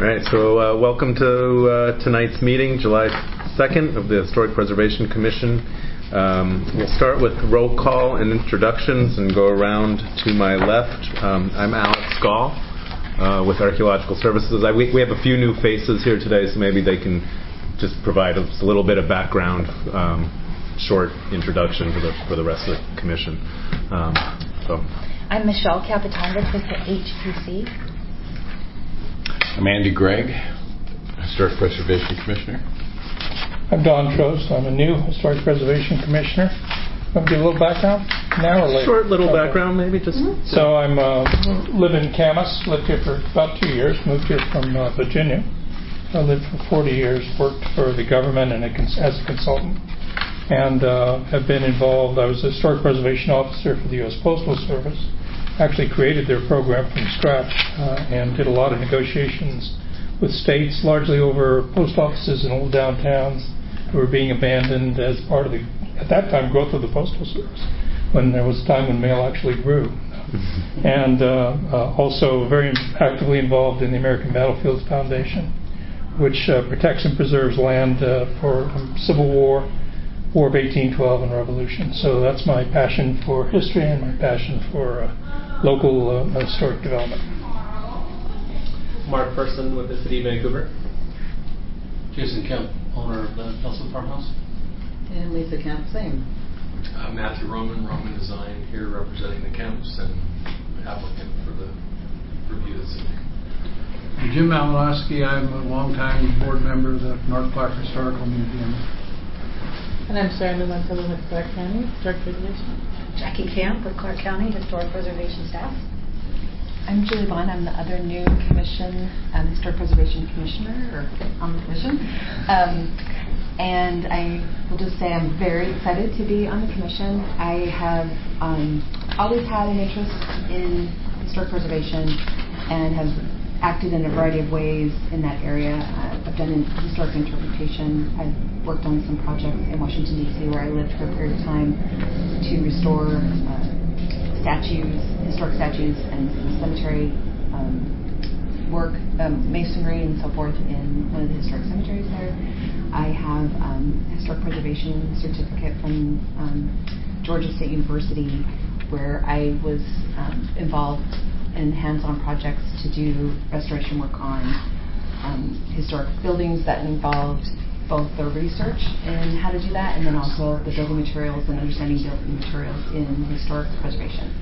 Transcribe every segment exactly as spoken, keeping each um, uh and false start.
right, so uh, welcome to uh, tonight's meeting, July second, of the Historic Preservation Commission. Um, we'll start with roll call and introductions and go around to my left. Um, I'm Alex Gall uh, with Archaeological Services. I, we, we have a few new faces here today, so maybe they can just provide us a little bit of background, um, short introduction for the for the rest of the commission. Um, so. I'm Michelle Capitangas with the H P C. I'm Andy Gregg, Historic Preservation Commissioner. I'm Don Trost. I'm a new Historic Preservation Commissioner. Want to give a little background now or later? Short little okay. background, maybe. Just mm-hmm. So I'm uh, live in Camas. Lived here for about two years. Moved here from uh, Virginia. I lived for forty years. Worked for the government and a cons- as a consultant, and uh, have been involved. I was a Historic Preservation Officer for the U S Postal Service. Actually created their program from scratch uh, and did a lot of negotiations with states, largely over post offices in old downtowns who were being abandoned as part of the, at that time, growth of the Postal Service, when there was a time when mail actually grew. And uh, uh, also very actively involved in the American Battlefields Foundation, which uh, protects and preserves land uh, for um, Civil War, War of eighteen twelve, and Revolution. So that's my passion for history and my passion for uh, local uh, historic development. Mark Person with the City of Vancouver. Jason Kemp, owner of the Nelson Farmhouse. And Lisa Kemp, same. Uh, Matthew Roman, Roman Design, here representing the Kemps and applicant for the review this evening. Jim Malinowski, I'm a longtime board member of the North Clark Historical Museum. And I'm Sharon Montilla with Clark County Historic Preservation. Jackie Camp with Clark County Historic Preservation staff. I'm Julie Bond. I'm the other new commission, um, Historic Preservation Commissioner, or on the commission. Um, and I will just say I'm very excited to be on the commission. I have um, always had an interest in historic preservation and have acted in a variety of ways in that area. Uh, I've done historic interpretation. I've worked on some projects in Washington, D C, where I lived for a period of time to restore uh, statues, historic statues, and cemetery um, work, um, masonry, and so forth in one of the historic cemeteries there. I have um, a historic preservation certificate from um, Georgia State University, where I was um, involved in hands-on projects to do restoration work on um, historic buildings that involved both the research in how to do that and then also the building materials and understanding building materials in historic preservation.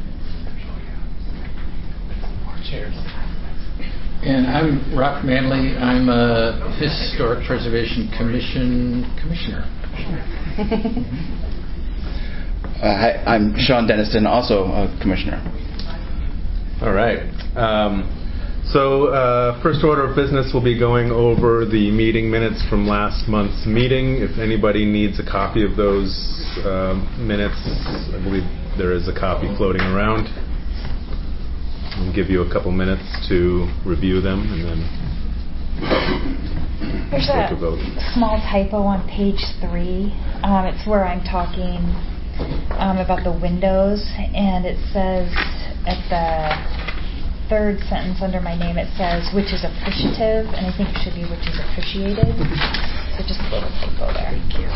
Cheers. And I'm Rock Manley. I'm a Historic Preservation Commission Commissioner. uh, hi, I'm Sean Denniston, also a Commissioner. All right. Um, so uh, first order of business will be going over the meeting minutes from last month's meeting. If anybody needs a copy of those uh, minutes, I believe there is a copy floating around. I'll give you a couple minutes to review them and then There's take a, a vote. small typo on page three. Um, it's where I'm talking um, about the windows, and it says at the third sentence under my name, it says which is appreciative, and I think it should be which is appreciated. So just a little typo there. Thank you.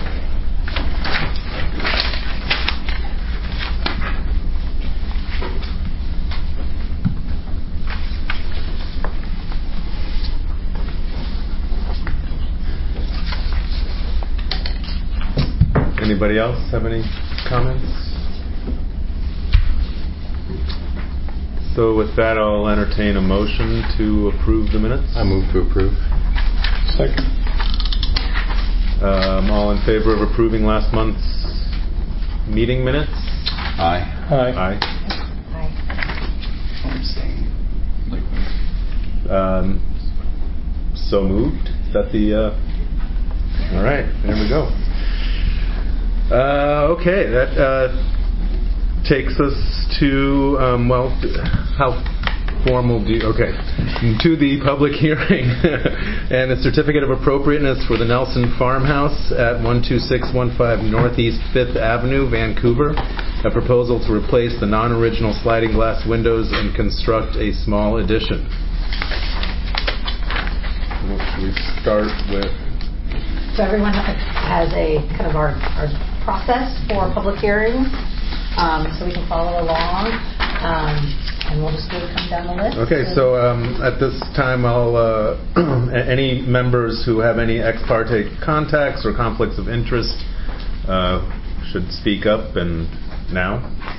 Anybody else have any comments? So with that, I'll entertain a motion to approve the minutes. I move to approve. Second. Um, all in favor of approving last month's meeting minutes? Aye. Aye. Aye. Aye. I'm staying. Um, so moved. Is that the... Uh, all right. There we go. Uh, okay. That... Uh, takes us to, um, well, how formal do you, okay, to the public hearing and the certificate of appropriateness for the Nelson Farmhouse at one two six one five Northeast fifth Avenue, Vancouver. A proposal to replace the non-original sliding glass windows and construct a small addition. Well, should we start with? So everyone has a kind of our, our process for public hearings, um, so we can follow along, um, and we'll just go come down the list. Okay, so um, at this time, I'll uh, any members who have any ex parte contacts or conflicts of interest uh, should speak up. And now,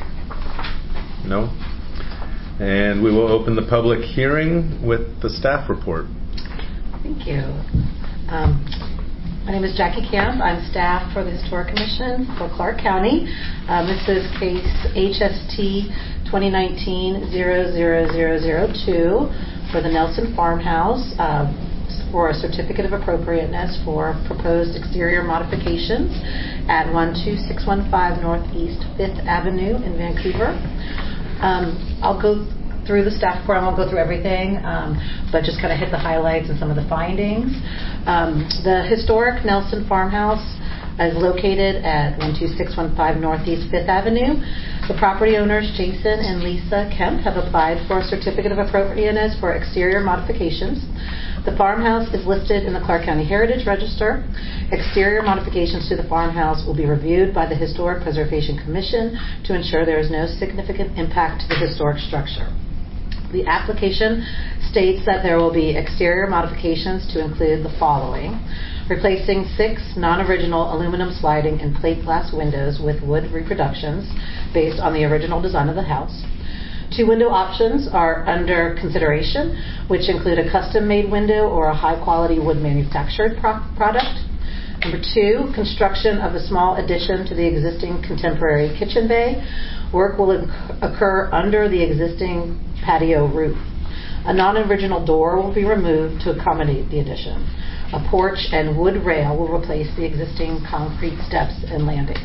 no, and we will open the public hearing with the staff report. Thank you. Um, My name is Jackie Camp. I'm staff for the Historic Commission for Clark County. Um, this is case H S T twenty nineteen dash zero zero zero two for the Nelson Farmhouse uh, for a certificate of appropriateness for proposed exterior modifications at one two six one five Northeast fifth Avenue in Vancouver. Um, I'll go through the staff report. I won't go through everything, um, but just kind of hit the highlights and some of the findings. Um, the historic Nelson Farmhouse is located at one two six one five Northeast fifth Avenue. The property owners, Jason and Lisa Kemp, have applied for a certificate of appropriateness for exterior modifications. The farmhouse is listed in the Clark County Heritage Register. Exterior modifications to the farmhouse will be reviewed by the Historic Preservation Commission to ensure there is no significant impact to the historic structure. The application states that there will be exterior modifications to include the following: replacing six non-original aluminum sliding and plate glass windows with wood reproductions based on the original design of the house. Two window options are under consideration, which include a custom-made window or a high-quality wood manufactured pro- product. Number two, construction of a small addition to the existing contemporary kitchen bay. Work will occur under the existing patio roof. A non-original door will be removed to accommodate the addition. A porch and wood rail will replace the existing concrete steps and landing.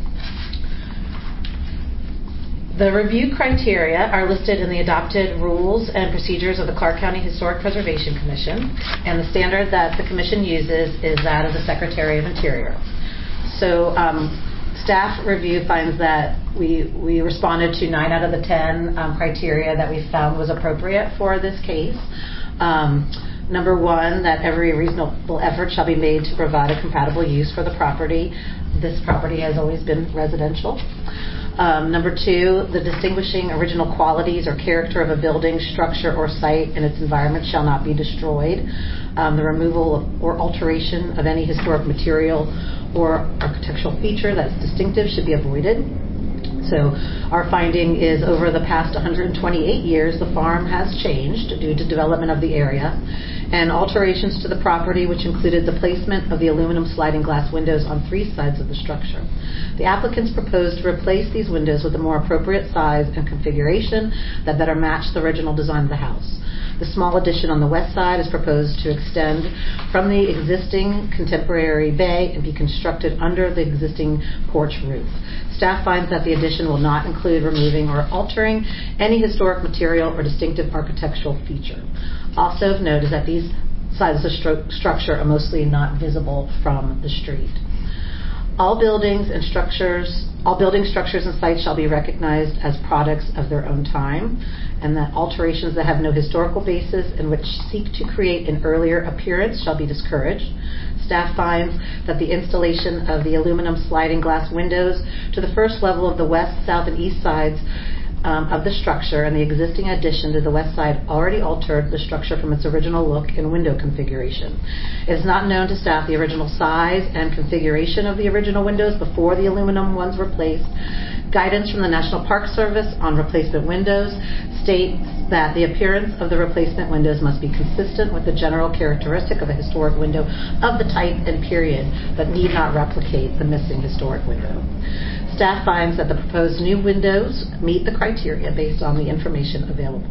The review criteria are listed in the adopted rules and procedures of the Clark County Historic Preservation Commission, and the standard that the Commission uses is that of the Secretary of Interior. So um, staff review finds that we, we responded to nine out of the ten um, criteria that we found was appropriate for this case. Um, number one, that every reasonable effort shall be made to provide a compatible use for the property. This property has always been residential. Um, number two, the distinguishing original qualities or character of a building, structure, or site and its environment shall not be destroyed. Um, the removal of, or alteration of any historic material or architectural feature that's distinctive should be avoided. So our finding is over the past one hundred twenty-eight years, the farm has changed due to development of the area, and alterations to the property, which included the placement of the aluminum sliding glass windows on three sides of the structure. The applicants proposed to replace these windows with a more appropriate size and configuration that better match the original design of the house. The small addition on the west side is proposed to extend from the existing contemporary bay and be constructed under the existing porch roof. Staff finds that the addition will not include removing or altering any historic material or distinctive architectural feature. Also of note is that these sides of the stru- structure are mostly not visible from the street. All buildings and structures, all building structures and sites shall be recognized as products of their own time, and that alterations that have no historical basis and which seek to create an earlier appearance shall be discouraged. Staff finds that the installation of the aluminum sliding glass windows to the first level of the west, south, and east sides um, of the structure and the existing addition to the west side already altered the structure from its original look and window configuration. It is not known to staff the original size and configuration of the original windows before the aluminum ones were placed. Guidance from the National Park Service on replacement windows states that the appearance of the replacement windows must be consistent with the general characteristic of a historic window of the type and period, but need not replicate the missing historic window. Staff finds that the proposed new windows meet the criteria based on the information available.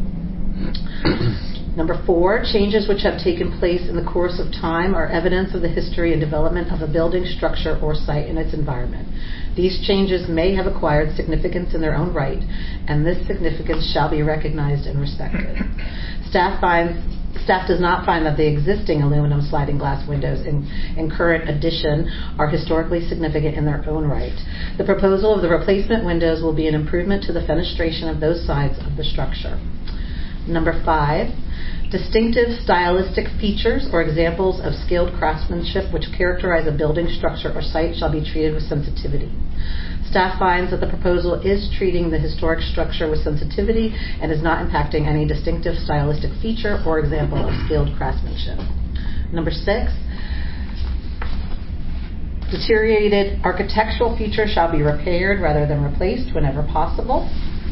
Number four, changes which have taken place in the course of time are evidence of the history and development of a building, structure, or site in its environment. These changes may have acquired significance in their own right, and this significance shall be recognized and respected. Staff finds Staff does not find that the existing aluminum sliding glass windows in, in current addition are historically significant in their own right. The proposal of the replacement windows will be an improvement to the fenestration of those sides of the structure. Number five, distinctive stylistic features or examples of skilled craftsmanship which characterize a building, structure, or site shall be treated with sensitivity. Staff finds that the proposal is treating the historic structure with sensitivity and is not impacting any distinctive stylistic feature or example of skilled craftsmanship. Number six, deteriorated architectural features shall be repaired rather than replaced whenever possible.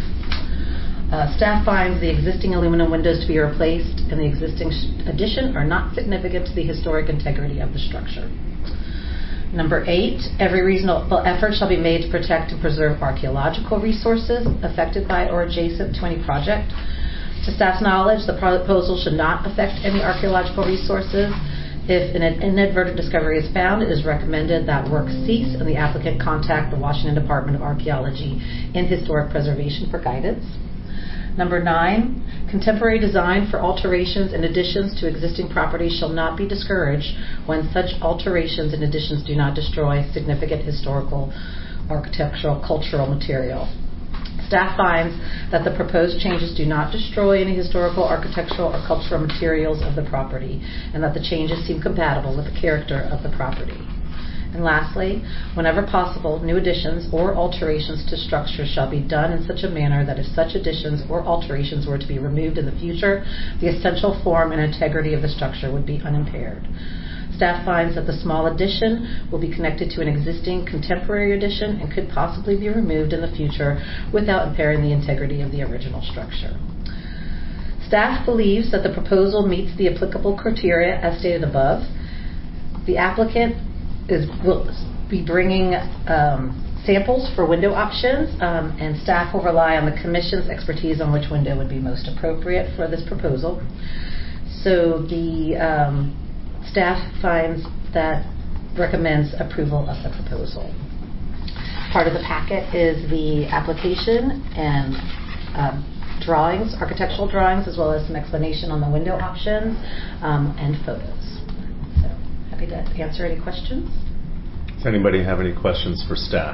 Uh, staff finds the existing aluminum windows to be replaced and the existing sh- addition are not significant to the historic integrity of the structure. Number eight, every reasonable effort shall be made to protect and preserve archaeological resources affected by or adjacent to any project. To staff's knowledge, the proposal should not affect any archaeological resources. If an inadvertent discovery is found, it is recommended that work cease and the applicant contact the Washington Department of Archaeology and Historic Preservation for guidance. Number nine, contemporary design for alterations and additions to existing properties shall not be discouraged when such alterations and additions do not destroy significant historical, architectural, cultural material. Staff finds that the proposed changes do not destroy any historical, architectural, or cultural materials of the property, and that the changes seem compatible with the character of the property. And lastly, whenever possible, new additions or alterations to structures shall be done in such a manner that if such additions or alterations were to be removed in the future, the essential form and integrity of the structure would be unimpaired. Staff finds that the small addition will be connected to an existing contemporary addition and could possibly be removed in the future without impairing the integrity of the original structure. Staff believes that the proposal meets the applicable criteria as stated above. The applicant is will be bringing um, samples for window options, um, and staff will rely on the Commission's expertise on which window would be most appropriate for this proposal. So the um, staff finds that recommends approval of the proposal. Part of the packet is the application and um, drawings, architectural drawings, as well as some explanation on the window options um, and photos. So happy to answer any questions. Does anybody have any questions for staff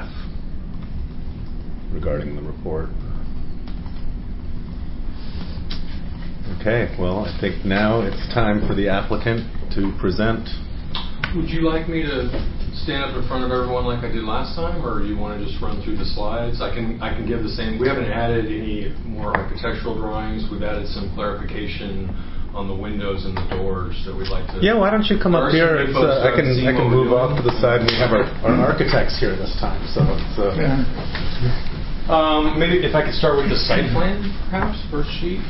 regarding the report? Okay, well, I think now it's time for the applicant to present. Would you like me to stand up in front of everyone like I did last time, or do you want to just run through the slides? I can I can give the same. We haven't added any more architectural drawings. We've added some clarification on the windows and the doors that we'd like to. Yeah, why don't you come up here? It's, uh, I can I can move off to the side. We have our, our architects here this time, so it's. Uh, yeah. Um, maybe if I could start with the site plan, perhaps first sheet.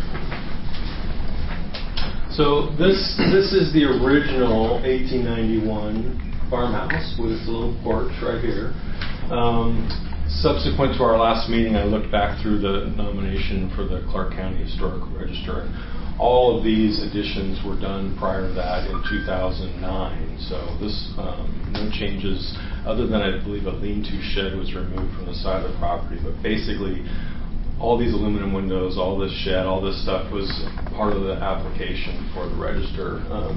So this this is the original eighteen ninety-one farmhouse with its little porch right here. Um, subsequent to our last meeting, I looked back through the nomination for the Clark County Historic Register. All of these additions were done prior to that in two thousand nine. So this, um, no changes other than I believe a lean-to shed was removed from the side of the property. But basically, all these aluminum windows, all this shed, all this stuff was part of the application for the register. Um,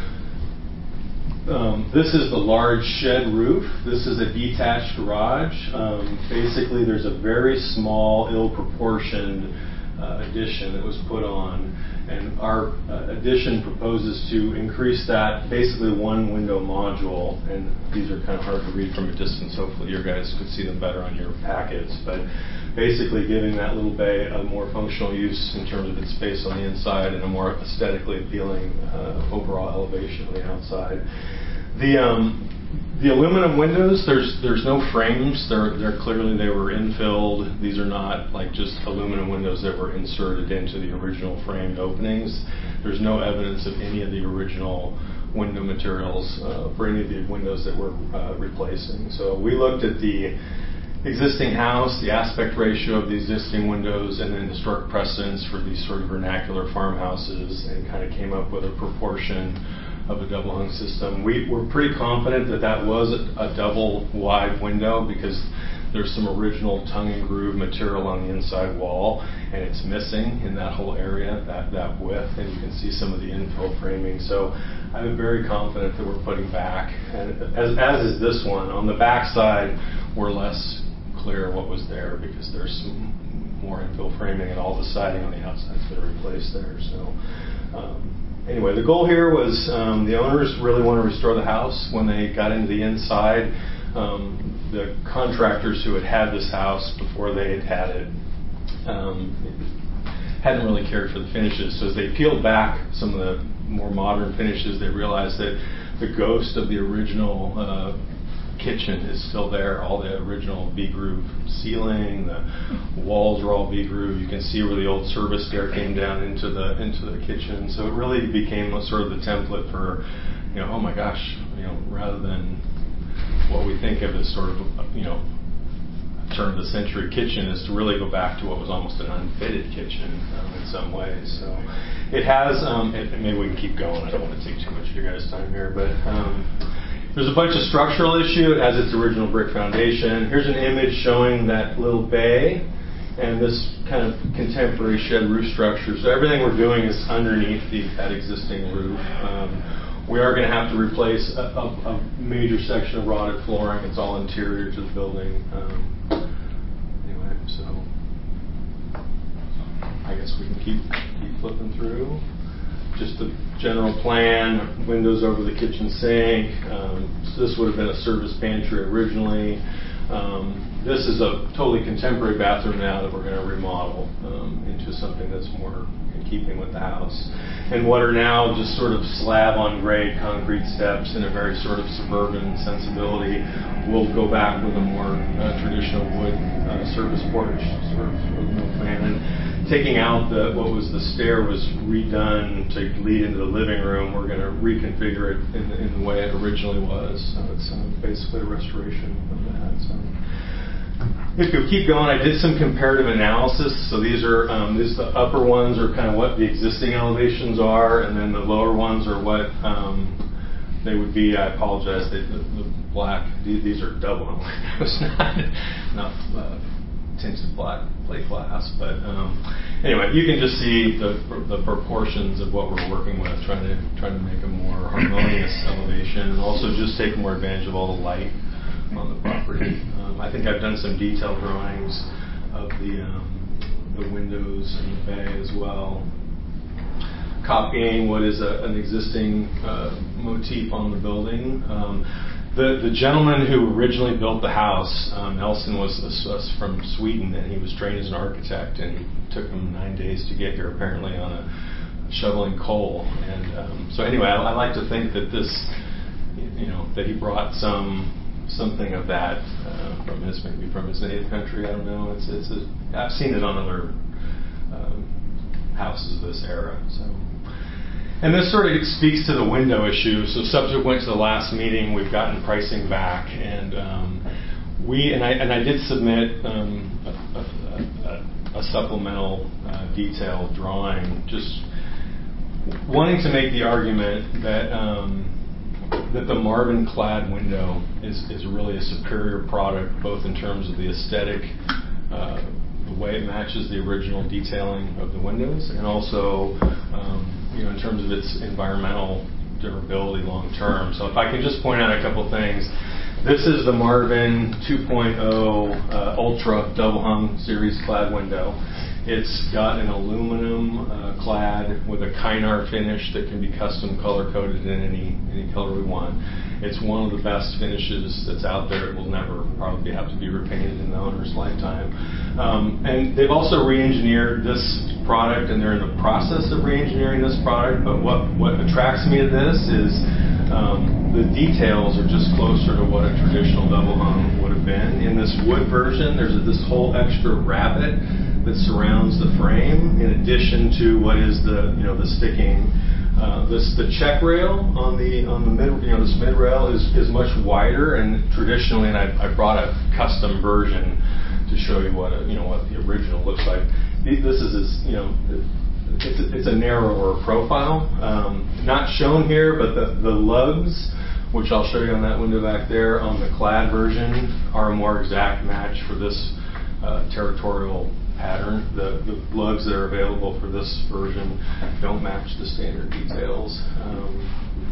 um, this is the large shed roof. This is a detached garage. Um, basically, there's a very small, ill-proportioned uh, addition that was put on. And our uh, addition proposes to increase that basically one window module, and these are kind of hard to read from a distance. Hopefully you guys could see them better on your packets, but basically giving that little bay a more functional use in terms of its space on the inside and a more aesthetically appealing uh, overall elevation on the outside. The um, the aluminum windows, there's there's no frames. They're they're clearly they were infilled. These are not like just aluminum windows that were inserted into the original framed openings. There's no evidence of any of the original window materials uh, for any of the windows that we're uh, replacing. So we looked at the existing house, the aspect ratio of the existing windows, and then historic precedents for these sort of vernacular farmhouses, and kind of came up with a proportion of a double hung system. We were pretty confident that that was a, a double wide window because there's some original tongue and groove material on the inside wall, and it's missing in that whole area, that, that width, and you can see some of the infill framing. So I'm very confident that we're putting back, and as, as is this one. On the back side, we're less clear what was there because there's some more infill framing, and all the siding on the outside's been replaced there. So um, anyway, the goal here was um, the owners really want to restore the house. When they got into the inside, um, the contractors who had had this house before they had had it um, hadn't really cared for the finishes. So as they peeled back some of the more modern finishes, they realized that the ghost of the original uh, kitchen is still there. All the original V-groove ceiling, the walls are all V-groove. You can see where the old service stair came down into the into the kitchen. So it really became a, sort of the template for, you know, oh my gosh, you know, rather than what we think of as sort of, you know, turn of the century kitchen, is to really go back to what was almost an unfitted kitchen um, in some ways. So it has, um, it, maybe we can keep going. I don't want to take too much of your guys' time here, but um, there's a bunch of structural issue. It has its original brick foundation. Here's an image showing that little bay and this kind of contemporary shed roof structure. So everything we're doing is underneath the, that existing roof. Um, we are going to have to replace a, a, a major section of rotted flooring. It's all interior to the building. Um, anyway, so I guess we can keep keep flipping through. Just the general plan, windows over the kitchen sink. Um, so this would have been a service pantry originally. Um, this is a totally contemporary bathroom now that we're going to remodel um, into something that's more in keeping with the house. And what are now just sort of slab on grade concrete steps in a very sort of suburban sensibility, we'll go back with a more uh, traditional wood uh, service porch sort of, sort of milkman. And taking out the what was the stair was redone to lead into the living room. We're going to reconfigure it in the, in the way it originally was. So it's um, basically a restoration of that. So if you'll keep going, I did some comparative analysis. So these are um, these the upper ones are kind of what the existing elevations are, and then the lower ones are what um, they would be. I apologize. They, the, the black these are double windows, not not. Uh, tinted black plate glass, but um, anyway, you can just see the the proportions of what we're working with, trying to trying to make a more harmonious elevation, and also just take more advantage of all the light on the property. Um, I think I've done some detailed drawings of the um, the windows and the bay as well, copying what is a, an existing uh, motif on the building. Um, The, the gentleman who originally built the house, um, Nelson, was, was from Sweden, and he was trained as an architect, and it took him nine days to get here, apparently on a shoveling coal. And um, so anyway, I, I like to think that this, you know, that he brought some something of that uh, from his maybe from his native country. I don't know. It's it's a, I've seen it on other um, houses of this era. So. And this sort of speaks to the window issue. So subsequent to the last meeting, we've gotten pricing back, and um, we and I and I did submit um, a, a, a, a supplemental uh, detailed drawing, just wanting to make the argument that um, that the Marvin clad window is is really a superior product, both in terms of the aesthetic, uh, the way it matches the original detailing of the windows, and also um, you know, in terms of its environmental durability long term. So if I can just point out a couple things. This is the Marvin two point oh uh, Ultra double hung series clad window. It's got an aluminum uh, clad with a Kynar finish that can be custom color coded in any any color we want. It's one of the best finishes that's out there. It will never probably have to be repainted in the owner's lifetime. Um, and they've also re-engineered this product, and they're in the process of re-engineering this product. But what, what attracts me to this is um, the details are just closer to what a traditional double hung would have been. In this wood version, there's a, this whole extra rabbet that surrounds the frame, in addition to what is the you know the sticking. Uh, this the check rail on the on the mid you know this mid rail is, is much wider, and traditionally, and I, I brought a custom version to show you what a, you know what the original looks like. This is as, you know it's a, it's a narrower profile, um, not shown here, but the the lugs, which I'll show you on that window back there on the clad version, are a more exact match for this uh, territorial pattern. The, the lugs that are available for this version don't match the standard details.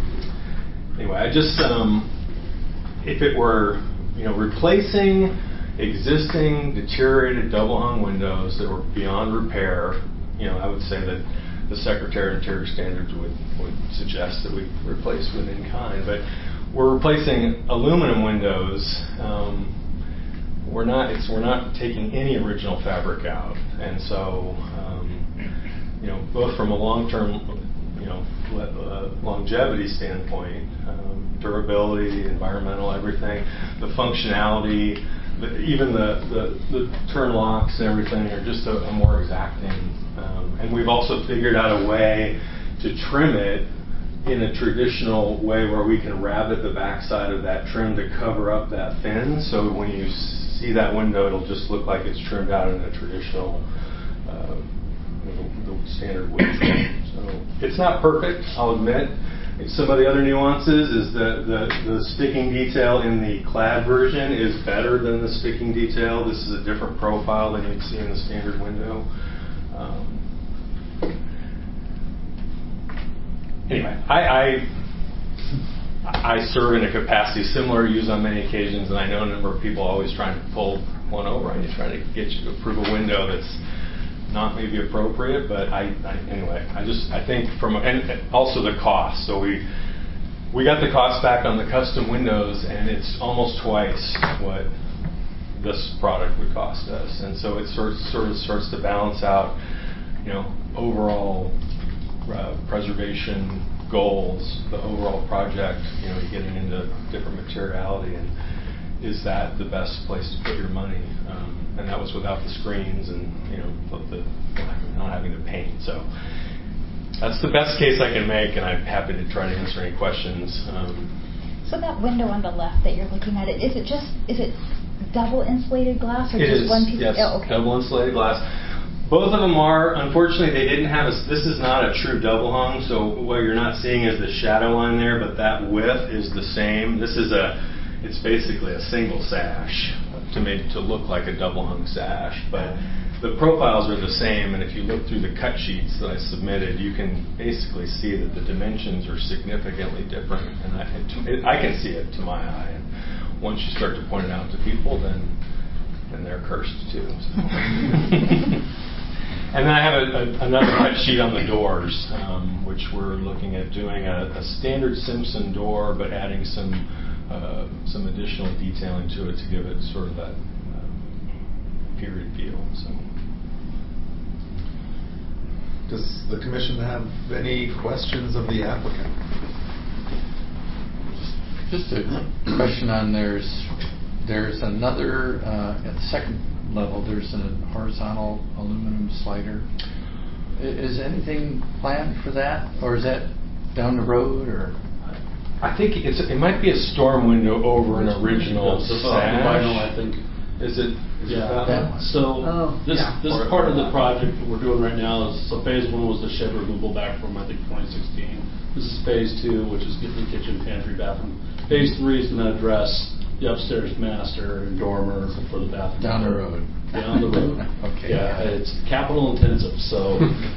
Um, anyway, I just, um, if it were, you know, replacing existing deteriorated double hung windows that were beyond repair. You know, I would say that the Secretary of Interior Standards would, would suggest that we replace with in kind, but we're replacing aluminum windows. Um, we're not it's, we're not taking any original fabric out, and so um, you know, both from a long-term, you know, uh, longevity standpoint, um, durability, environmental, everything, the functionality, the, even the, the the turn locks and everything are just a, a more exacting. Um, and we've also figured out a way to trim it in a traditional way where we can rabbet the backside of that trim to cover up that fin. So when you see that window, it'll just look like it's trimmed out in a traditional, uh, the, the standard wood trim. So it's not perfect, I'll admit. Some of the other nuances is that the, the sticking detail in the clad version is better than the sticking detail. This is a different profile than you'd see in the standard window. Um, Anyway, I, I I serve in a capacity similar, used on many occasions, and I know a number of people always trying to pull one over on you, trying to get you to approve a window that's not maybe appropriate. But I, I anyway, I just I think from and also the cost. So we we got the cost back on the custom windows, and it's almost twice what this product would cost us, and so it sort of, sort of starts to balance out, you know, overall. Uh, preservation goals, the overall project, you know, getting into different materiality, and is that the best place to put your money? Um, and that was without the screens and, you know, the, not having to paint. So that's the best case I can make, and I'm happy to try to answer any questions. Um, so that window on the left that you're looking at, it is it just is it double insulated glass or it just is, one piece? Yes, oh, okay. Double insulated glass. Both of them are. Unfortunately, they didn't have a. This is not a true double hung, so what you're not seeing is the shadow line there, but that width is the same. This is a. It's basically a single sash to make to look like a double hung sash, but the profiles are the same. And if you look through the cut sheets that I submitted, you can basically see that the dimensions are significantly different, and I, it, I can see it to my eye. And once you start to point it out to people, then then they're cursed too. So. And then I have a, a, another cut sheet on the doors, um, which we're looking at doing a, a standard Simpson door, but adding some uh, some additional detailing to it to give it sort of that uh, period feel. So, does the commission have any questions of the applicant? Just a question on there's there's another uh, at the second level, there's a horizontal aluminum slider. Is anything planned for that, or is that down the road, or? I think it's it might be a storm window over an original It's sash. vinyl, I think. Is it? Is yeah. it that one? So oh, this yeah. this or, part of the project that we're doing right now is so phase one was the shed removal back from I think twenty sixteen. This is phase two, which is getting the kitchen, pantry, bathroom. Phase three is going to address the upstairs master and dormer for the bathroom. Down the road. Down the road. Okay. Yeah, it's capital intensive. So, uh,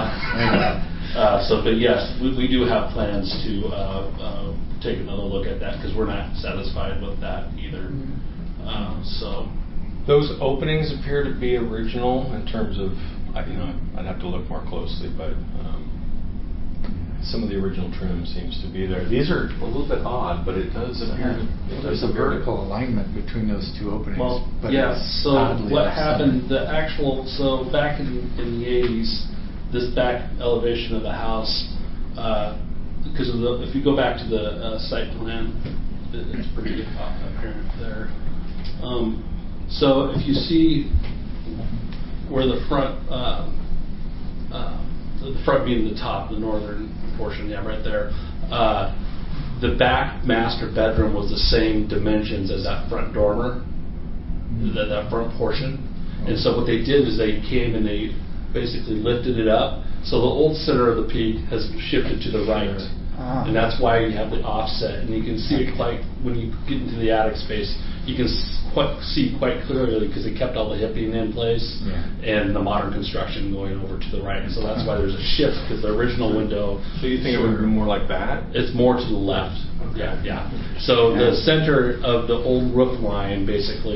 uh, so but yes, we, we do have plans to uh, uh, take another look at that because we're not satisfied with that either. Uh, so, those openings appear to be original in terms of, you know, I'd have to look more closely, but. Um, Some of the original trim seems to be there. These are a little bit odd, but it does appear to. It There's does a vertical alignment between those two openings. Well, but yeah. So what off-center. happened? The actual so back in, in the eighties, this back elevation of the house, uh, because of the if you go back to the uh, site plan, it, it's pretty apparent there. Um, so if you see where the front. Uh, uh, the front being the top, the northern portion, yeah, right there. Uh, the back master bedroom was the same dimensions as that front dormer, mm-hmm. that, that front portion. Oh. And so what they did is they came and they basically lifted it up. So the old center of the peak has shifted to the right. Ah. And that's why you have the offset. And you can see okay. it like when you get into the attic space, you can quite, see quite clearly because they kept all the hipping in place yeah. and the modern construction going over to the right. And so that's why there's a shift because the original window. So you think sure. it would be more like that? It's more to the left. Okay. Yeah, yeah. So yeah. the center of the old roof line basically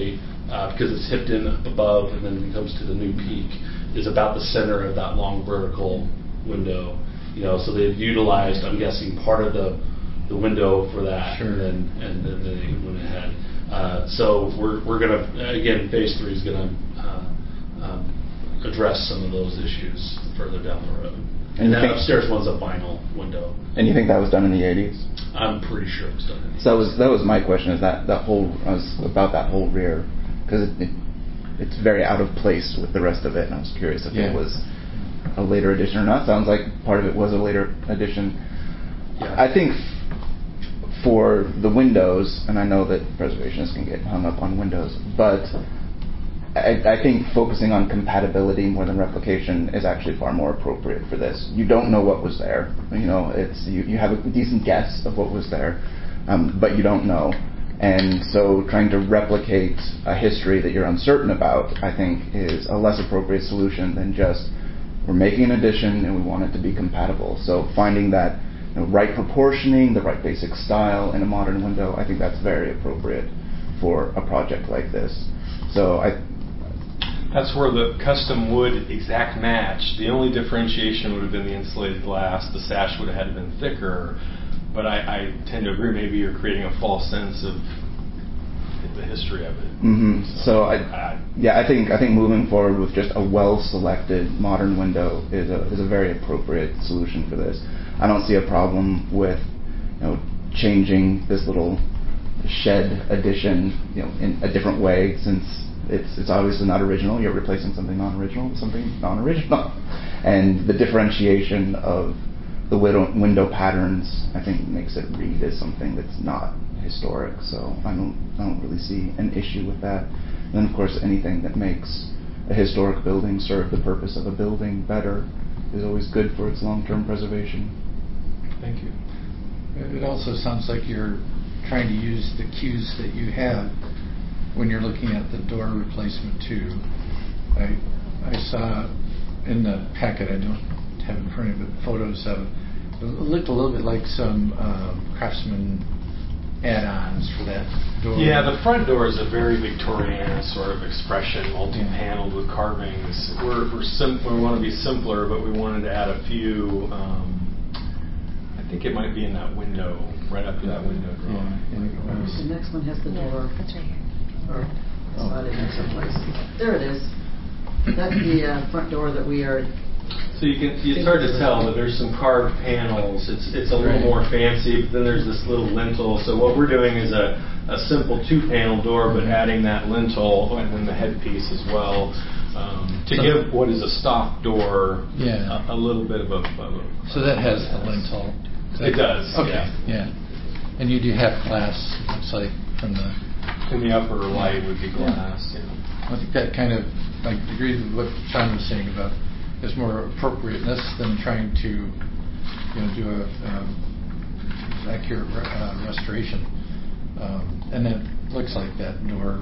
uh, because it's hipped in above and then it comes to the new peak, is about the center of that long vertical window. You know, so they've utilized, I'm guessing, part of the the window for that, sure. and then and then they went ahead. Uh, so we're we're gonna again, phase three is gonna uh, um, address some of those issues further down the road. And, and that upstairs one's a vinyl window. And you think that was done in the eighties? I'm pretty sure it was done in the eighties. So that was that was my question. Is that that whole I was about that whole rear, because it, it it's very out of place with the rest of it, and I was curious if yeah. it was a later addition or not. Sounds like part of it was a later addition. Yeah. I think f- for the windows, and I know that preservationists can get hung up on windows, but I, I think focusing on compatibility more than replication is actually far more appropriate for this. You don't know what was there. You know, it's you, you have a decent guess of what was there, um, but you don't know. And so trying to replicate a history that you're uncertain about, I think, is a less appropriate solution than just we're making an addition and we want it to be compatible. So finding that you know, right proportioning, the right basic style in a modern window, I think that's very appropriate for a project like this. So I. That's where the custom wood exact match. The only differentiation would have been the insulated glass. The sash would have had to been thicker. But I, I tend to agree. Maybe you're creating a false sense of the history of it. Mm-hmm. So, so I, I, yeah, I think I think moving forward with just a well-selected modern window is a is a very appropriate solution for this. I don't see a problem with you know changing this little shed addition you know in a different way, since it's it's obviously not original. You're replacing something non-original with something non-original, and the differentiation of the window, window patterns, I think, makes it read as something that's not historic. So I don't, I don't really see an issue with that. And then, of course, anything that makes a historic building serve the purpose of a building better is always good for its long-term preservation. Thank you. It also sounds like you're trying to use the cues that you have when you're looking at the door replacement too. I I saw in the packet, I don't have in front of me, but photos of it looked a little bit like some um, Craftsman add-ons for that door. Yeah, the front door is a very Victorian sort of expression, multi-paneled with carvings. We're we're sim- we want to be simpler, but we wanted to add a few. Um, I think it might be in that window, right up to that window drawing. Yeah, the next one has the Yeah, door. that's right here. Or it's not in there someplace. There it is. That's the uh, front door that we are. So you can, it's hard to tell, but there's some carved panels. It's it's a little Right. more fancy, but then there's this little lintel. So what we're doing is a, a simple two-panel door, but adding that lintel and then the headpiece as well um, to so give what is a stock door yeah. a, a little bit of a... Of a so that has the lintel. It does, okay. yeah. yeah. And you do have glass, looks like, from the... In the upper light would be glass. Yeah. Yeah. I think that kind of, I agree with what Sean was saying about there's more appropriateness than trying to, you know, do a um, accurate re- uh, restoration. Um, and it looks like that door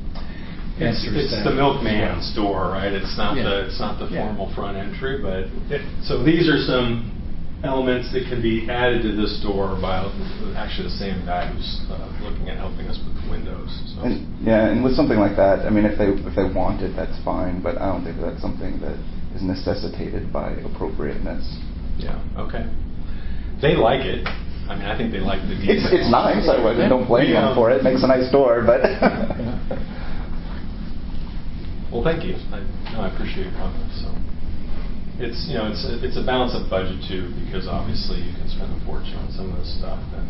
It's, answers it's that. the milkman's door, right? It's not Yeah. the it's not the Yeah. formal front entry, but it, so these are some elements that can be added to this door by actually the same guy who's uh, looking at helping us with the windows. So. And, yeah, and with something like that, I mean, if they if they want it, that's fine. But I don't think that's something that is necessitated by appropriateness. Yeah. Okay. They like it. I mean, I think they like the details. It's it's nice. I Yeah. don't blame Yeah. them for it. It makes a nice door, but. Well, thank you. I, no, I appreciate your comments. So, it's you know it's a, it's a balance of budget too, because obviously you can spend a fortune on some of this stuff. And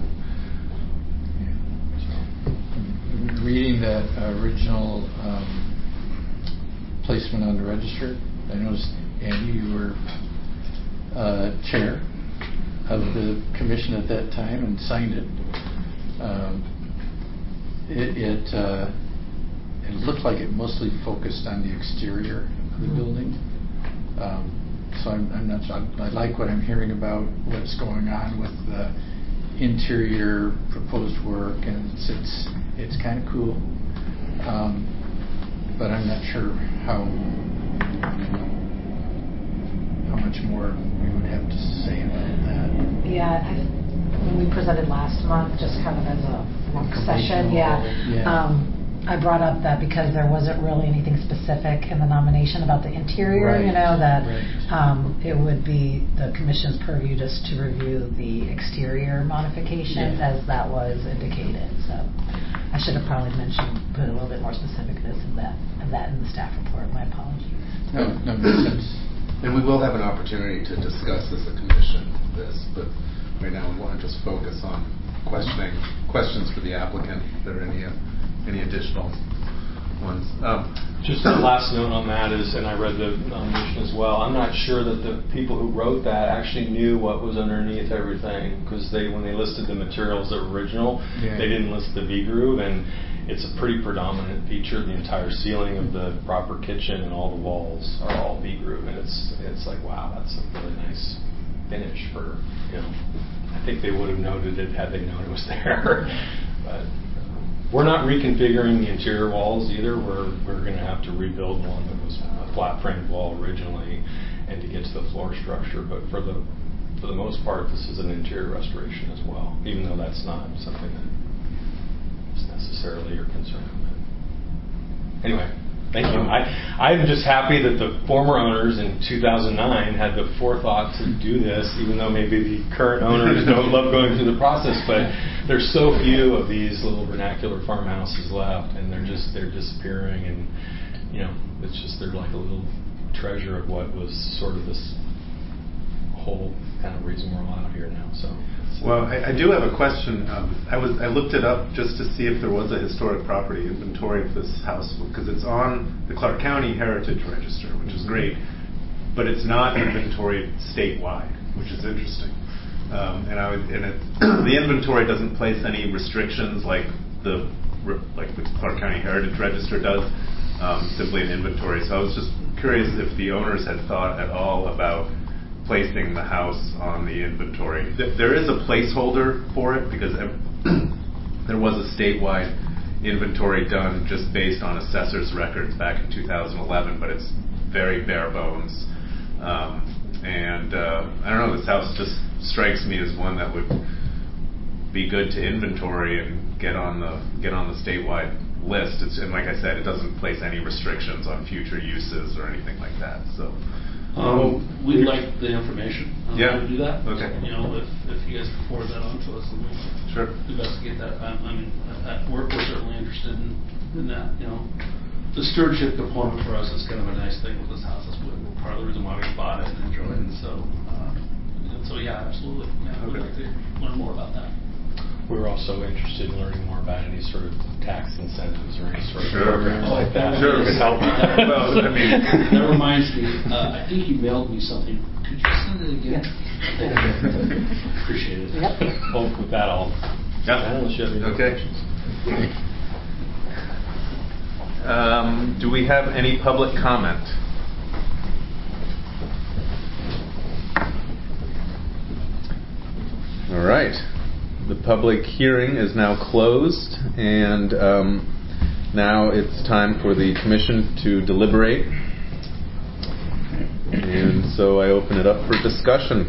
so. Reading that original um, placement on the register, I noticed, Andy, you were uh, chair of the commission at that time and signed it. Um, it it, uh, it looked like it mostly focused on the exterior of the building. Um, so I'm, I'm not sure. I, I like what I'm hearing about what's going on with the interior proposed work, and it's it's, it's kind of cool. Um, but I'm not sure how how much more we would have to say about that. Yeah, I, when we presented last month, just kind of as a work session, yeah. yeah. Um, I brought up that because there wasn't really anything specific in the nomination about the interior, Right. you know, that Right. um, it would be the commission's purview just to review the exterior modifications Yeah. as that was indicated. So I should have probably mentioned, put a little bit more specificness of that, of that in the staff report. My apologies. No, no, makes sense. And we will have an opportunity to discuss as a commission this, but right now we want to just focus on questioning, questions for the applicant. If there are any, uh, any additional ones. Um, Just the last note on that is, and I read the nomination as well, I'm not sure that the people who wrote that actually knew what was underneath everything, because they, when they listed the materials that were original, Yeah. they didn't list the V-groove, and it's a pretty predominant feature. The entire ceiling of the proper kitchen and all the walls are all V-groove, and it's it's like, wow, that's a really nice finish for, you know, I think they would have noted it had they known it was there. But we're not reconfiguring the interior walls either. We're we're going to have to rebuild one that was a flat framed wall originally, and to get to the floor structure. But for the for the most part, this is an interior restoration as well, even though that's not something that is necessarily your concern. Anyway, thank you. I I'm just happy that the former owners in two thousand nine had the forethought to do this, even though maybe the current owners don't love going through the process. But there's so few of these little vernacular farmhouses left, and they're just they're disappearing. And you know, it's just they're like a little treasure of what was sort of this whole kind of reason we're all out here now. So. Well, I, I do have a question. Um, I was I looked it up just to see if there was a historic property inventory of this house, because it's on the Clark County Heritage Register, which is great, but it's not inventoried statewide, which is interesting. Um, and I would, and it, the inventory doesn't place any restrictions like the like the Clark County Heritage Register does. Um, simply an inventory. So I was just curious if the owners had thought at all about placing the house on the inventory. There is a placeholder for it because there was a statewide inventory done just based on assessor's records back in two thousand eleven, but it's very bare bones. Um, and uh, I don't know, this house just strikes me as one that would be good to inventory and get on the get on the statewide list. It's, and like I said, it doesn't place any restrictions on future uses or anything like that. So. Um, we'd like the information on Yeah. how to do that. Okay. You know, if, if you guys can forward that on to us, then we'll Sure. investigate that. I, I mean, uh, we're, we're certainly interested in, in that. You know, the stewardship component for us is kind of a nice thing with this house. That's what, part of the reason why we bought it and enjoyed it. And so, uh, and so yeah, absolutely. Yeah, we'd like to learn more about that. We're also interested in learning more about any sort of tax incentives or any sort of Sure. programs like that. Sure. That could help. Well, I mean, that reminds me. Uh, I think you mailed me something. Could you send it again? Yes. Appreciate it. Yep. Well, with that, I'll. Yeah. Unless you have any Okay. questions. Um, do we have any public comment? All right. The public hearing is now closed, and um, now it's time for the commission to deliberate. And so I open it up for discussion.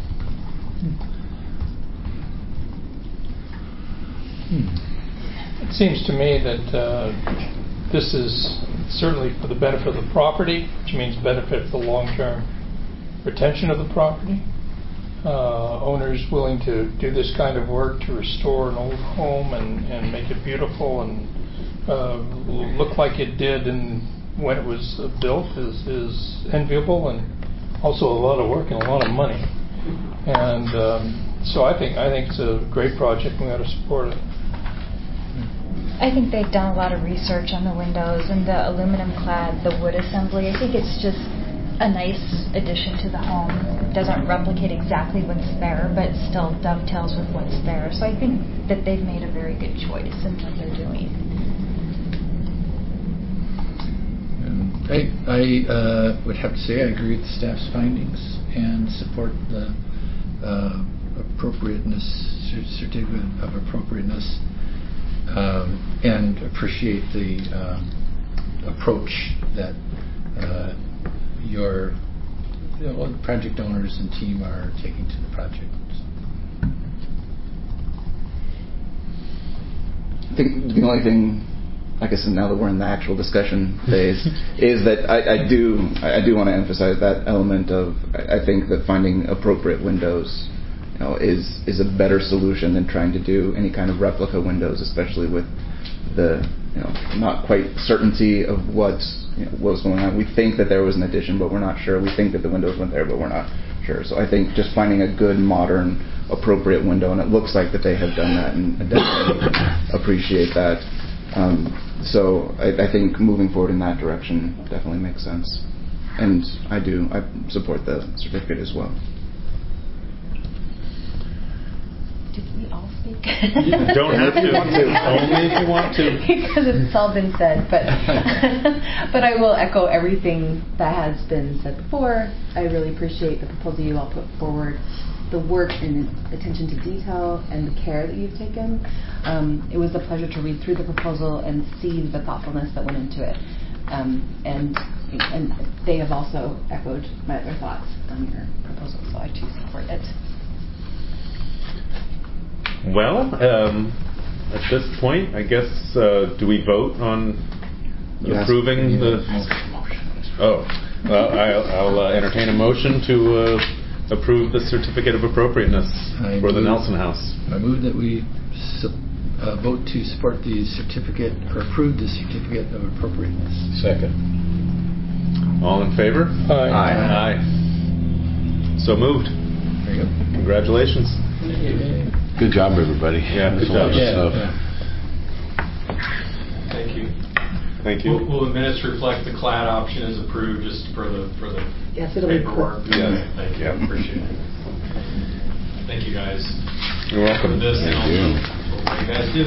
It seems to me that uh, this is certainly for the benefit of the property, which means benefit for the long-term retention of the property. Uh, owners willing to do this kind of work to restore an old home and, and make it beautiful and uh, look like it did in, when it was uh, built is, is enviable, and also a lot of work and a lot of money. And um, so I think I think it's a great project, and we ought to support it. I think they've done a lot of research on the windows and the aluminum clad, the wood assembly. I think it's just a nice addition to the home. It doesn't replicate exactly what's there, but still dovetails with what's there. So I think that they've made a very good choice in what they're doing. I, I uh, would have to say I agree with the staff's findings and support the uh, appropriateness, certificate of appropriateness, um, and appreciate the um, approach that uh, your you know, project owners and team are taking to the project. I think the only thing I guess now that we're in the actual discussion phase, is that I, I do I do want to emphasize that element of I, I think that finding appropriate windows, you know, is is a better solution than trying to do any kind of replica windows, especially with the you know not quite certainty of what's you know, what was going on. We think that there was an addition, but we're not sure. We think that the windows went there, but we're not sure. So I think just finding a good, modern, appropriate window, and it looks like that they have done that, and I definitely appreciate that. Um, so I, I think moving forward in that direction definitely makes sense. And I do, I support the certificate as well. Did we all speak? You don't have to. Only if you want to. Because it's all been said, but but I will echo everything that has been said before. I really appreciate the proposal you all put forward, the work and attention to detail and the care that you've taken. Um, it was a pleasure to read through the proposal and see the thoughtfulness that went into it. Um, and and they have also echoed my other thoughts on your proposal, so I too support it. Well, um, at this point, I guess, uh, do we vote on Yes. approving the... Oh, well, I'll, I'll uh, entertain a motion to uh, approve the certificate of appropriateness I for the move- Nelson House. I move that we su- uh, vote to support the certificate, or approve the certificate of appropriateness. Second. All in favor? Aye. Aye. So moved. There you go. Congratulations. Good job, everybody. Yeah, good That's a lot job. of Yeah, stuff. Thank you. Thank you. Will, will the minutes reflect the clad option as approved, just for the for the Yes, it'll be paperwork? Yeah. Thank you. Yeah. Appreciate it. Thank you, guys. You're welcome. For this Thank and you. also what you guys do.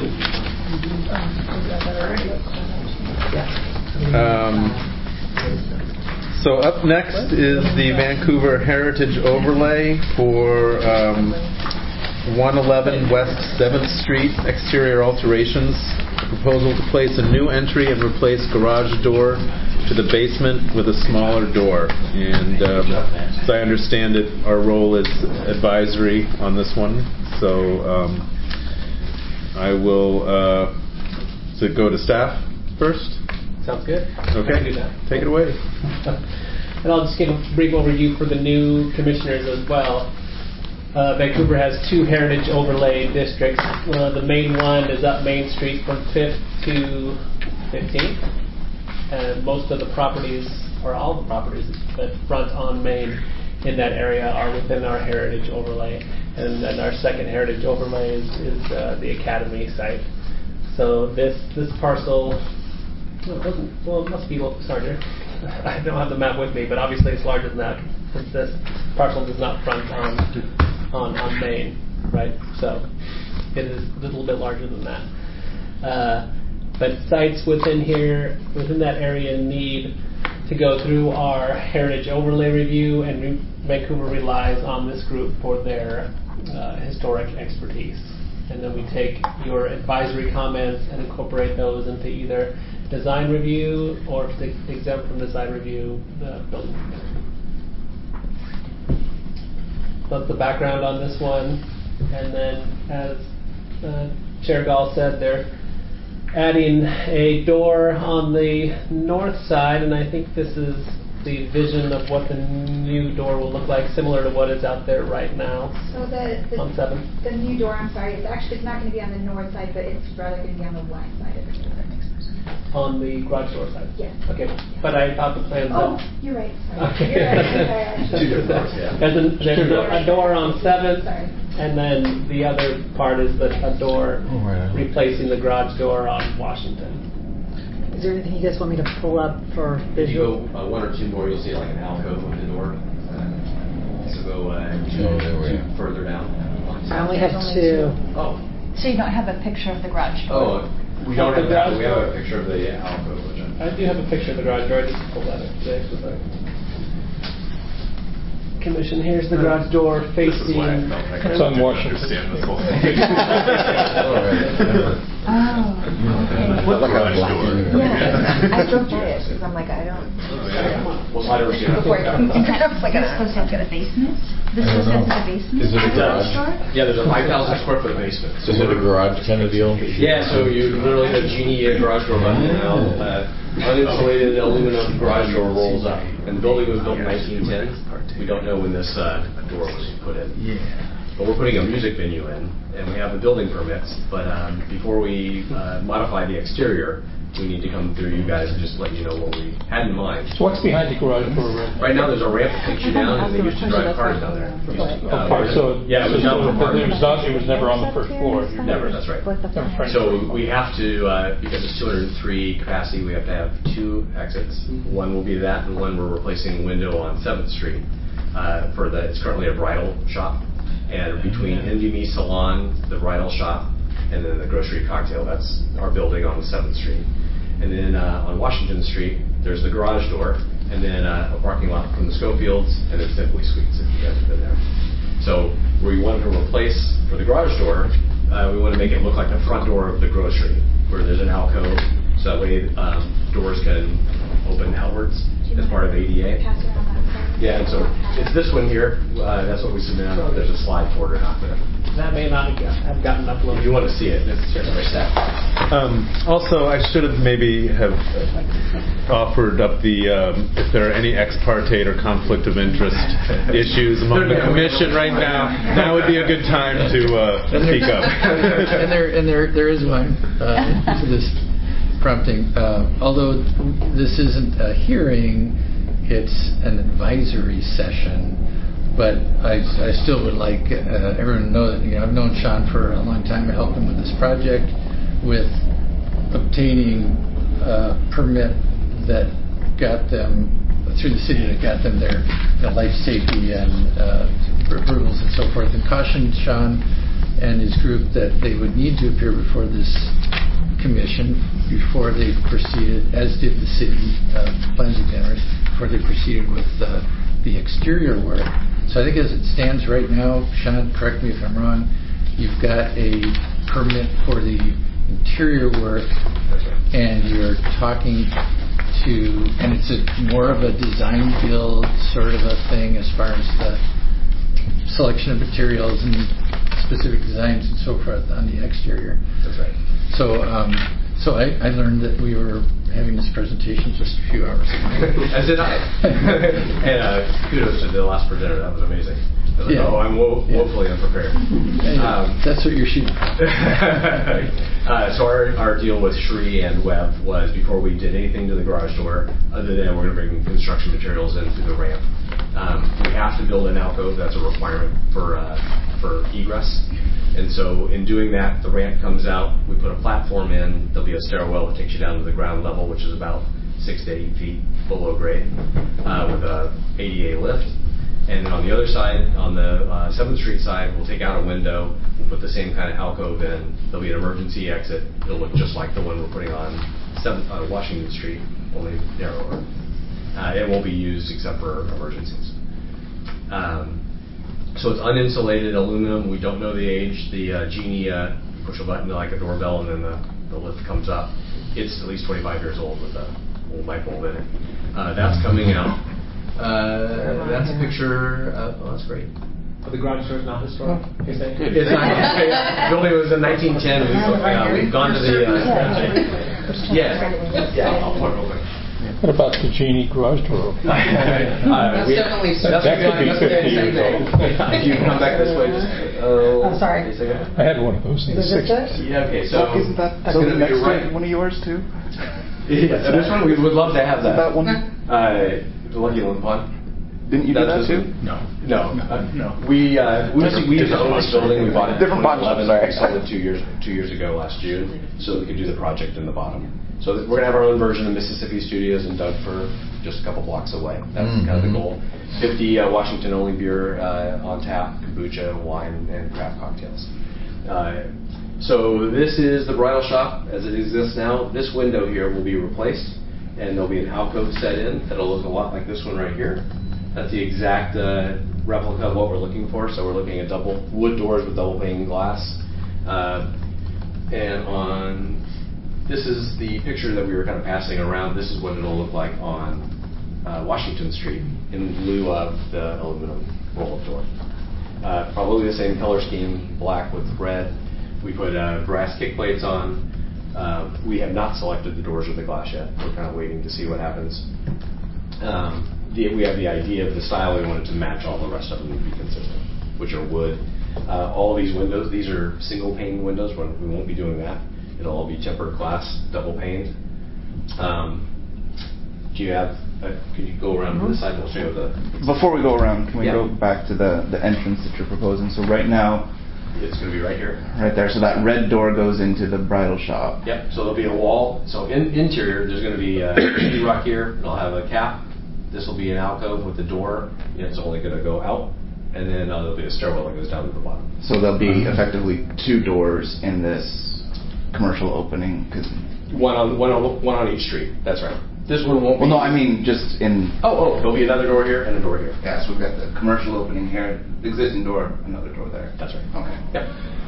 Um, so up next is the Vancouver Heritage Overlay for um, one eleven West seventh Street exterior alterations. A proposal to place a new entry and replace garage door to the basement with a smaller door. And um, as I understand it, our role is advisory on this one. So um, I will uh, so go to staff first. Sounds good. Okay, I can do that. take it away. And I'll just give a brief overview for the new commissioners as well. Uh, Vancouver has two heritage overlay districts. Uh, the main one is up Main Street from fifth to fifteenth. And most of the properties, or all the properties that front on Main in that area are within our heritage overlay. And then our second heritage overlay is, is uh, the Academy site. So this this parcel, well, it doesn't, well, it must be a little larger. I don't have the map with me, but obviously it's larger than that, since this parcel does not front on on, on Main, right? So it is a little bit larger than that. Uh, but sites within here, within that area, need to go through our heritage overlay review, and Re- Vancouver relies on this group for their uh, historic expertise. And then we take your advisory comments and incorporate those into either design review, or if they exempt from design review, the building permit. That's the background on this one. And then, as uh, Chair Gall said, they're adding a door on the north side, and I think this is the vision of what the new door will look like, similar to what is out there right now. So the, the, on seven. the new door, I'm sorry, it's actually it's not going to be on the north side, but it's rather going to be on the west side of the door. On the garage door side? Yes. Okay, but I thought the plans Oh, said... you're right, sorry. Okay. You're right, sorry, Two different doors, yeah. There's, a, there's a, a door on seventh, Sorry. and then the other part is the, a door Oh, right. replacing the garage door on Washington. Is there anything you guys want me to pull up for If you visual? go uh, one or two more, you'll see like an alcove with the door. Uh, so go uh, two, Oh, there we two are. further down. I only have two. Oh, So you don't have a picture of the garage door? oh, we don't have that. We have a picture of the alcove. Which I do have a picture of the garage door. I just pulled that up today. So sorry. Commission. Here's the garage door facing. It's on Washington. Oh, okay. What garage door? Yeah, I drove by it because I'm like, I don't. Well, I never seen it. Before I was like, it's supposed to have a basement? This was into the basement? Is it a garage? Yeah, there's a five thousand square foot basement. Is it a garage kind of deal? Yeah, so you literally have a genie garage door button now. Uh, uninsulated aluminum garage door rolls up. And the building was built in nineteen ten. We don't know when this uh, door was put in. Yeah. But we're putting a music venue in, and we have the building permits. But um, before we uh, modify the exterior, we need to come through you guys and just let you know what we had in mind. So what's behind the garage door right now? Right now, there's a ramp that takes you down, and they used to drive cars down there. Uh, Okay, so yeah, it was so down for parking. it was not, it was never on the first floor. Never, that's right. Never framed. So we have to, uh, because it's two hundred three capacity, we have to have two exits. One will be that, and one we're replacing a window on seventh Street. Uh, for the, it's currently a bridal shop, and between Envy Me Salon, the bridal shop, and then the grocery cocktail, that's our building on seventh Street. And then uh, on Washington Street, there's the garage door, and then uh, a parking lot from the Schofields, and then Simply Sweets, if you guys have been there. So we wanted to replace, for the garage door, uh, we want to make it look like the front door of the grocery, where there's an alcove, so that way um, doors can open outwards as part of A D A. Yeah, and so it's this one here. Uh, that's what we submitted. There's a slide for it or not. But That may not have gotten uploaded. if you want to see it, it's here by staff. Um, also, I should have maybe have offered up the um, if there are any ex parte or conflict of interest issues among the commission right now. Now would be a good time to uh, speak up. and there and there there is one uh, to this prompting. Uh, although this isn't a hearing, it's an advisory session. But I, I still would like uh, everyone to know that, you know, I've known Sean for a long time. I helped him with this project, with obtaining a permit that got them through the city, that got them their, their life safety and uh, approvals and so forth, and cautioned Sean and his group that they would need to appear before this commission before they proceeded, as did the city uh, plans examiners, before they proceeded with uh, the exterior work. So I think as it stands right now, Sean, correct me if I'm wrong, you've got a permit for the interior work, and you're talking to, and it's a more of a design build sort of a thing as far as the selection of materials and specific designs and so forth on the exterior. That's right. So, um, so I, I learned that we were having this presentation just a few hours ago. As did I. And uh, kudos to the last presenter. That was amazing. I was like, Yeah. oh, I'm wo- Yeah. woefully unprepared. Um, That's what you're shooting for. uh, so our, our deal with Shree and Webb was before we did anything to the garage door, other than we're going to bring construction materials in through the ramp. Um, we have to build an alcove. That's a requirement for uh, for egress. And so in doing that, the ramp comes out, we put a platform in, there'll be a stairwell that takes you down to the ground level, which is about six to eight feet below grade, uh, with a A D A lift. And then on the other side, on the uh, seventh Street side, we'll take out a window, we'll put the same kind of alcove in, there'll be an emergency exit, it'll look just like the one we're putting on seventh, uh, Washington Street, only narrower. Uh, it won't be used except for emergencies. Um, So it's uninsulated aluminum. We don't know the age. The uh, genie, uh, you push a button like a doorbell, and then the, the lift comes up. It's at least twenty-five years old with a little light bulb in it. Uh, that's coming out. Uh, that's a picture. Of, oh, that's great. But the garage door is not historic. You're saying? It's not. The building was in nineteen ten. We've, uh, we've gone to the. Uh, yeah. Yeah. I'll point real quick. What about the genie garage door? uh, we, definitely that, that could be fifty years old. If you come back this way, just. Oh, I'm sorry. I had one of those in the sixties. Yeah. Okay. So. Isn't that so gonna next be right. to one of yours too? Yeah, so this one we would love to have that. That one? Uh, the Lucky Lone Pond. Didn't you do that too? No. No. Uh, no. We uh, we used to, we used to own this building. We bought it in Different pond shop, twenty eleven. sorry. We sold it two years two years ago last June, so we could do the project in the bottom. So that we're gonna have our own version of Mississippi Studios in Dougford, just a couple blocks away. That's mm-hmm. kind of the goal. fifty uh, Washington only beer uh, on tap, kombucha, wine, and craft cocktails. Uh, so this is the bridal shop as it exists now. This window here will be replaced, and there'll be an alcove set in that'll look a lot like this one right here. That's the exact uh, replica of what we're looking for. So we're looking at double wood doors with double pane glass. Uh, and on, this is the picture that we were kind of passing around. This is what it'll look like on uh, Washington Street in lieu of the aluminum roll-up door. Uh, probably the same color scheme, black with red. We put uh, brass kick plates on. Uh, we have not selected the doors or the glass yet. We're kind of waiting to see what happens. Um, the, we have the idea of the style. We wanted to match all the rest of them to be consistent, which are wood. Uh, all of these windows, these are single pane windows. We won't be doing that. It'll all be tempered glass, double paned. Um, do you have, uh, could you go around to the side? We'll show you the... Before we go around, can we Yeah. go back to the, the entrance that you're proposing? So right now, it's going to be right here. Right there. So that red door goes into the bridal shop. Yep. So there'll be a wall. So in interior, there's going to be a sheetrock here. It'll have a cap. This will be an alcove with the door. It's only going to go out, and then uh, there'll be a stairwell that goes down to the bottom. So there'll be effectively two doors in this commercial opening. Cause one on one on one on each street. That's right. This one won't. Well, be no, I mean just in. Oh, oh, there'll be another door here and a door here. Yeah. So we've got the commercial opening here, existing door, another door there. That's right. Okay. Yep.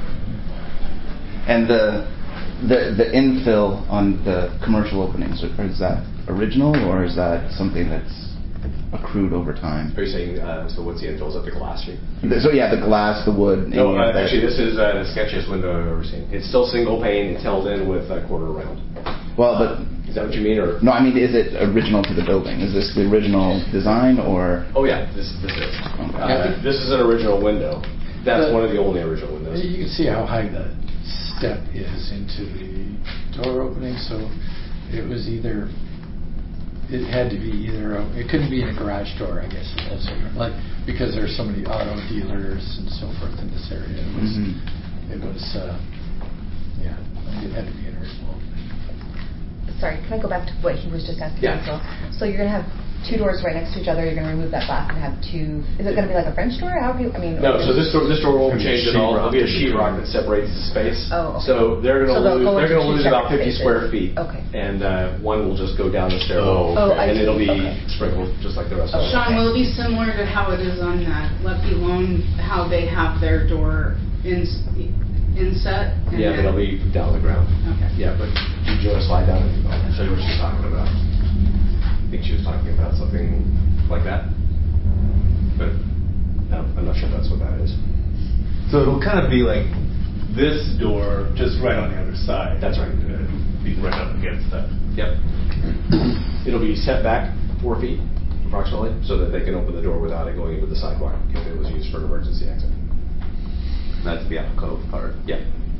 And the the the infill on the commercial openings, is that original or is that something that's accrued over time? Are you saying uh, so? What's the infill? Is that the glass street? So yeah, the glass, the wood. No, uh, actually, this is uh, the sketchiest window I've ever seen. It's still single pane. It's held in with a quarter round. Well, but uh, is that what you mean, or no? I mean, is it original to the building? Is this the original design, or? Oh yeah, this this is. Okay. Uh, this is an original window. That's The- one of the only original windows. You can see how high the step is into the door opening, so it was either, it had to be either, a- it couldn't be in a garage door, I guess, that's like, because there's so many auto dealers and so forth in this area. It was, Mhm. it was, uh, yeah, it had to be an original opening. Sorry, can I go back to what he was just asking? Yeah. as well? So you're going to have two doors right next to each other. You're going to remove that glass and have two. Is it going to be like a French door? How do you? I mean. No, so this door, this door won't It's gonna be change at all. There'll be a sheetrock. sheetrock that separates the space. Oh, okay. So they're going to So they'll lose. go They're into going to two lose about separate fifty spaces. square feet. Okay. And uh, one will just go down the stairwell, Oh, I and see. it'll be Okay. sprinkled just like the rest of it. Sean, will it be similar to how it is on that Lucky Loan, how they have their door in, inset? and Yeah, but then- it'll be down on the ground. Okay. Yeah, but did you want to slide down and I'll show you what she's talking about? I think she was talking about something like that, but no, I'm not sure that's what that is. So it'll kind of be like this door, just right on the other side. That's right. It'll be right up against that. Yep. It'll be set back four feet approximately, so that they can open the door without it going into the sidewalk if it was used for an emergency exit. That's the alcove part. Yeah,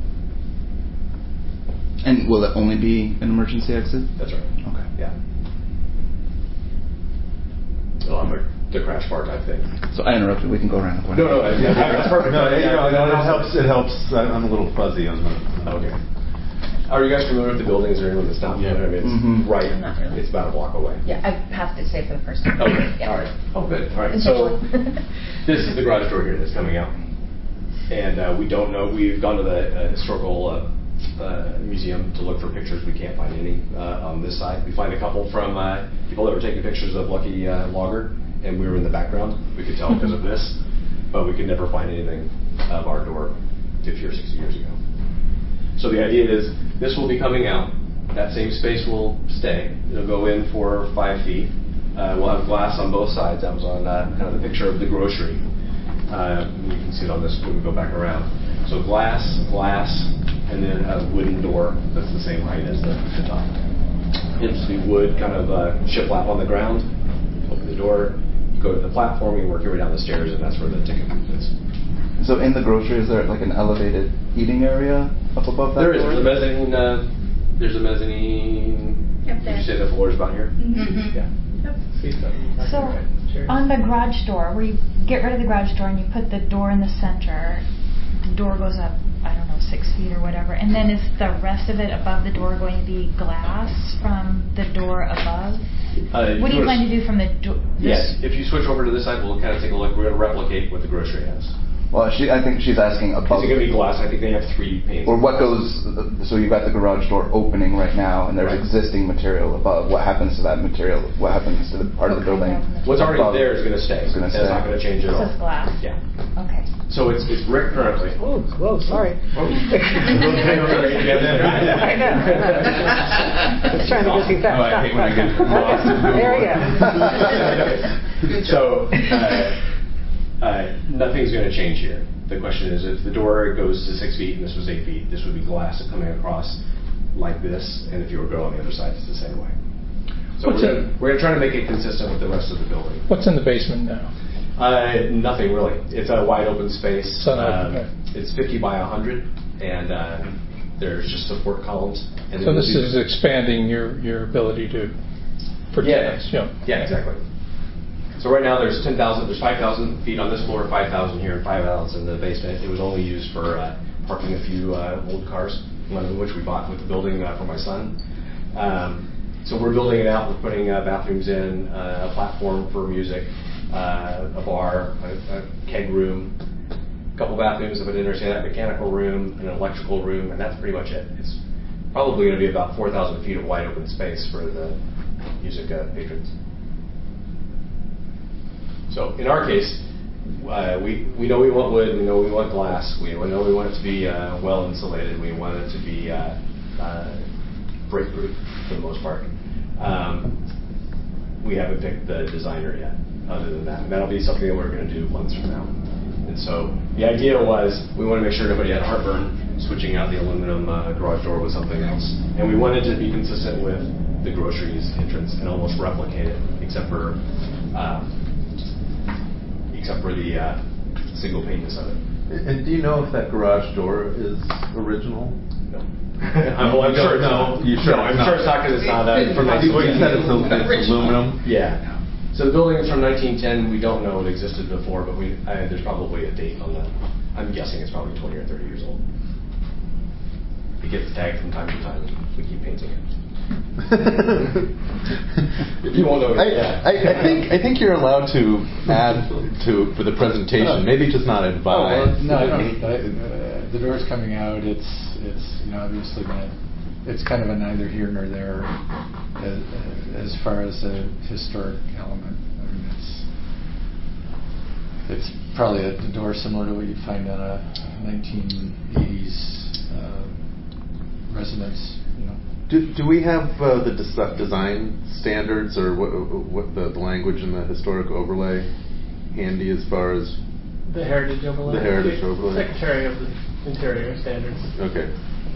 And will it only be an emergency exit? that's right. Okay. Yeah. It'll have a, the crash bar type thing. So I interrupted. We can go around the corner. No, no, yeah, that's perfect. No, you know, Yeah, it helps. It helps. I- I'm a little fuzzy on the. Okay. Are you guys familiar with the building? Is there anyone that's not familiar? I mean, it's Mhm. right. Not really. It's about a block away. Yeah, I passed it today for the first time. Okay. Yeah. All right. Oh, good. All right. So this is the garage door here that's coming out, and uh, we don't know. We've gone to the uh, historical uh, uh, museum to look for pictures. We can't find any uh, on this side. We find a couple from uh, people that were taking pictures of Lucky uh, Logger, and we were in the background. We could tell because of this, but we could never find anything of our door fifty or sixty years ago. So the idea is this will be coming out. That same space will stay. It'll go in for five feet. Uh, we'll have glass on both sides. That was on uh, kind of the picture of the grocery. Uh, you can see it on this when we go back around. So glass, glass, and then a wooden door that's the same height as the, the top. It's the wood kind of uh, shiplap on the ground. Open the door, you go to the platform, you work your way down the stairs, and that's where the ticket booth is. So in the grocery, is there like an elevated eating area up above that? There is. door? There's a mezzanine. Uh, there's a mezzanine. Up Did there. you say the floor is about here? Mhm. Yeah. See, so, So, Sure. on the garage door, where you get rid of the garage door and you put the door in the center, the door goes up, I don't know, six feet or whatever, and then is the rest of it above the door going to be glass from the door above? Uh, What do you notice- plan to do from the door? Yes. If you switch over to this side, we'll kind of take a look. We're going to replicate what the grocery has. Well, she, I think she's asking above. Is it going to be glass? I think they have three panes. Or what goes, so you've got the garage door opening right now, and there's Right. existing material above. What happens to that material? What happens to the part of the building? What's already above? there is going to stay. It's going to stay. It's not going to change at all. This is glass? Yeah. Okay. So it's it's brick currently. Oh, whoa, sorry. Oh. I know. I was trying to go too fast. Oh, I hate when I get lost in Google. There we go. So uh, uh, nothing's going to change here. The question is, if the door goes to six feet and this was eight feet, this would be glass coming across like this, and if you were going on the other side, it's the same way. So What's we're in- gonna, we're going to try to make it consistent with the rest of the building. What's in the basement now? Uh, nothing really. It's a wide open space. So not- Um, okay. It's fifty by one hundred, and uh, there's just support columns. And So then this we'll is do- expanding your, your ability to, for Yeah. tenants, yeah. Yeah, exactly. So right now there's ten thousand, there's five thousand feet on this floor, five thousand here, and five thousand in the basement. It was only used for uh, parking a few uh, old cars, one of which we bought with the building uh, for my son. Um, so we're building it out. We're putting uh, bathrooms in, uh, a platform for music, uh, a bar, a, a keg room, a couple bathrooms if I didn't understand that, mechanical room, an electrical room, and that's pretty much it. It's probably going to be about four thousand feet of wide open space for the music uh, patrons. So in our case, uh, we, we know we want wood, we know we want glass, we, we know we want it to be uh, well insulated, we want it to be uh, uh, break-proof for the most part. Um, we haven't picked the designer yet, other than that. And that'll be something that we're going to do months from now. And so the idea was we want to make sure nobody had heartburn switching out the aluminum uh, garage door with something else. And we wanted to be consistent with the groceries entrance and almost replicate it, except for uh, except for the uh, single pateness of it. And do you know if that garage door is original? No. I'm, well, I'm sure it's no. not. You sure no, I'm it's sure it's not because it's not uh, from nineteen ten. You said it's, it's aluminum. Yeah. So the building is from nineteen ten. We don't know it existed before, but we uh, there's probably a date on that. I'm guessing it's probably twenty or thirty years old. It gets tagged from time to time. We keep painting it. You won't know. I, I, I think I think you're allowed to add to for the presentation. Maybe just not advise. Oh, well, no, I don't need that. Uh, the door's coming out. It's it's you know obviously gonna, it's kind of a neither here nor there as, as far as a historic element. I mean, it's it's probably a door similar to what you'd find on a nineteen eighties uh, residence. You know. Do, do we have uh, the des- design standards or what, what the, the language in the historic overlay handy as far as The heritage overlay. The heritage The overlay. Secretary of the Interior standards. Okay.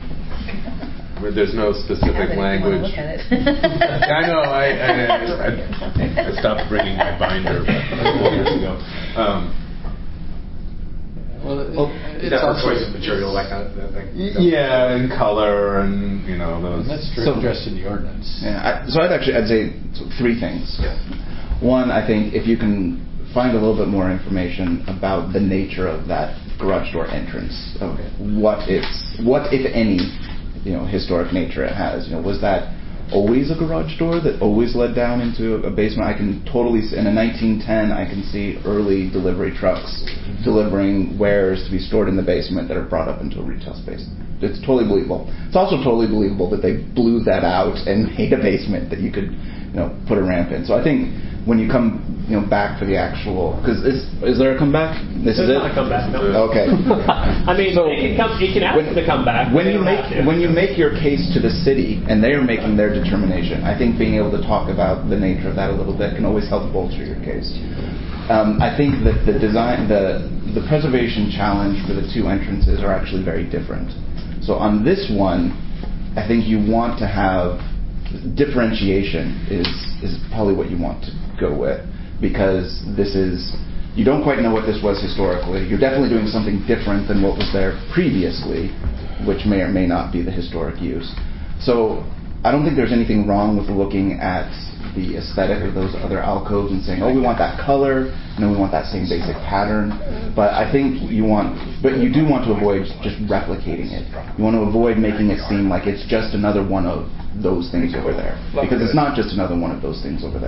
But there's no specific language. I know. I, I, I, I stopped bringing my binder about years ago. Um, Well, it, Well, it's that's our also choice of material, that kind of thing. yeah, and color, and you know those. And that's So- addressed in the ordinance. Yeah, I, so I'd actually I'd say three things. One, I think if you can find a little bit more information about the nature of that garage door entrance, of what it's what if any, you know, historic nature it has. You know, was that always a garage door that always led down into a basement? I can totally see, in a nineteen ten I can see early delivery trucks delivering wares to be stored in the basement that are brought up into a retail space. It's totally believable. It's also totally believable that they blew that out and made a basement that you could, you know, put a ramp in. So I think when you come, you know, back for the actual, because is is there a comeback? This There's is not it. a comeback, no. Okay. I mean, So, it can come. It can ask when- them to come back. When but you they don't make have to. when you make your case to the city and they are making their determination, I think being able to talk about the nature of that a little bit can always help bolster your case. Um, I think that the design, the the preservation challenge for the two entrances are actually very different. So on this one, I think you want to have differentiation is is probably what you want to go with, because this is, you don't quite know what this was historically. You're definitely doing something different than what was there previously, which may or may not be the historic use. So I don't think there's anything wrong with looking at the aesthetic of those other alcoves and saying, oh, we want that color, and then we want that same basic pattern. But I think you want, but you do want to avoid just replicating it. You want to avoid making it seem like it's just another one of those things over there, because it's not just another one of those things over there.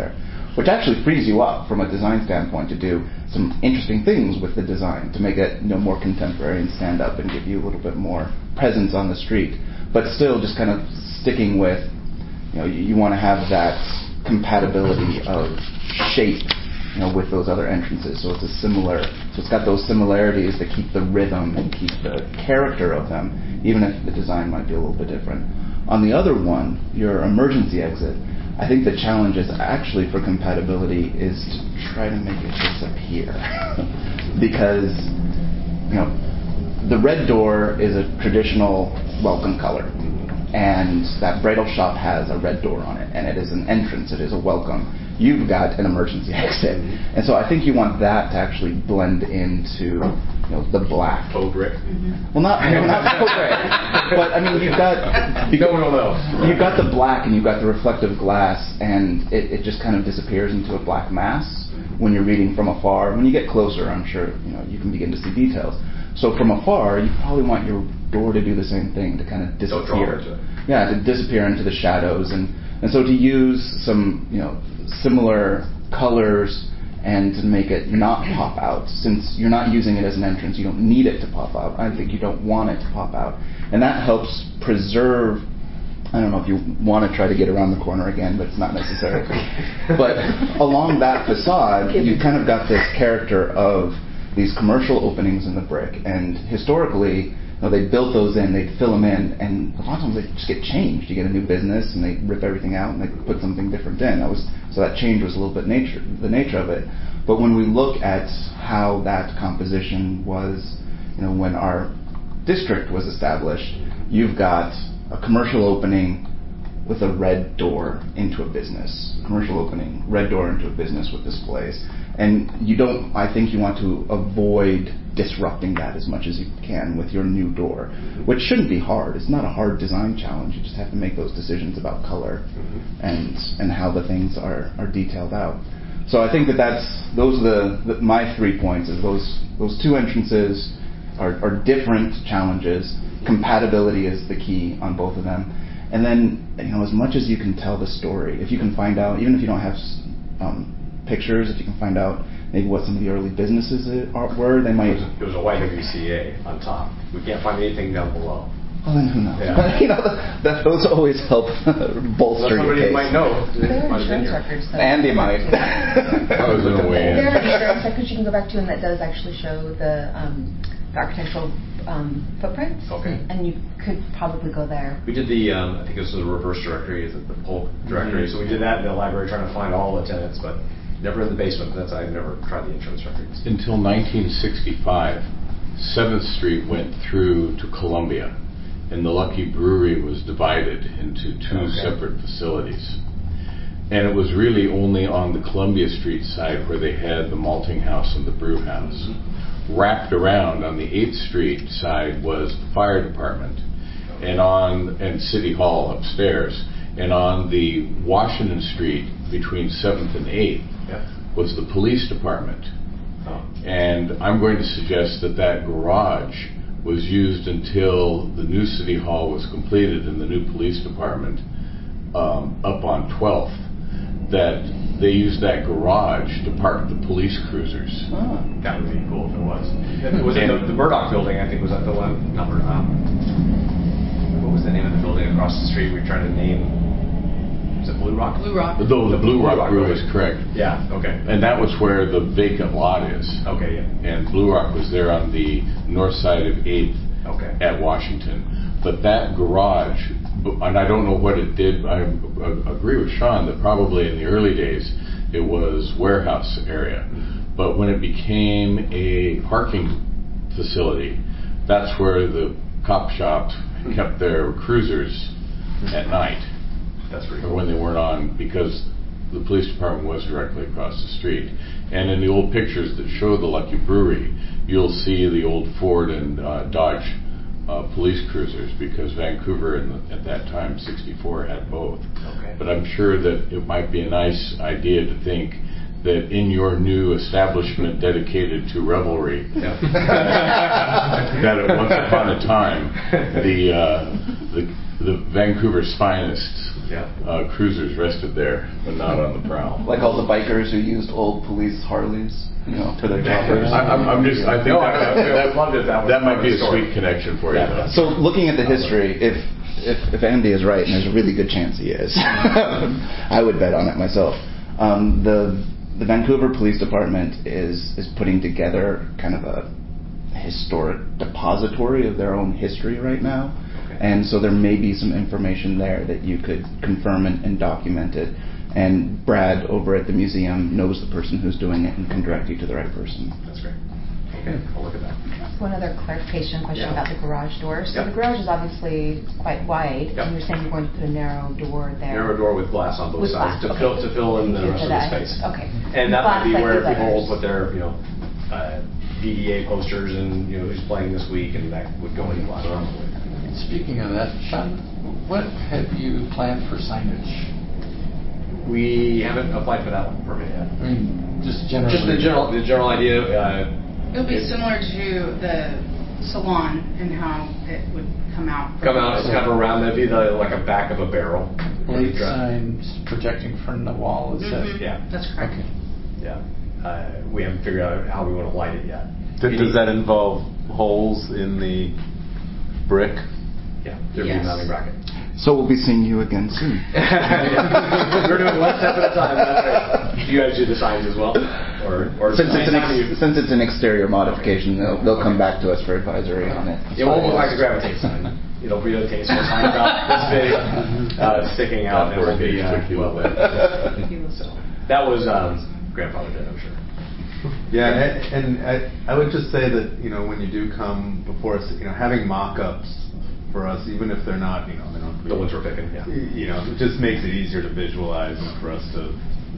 which actually frees you up from a design standpoint to do some interesting things with the design, to make it, you know, more contemporary and stand up and give you a little bit more presence on the street. But still just kind of sticking with, you know, you, you want to have that compatibility of shape, you know, with those other entrances. So it's a similar, so it's got those similarities that keep the rhythm and keep the character of them, even if the design might be a little bit different. On the other one, your emergency exit, I think the challenge is actually for compatibility is to try to make it disappear. Because, you know, the red door is a traditional welcome color. And that bridal shop has a red door on it, and it is an entrance, it is a welcome. You've got an emergency exit. And so I think you want that to actually blend into, you know, the black. Faux brick? Well, not, no, not faux brick. But, I mean, you've got... No one will know. You've got the black and you've got the reflective glass, and it, it just kind of disappears into a black mass when you're reading from afar. When you get closer, I'm sure, you know, you can begin to see details. So from afar, you probably want your door to do the same thing, to kind of disappear. Yeah, to disappear into the shadows, and, and so to use some, you know, similar colors and to make it not pop out. Since you're not using it as an entrance, you don't need it to pop out. I think you don't want it to pop out. And that helps preserve, I don't know if you want to try to get around the corner again, but it's not necessary. But along that facade, you kind of got this character of these commercial openings in the brick, and historically, you know, they built those in, they'd fill them in, and a lot of times they just get changed. You get a new business, and they rip everything out, and they put something different in. That was so that change was a little bit nature, the nature of it. But when we look at how that composition was, you know, when our district was established, you've got a commercial opening with a red door into a business. Commercial opening, red door into a business with displays. And you don't, I think you want to avoid disrupting that as much as you can with your new door, which shouldn't be hard. It's not a hard design challenge. You just have to make those decisions about color and and how the things are, are detailed out. So I think that that's, those are the, the my three points, is those those two entrances are, are different challenges. Compatibility is the key on both of them. And then, you know, as much as you can tell the story, if you can find out, even if you don't have um, pictures, if you can find out maybe what some of the early businesses are, were, they might... It was a Y W C A on top. We can't find anything down below. Well, then who knows? Yeah. You know, that, those always help bolster well, your case. Somebody might know. There are insurance records. Andy might. I was in a way. There are insurance records you can go back to, and that does actually show the, um, the architectural um, footprints. Okay. And you could probably go there. We did the, um, I think this was the reverse directory, is it the Polk directory? Mm-hmm. So we did that in the library, trying to find all the tenants, but never in the basement. That's I've never tried the insurance records. Until nineteen sixty-five, seventh Street went through to Columbia, and the Lucky Brewery was divided into two okay. separate facilities. And it was really only on the Columbia Street side where they had the malting house and the brew house. Mm-hmm. Wrapped around on the eighth Street side was the fire department, and on and City Hall upstairs. And on the Washington Street between seventh and eighth yeah. was the police department. Oh. And I'm going to suggest that that garage was used until the new City Hall was completed and the new police department um, up on twelfth, that they used that garage to park the police cruisers. Oh. That would be cool if it was. It was in the, the Murdoch building, I think, was that the one number? Um, what was the name of the building across the street we were trying to name? Was it Blue Rock? Blue Rock. The, the, the Blue, Blue Rock, Rock Brewery is correct. Yeah, okay. And that was where the vacant lot is. Okay, yeah. And Blue Rock was there on the north side of eighth okay. at Washington. But that garage, and I don't know what it did, I, I agree with Sean that probably in the early days it was warehouse area. Mm-hmm. But when it became a parking facility, that's where the cop shop kept their cruisers mm-hmm. at night. That's pretty or cool. when they weren't on, because the police department was directly across the street. And in the old pictures that show the Lucky Brewery, you'll see the old Ford and uh, Dodge uh, police cruisers, because Vancouver in the, at that time, sixty-four, had both. Okay. But I'm sure that it might be a nice idea to think that in your new establishment dedicated to revelry, yeah. that at once upon a time, the, uh, the, the Vancouver's finest Yeah. Uh, cruisers rested there, but not on the prowl. Like all the bikers who used old police Harleys, you know, for their choppers. I, I'm, I'm just, I think No, that, I- I that, loved it. That was that part might of be a the story. sweet connection for you, though. So looking at the history, if if, if Andy is right, and there's a really good chance he is, I would bet on it myself. Um, the the Vancouver Police Department is is putting together kind of a historic depository of their own history right now. And so there may be some information there that you could confirm and, and document it. And Brad over at the museum knows the person who's doing it and can direct you to the right person. That's great. Okay, I'll look at that. Just one other clarification question Yeah. about the garage door. So Yeah. the garage is obviously quite wide, Yeah. and you're saying you're going to put a narrow door there. Narrow door with glass on both With sides glass, to okay. fill to fill in the Thank you rest for of the that. space. Okay. And that Glass might be like where these people others. will put their, you know, uh, D D A posters and, you know, who's playing this week, and that would go in glass. Speaking of that, Sean, what have you planned for signage? We haven't applied for that one permit yet. I mean, just generally. Just the general, the general idea. Uh, It would be it's- similar to the salon and how it would come out. Come out, it's kind of around, that'd be the, like a back of a barrel. Light signs projecting from the wall, is Mhm. that? Yeah. That's correct. Okay. Yeah. Uh, we haven't figured out how we want to light it yet. Does, does that involve holes in the brick? Yeah, there'd be a Yes. mounting bracket. So we'll be seeing you again soon. We're doing one step at a time. That's right. Do you guys do the signs as well, or or Since it's, an signs you- ex- since it's an exterior modification, they'll, they'll come back to us for advisory on it. It won't look like a gravitate sign. It'll be a tasteful sign about this big, uh, sticking out. And it won't be uh, well lit. So that was um, grandfather did, I'm sure. Yeah, and, and I, I would just say that, you know, when you do come before us, you know, having mock-ups for us, even if they're not, you know, they don't. The ones we're picking, yeah. You know, it just makes it easier to visualize and for us to.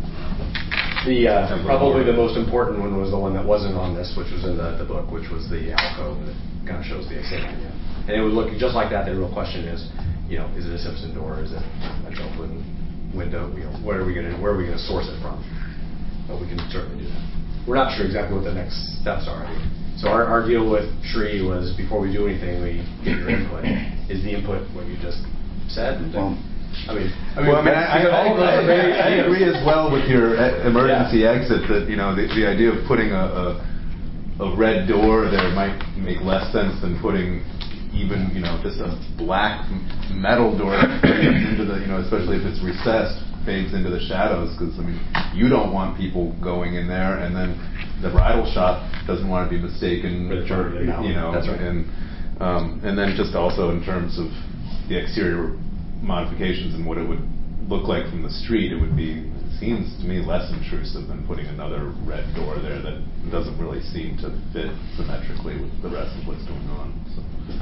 The uh, probably the most important one was the one that wasn't on this, which was in the, the book, which was the alcove that kind of shows the extent. And it would look just like that. The real question is, you know, is it a Simpson door? Is it a Joplin window? You know, where are we going to where are we going to source it from? But we can certainly do that. We're not sure exactly what the next steps are. So our, our deal with Sri was before we do anything, we get your input. Is the input what you just said? Well, I mean, I mean, Well, I mean, I, I, I, agree, I agree as well with your e- emergency Yeah. exit that, you know, the, the idea of putting a, a, a red door there might make less sense than putting even, you know, just a black m- metal door that fades into the, you know, especially if it's recessed, fades into the shadows, because, I mean, you don't want people going in there, and then the bridal shop doesn't want to be mistaken For the for, charity, no. you know, That's right. and, um, and then just also in terms of the exterior modifications and what it would look like from the street, it would be, it seems to me, less intrusive than putting another red door there that doesn't really seem to fit symmetrically with the rest of what's going on. So.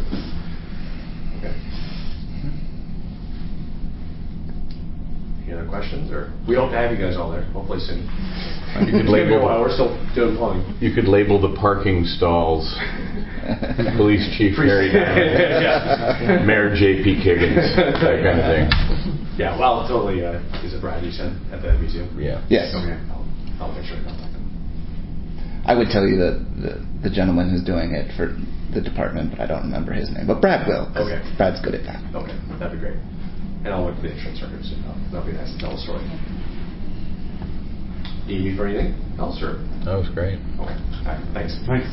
Okay. Any other questions? Or we hope to have you guys all there. Hopefully soon. You could It's gonna be a label while. We're still doing plumbing. You could label the parking stalls Police Chief Harry Yeah. Mayor J P Kiggins, that kind of thing. Yeah, well, totally. Uh, is it Brad you said at the museum? Yeah. Yes. Okay. I'll, I'll make sure to contact them. I would tell you the, the, the gentleman who's doing it for the department, but I don't remember his name. But Brad will. 'Cause Okay. Brad's good at that. Okay, that'd be great. And I'll look at the insurance records too. That'll be nice to tell the story. Need me for anything else, or? That was great. Okay. All right. Thanks. Thanks.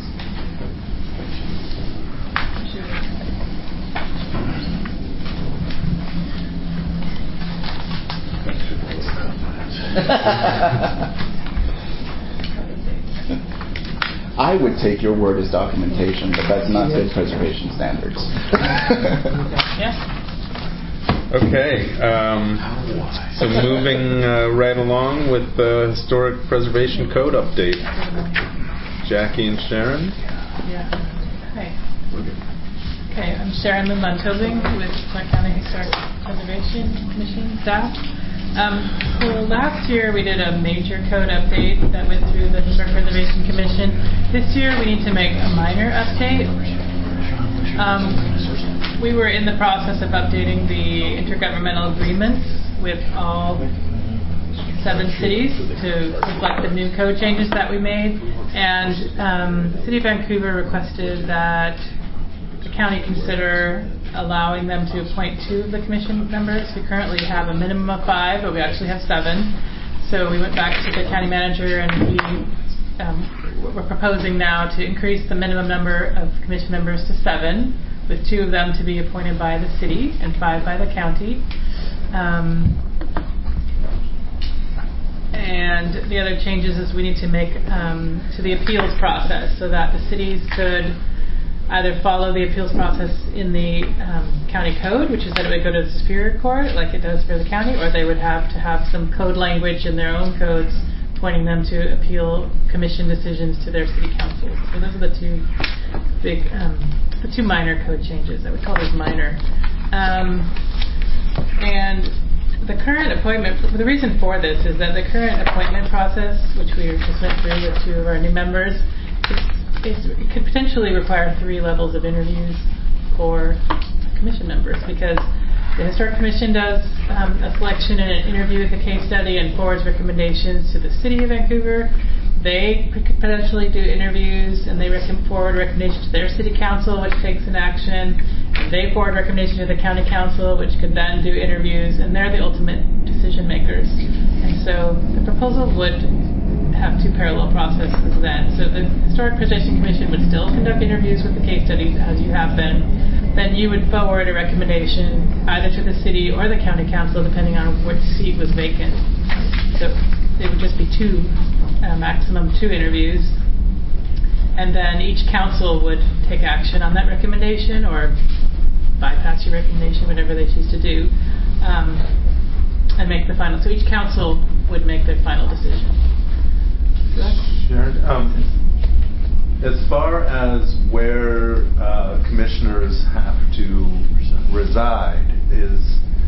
I would take your word as documentation, but that's not good preservation standards. Yeah. Okay, um, so moving uh, right along with the Historic Preservation Code update. Jackie and Sharon? Yeah. Hi. Okay, I'm Sharon Lynn Tobing with Clark County Historic Preservation Commission staff. Um, so last year we did a major code update that went through the Historic Preservation Commission. This year we need to make a minor update. Um, we were in the process of updating the intergovernmental agreements with all seven cities to reflect the new code changes that we made. And um, the City of Vancouver requested that the county consider allowing them to appoint two of the commission members. We currently have a minimum of five, but we actually have seven. So we went back to the county manager, and we, um, we're proposing now to increase the minimum number of commission members to seven, with two of them to be appointed by the city and five by the county. Um, and the other changes is we need to make um, to the appeals process so that the cities could either follow the appeals process in the um, county code, which is that it would go to the Superior Court like it does for the county, or they would have to have some code language in their own codes pointing them to appeal commission decisions to their city councils. So those are the two big, um, the two minor code changes. I would call those minor. Um, and the current appointment, the reason for this is that the current appointment process, which we just went through with two of our new members, it's, it could potentially require three levels of interviews for commission members, because the Historic Commission does um, a selection and an interview with a case study and forwards recommendations to the City of Vancouver. They could potentially do interviews, and they rec- forward recommendations to their City Council, which takes an action. And they forward recommendations to the County Council, which could then do interviews, and they're the ultimate decision makers. And so the proposal would have two parallel processes then. So the Historic Preservation Commission would still conduct interviews with the case studies as you have been. Then you would forward a recommendation either to the city or the county council, depending on which seat was vacant. So it would just be two, uh, maximum two interviews. And then each council would take action on that recommendation or bypass your recommendation, whatever they choose to do, um, and make the final. So each council would make their final decision. Sharon, um, as far as where uh, commissioners have to reside, is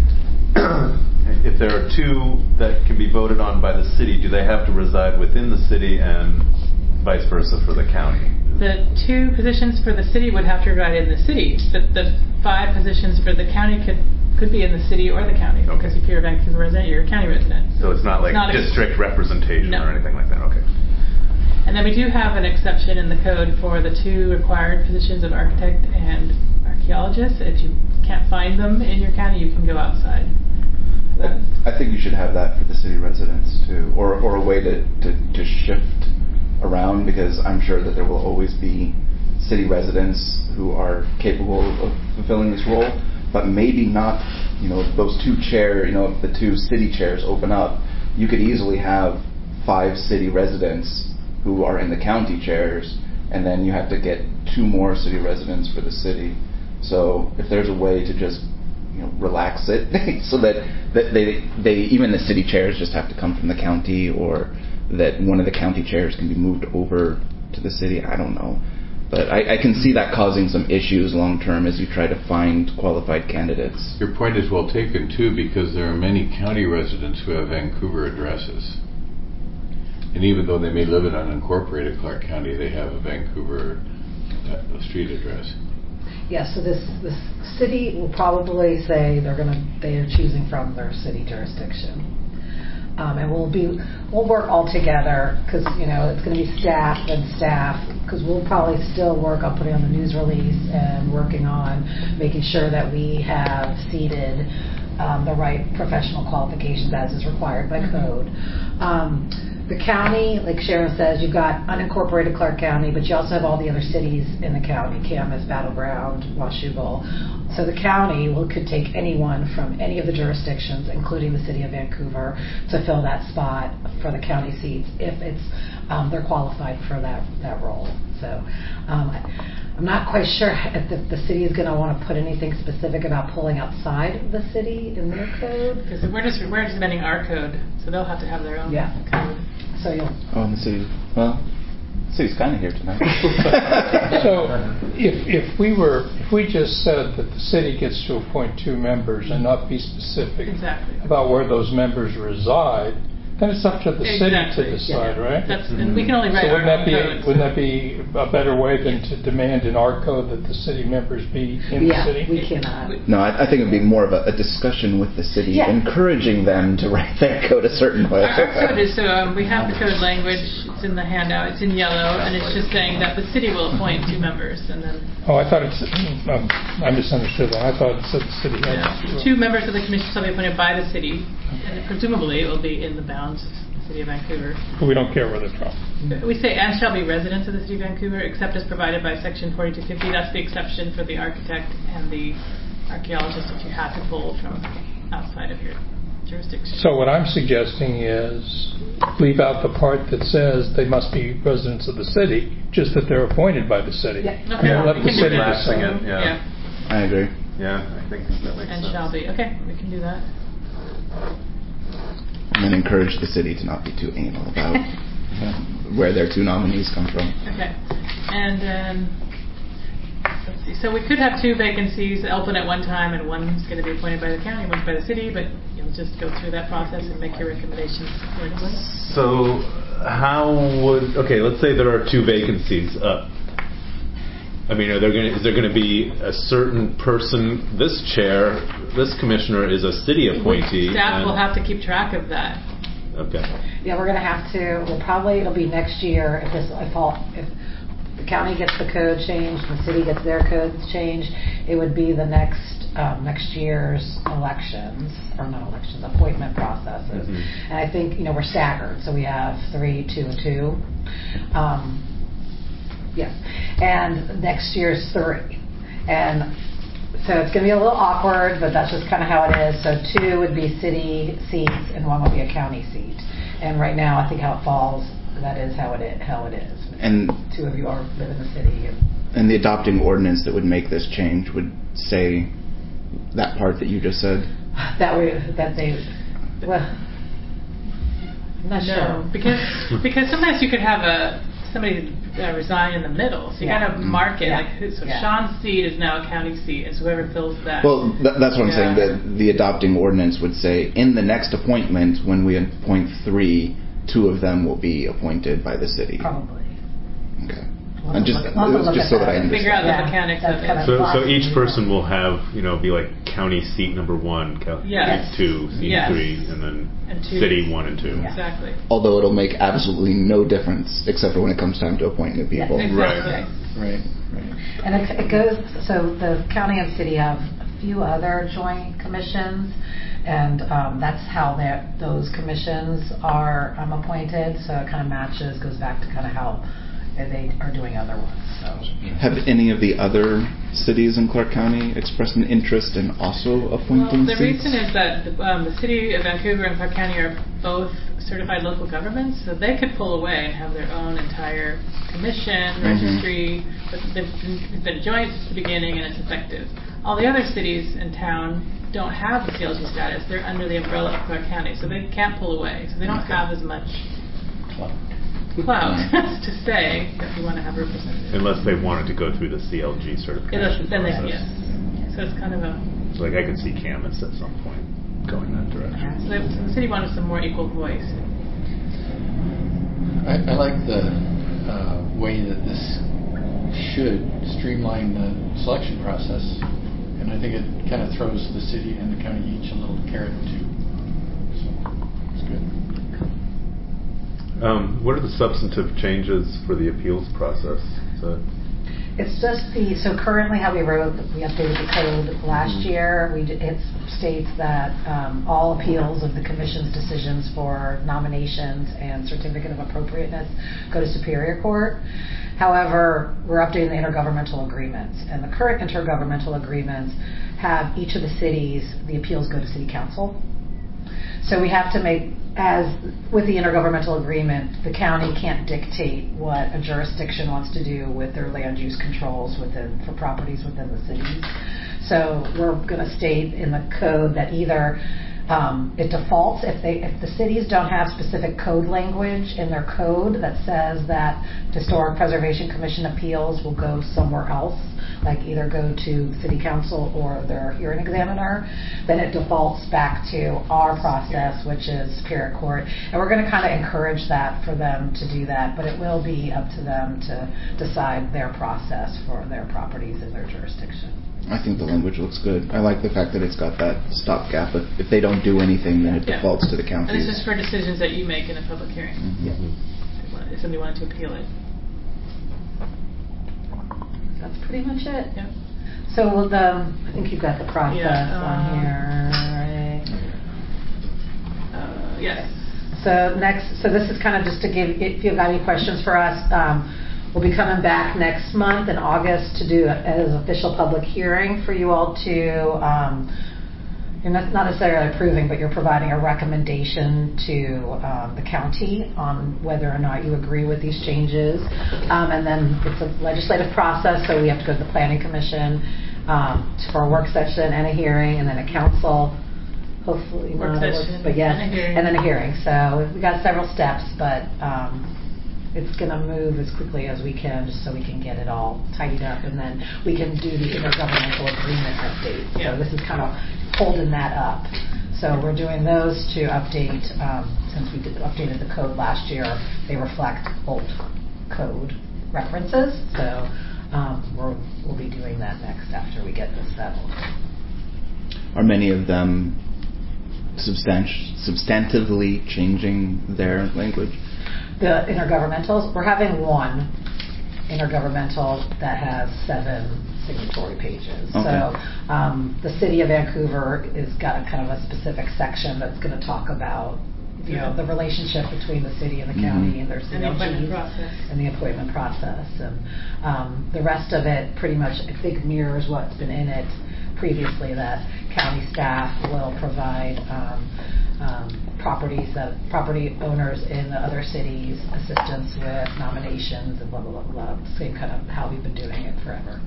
if there are two that can be voted on by the city, do they have to reside within the city and vice versa for the county? The two positions for the city would have to reside in the city, but the five positions for the county could could be in the city or the county. Okay. Because if you're a Vancouver resident, you're a county resident. So it's not like it's not district a, representation no. or anything like that. Okay. And then we do have an exception in the code for the two required positions of architect and archaeologist. If you can't find them in your county, you can go outside. I think you should have that for the city residents too, or or a way to, to, to shift around, because I'm sure that there will always be city residents who are capable of fulfilling this role, but maybe not, you know, those two chair, you know, if the two city chairs open up, you could easily have five city residents who are in the county chairs, and then you have to get two more city residents for the city. So if there's a way to just, you know, relax it so that, that they, they even the city chairs just have to come from the county, or that one of the county chairs can be moved over to the city, I don't know. But I, I can see that causing some issues long term as you try to find qualified candidates. Your point is well taken too, because there are many county residents who have Vancouver addresses. And even though they may live in unincorporated Clark County, they have a Vancouver uh, street address. Yeah, so this this city will probably say they're gonna they are choosing from their city jurisdiction, um, and we'll be we'll work all together, because you know it's going to be staff and staff, because we'll probably still work on putting on the news release and working on making sure that we have seated um, the right professional qualifications as is required by code. Um, The county, like Sharon says, you've got unincorporated Clark County, but you also have all the other cities in the county, Camas, Battle Ground, Washougal. So the county will, could take anyone from any of the jurisdictions, including the city of Vancouver, to fill that spot for the county seats if it's um, they're qualified for that, that role. So um, I'm not quite sure if the, the city is going to want to put anything specific about pulling outside the city in their code. Because we're just we're just amending our code, so they'll have to have their own yeah. code. So you'll. Oh, and the city. Well, the city's kind of here tonight. So, if if we were if we just said that the city gets to appoint two members and not be specific exactly. about where those members reside, then it's up to the exactly. city to decide, yeah. right? That's, and we can only write so wouldn't our that be codes. wouldn't that be a better way than to demand in our code that the city members be in yeah, the city? we cannot. No, I, I think it would be more of a, a discussion with the city, yeah. encouraging them to write their code a certain way. Our, our code is so um, we have the code language. It It's in the handout. It's in yellow, and it's just saying that the city will appoint two members, and then Oh, I thought it's, um, I misunderstood that. I thought it said the city had. yeah. two members of the commission shall be appointed by the city, and presumably it will be in the bounds of the city of Vancouver. But we don't care where they're from. We say and shall be residents of the city of Vancouver, except as provided by section forty-two fifty. That's the exception for the architect and the archaeologist that you have to pull from outside of your jurisdiction. So what I'm suggesting is leave out the part that says they must be residents of the city, just that they're appointed by the city. Yeah, okay. And let We the can do city that. decide. It, yeah. Yeah. I agree. Yeah, I think that makes And sense. shall be. Okay, we can do that. And then encourage the city to not be too anal about where their two nominees come from. Okay. And then, let's see. So we could have two vacancies open at one time, and one's going to be appointed by the county, one's by the city, but you'll just go through that process and make your recommendations accordingly. So, how would okay? Let's say there are two vacancies. Uh, I mean, are there going? Is there going to be a certain person? This chair, this commissioner, is a city appointee. Staff and, will have to keep track of that. Okay. Yeah, we're going to have to. Well, probably it'll be next year if this if all if the county gets the code changed, the city gets their codes changed. It would be the next um, next year's elections or not elections appointment processes. Mm-hmm. And I think you know we're staggered, so we have three, two, and two. Um, yes, and next year's three, and so it's going to be a little awkward, but that's just kind of how it is. So two would be city seats, and one would be a county seat. And right now, I think how it falls, that is how it is. How it is. And two of you are live in the city. And, and the adopting ordinance that would make this change would say that part that you just said. That we that they. Well, I'm not no, sure because because sometimes you could have a somebody uh, resign in the middle, so you Yeah. got to mark it. Yeah. Like so, Yeah. Sean's seat is now a county seat, and so whoever fills that. Well, th- that's what I'm Yeah. saying. That the adopting ordinance would say in the next appointment, when we appoint three, two of them will be appointed by the city. Probably. Okay. We'll And just look- we'll it's look just at so that that. I understand. Figure out the Yeah, mechanics that's of it. kind of So, so possible. each person will have, you know, be like county seat number one, county Yes. seat two, seat Yes. three, and then And two. city one and two. Yeah. Exactly. Although it'll make absolutely no difference except for when it comes time to appoint new people. Yeah, Exactly. Right. Right, right. And it, it goes, so the county and city have a few other joint commissions, and um, that's how their- those commissions are um, appointed, so it kind of matches, goes back to kind of how they are doing other ones. So. Have any of the other cities in Clark County expressed an interest in also appointing Well, the seats? reason is that the, um, the city of Vancouver and Clark County are both certified local governments, so they could pull away and have their own entire commission, Mhm. registry. But they've been, it's been joint since the beginning, and it's effective. All the other cities in town don't have the C L G status; they're under the umbrella of Clark County, so they can't pull away. So they don't Okay. have as much Clout. clout Mhm. to say that we want to have representatives. Unless they wanted to go through the C L G certification Unless- then they, process. yes. So it's kind of a. So, like I could see Camas at some point going that direction. So, they, so the city wanted some more equal voice. I, I like the uh, way that this should streamline the selection process, and I think it kind of throws the city and the county each a little carrot too. So it's good. Um, what are the substantive changes for the appeals process? Is that It's just the, so currently how we wrote, we updated the code last Mhm. year. We, d- it states that um, all appeals of the commission's decisions for nominations and certificate of appropriateness go to Superior Court. However, we're updating the intergovernmental agreements, and the current intergovernmental agreements have each of the cities, the appeals go to City Council. So we have to make, as with the intergovernmental agreement, the county can't dictate what a jurisdiction wants to do with their land use controls within, for properties within the cities. So we're going to state in the code that either um, it defaults if they if the cities don't have specific code language in their code that says that Historic Preservation Commission appeals will go somewhere else, like either go to City Council or their hearing examiner, then it defaults back to our process, which is Superior Court. And we're going to kind of encourage that for them to do that, but it will be up to them to decide their process for their properties in their jurisdiction. I think the language looks good. I like the fact that it's got that stopgap. If, if they don't do anything, then it Yeah. defaults to the And county. this is for decisions that you make in a public hearing. Mhm. If if somebody wanted to appeal it. That's pretty much it. Yeah. So we'll, the, I think you've got the process Yeah, on um, here, right? Uh, yes. So next, so this is kind of just to give, if you've got any questions for us, um, we'll be coming back next month in August to do a- as an official public hearing for you all to, um, you're not not necessarily approving, but you're providing a recommendation to um, the county on whether or not you agree with these changes. Um, and then it's a legislative process, so we have to go to the Planning Commission um, for a work session and a hearing, and then a council. Hopefully Work not a work, session but yes, and a hearing. and then a hearing. So we got several steps, but um, it's going to move as quickly as we can, just so we can get it all tidied up, and then we can do the intergovernmental agreement update. Yeah. So this is kind of holding that up. So we're doing those to update. Um, since we did, updated the code last year, they reflect old code references. So um, we're, we'll be doing that next after we get this settled. Are many of them substant- substantively changing their language? The intergovernmentals, we're having one intergovernmental that has seven signatory pages. Okay. So um, the city of Vancouver has got a kind of a specific section that's going to talk about, you know, the relationship between the city and the county Mm-hmm. and their And the appointment C L Gs process. and the appointment process. And um, the rest of it pretty much, I think, mirrors what's been in it previously, that county staff will provide um, um, properties that property owners in the other cities assistance with nominations and blah blah blah blah. Same kind of how we've been doing it forever.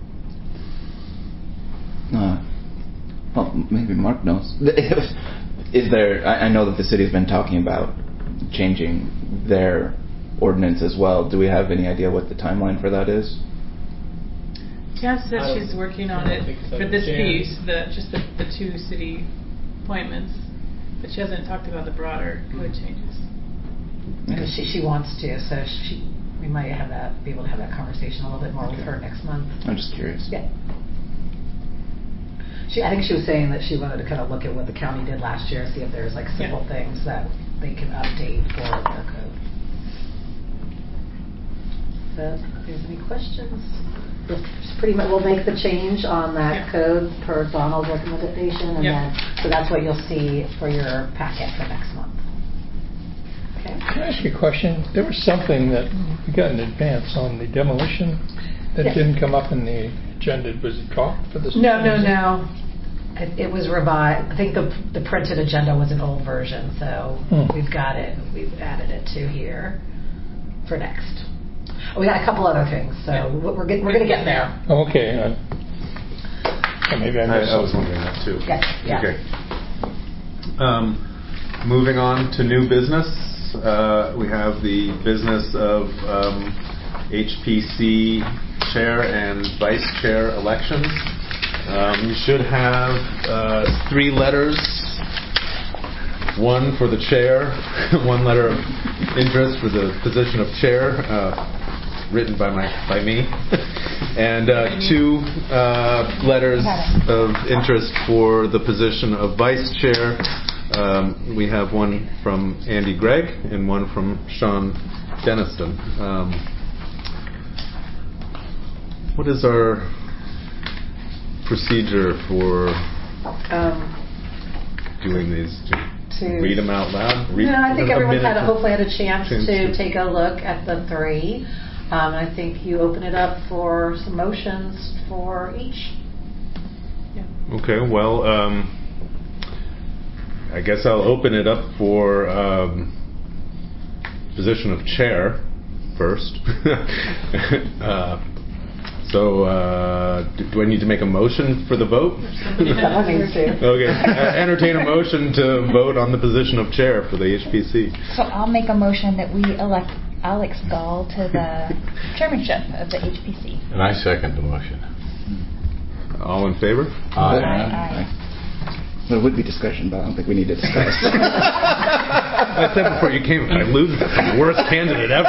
Uh, well, maybe Mark knows. Is there? I, I know that the city has been talking about changing their ordinance as well. Do we have any idea what the timeline for that is? Jeff said I don't- she's working on I it don't think so. for this Jan. piece, the just the, the two city appointments, but she hasn't talked about the broader code changes. Because she she wants to, so she we might have that be able to have that conversation a little bit more with her next month. I'm just curious. Yeah. She, I think she was saying that she wanted to kind of look at what the county did last year, see if there's like simple Yeah. things that they can update for their code. So if there's any questions, it's pretty much, we'll make the change on that Yeah. code per Donald's recommendation, and Yeah. then, so that's what you'll see for your packet for next month. Okay. Can I ask you a question? There was something that we got in advance on the demolition that Yes. didn't come up in the agenda. Was it dropped for this? No, no, no. It, it was revised. I think the the printed agenda was an old version, so Hmm. we've got it. We've added it to here for next. We got a couple other things, so Yeah. we're get, we're going to get there. Oh, okay. Uh, oh, maybe I I, missed I was something. wondering that too. Yes, yeah. Okay. Um, moving on to new business, uh, we have the business of um, H P C chair and vice chair elections. Um, you should have uh, three letters. One for the chair, one letter of interest for the position of chair, uh, written by my by me, and uh, two uh, letters of interest for the position of vice chair. Um, we have one from Andy Gregg and one from Sean Deniston. Um, what is our procedure for Um, doing these? to Read them out loud? Read no, I think a everyone's minute had a, to- hopefully had a chance chance to to- take a look at the three. Um, I think you open it up for some motions for each. Okay, well, um, I guess I'll open it up for um, position of chair first. uh, so, uh, do, do I need to make a motion for the vote? Someone needs to. Okay, uh, entertain a motion to vote on the position of chair for the H P C. So I'll make a motion that we elect Alex Gall to the chairmanship of the H P C. And I second the motion. All in favor? Aye. Aye. There would be discussion, but I don't think we need to discuss. I said before you came, I lose this. I'm the worst candidate ever.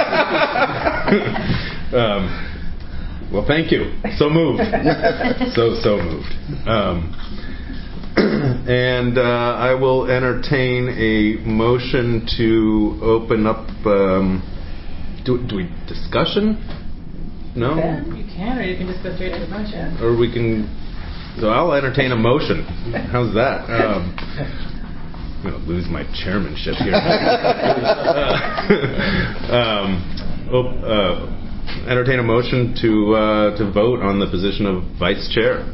um, well, thank you. So moved. so, so moved. Um, and uh, I will entertain a motion to open up um, do, do we discussion? No? You can, or you can just go straight to the motion. Or we can, so I'll entertain a motion. How's that? Um, I'm going to lose my chairmanship here. um, oh, uh, entertain a motion to uh, to vote on the position of vice chair.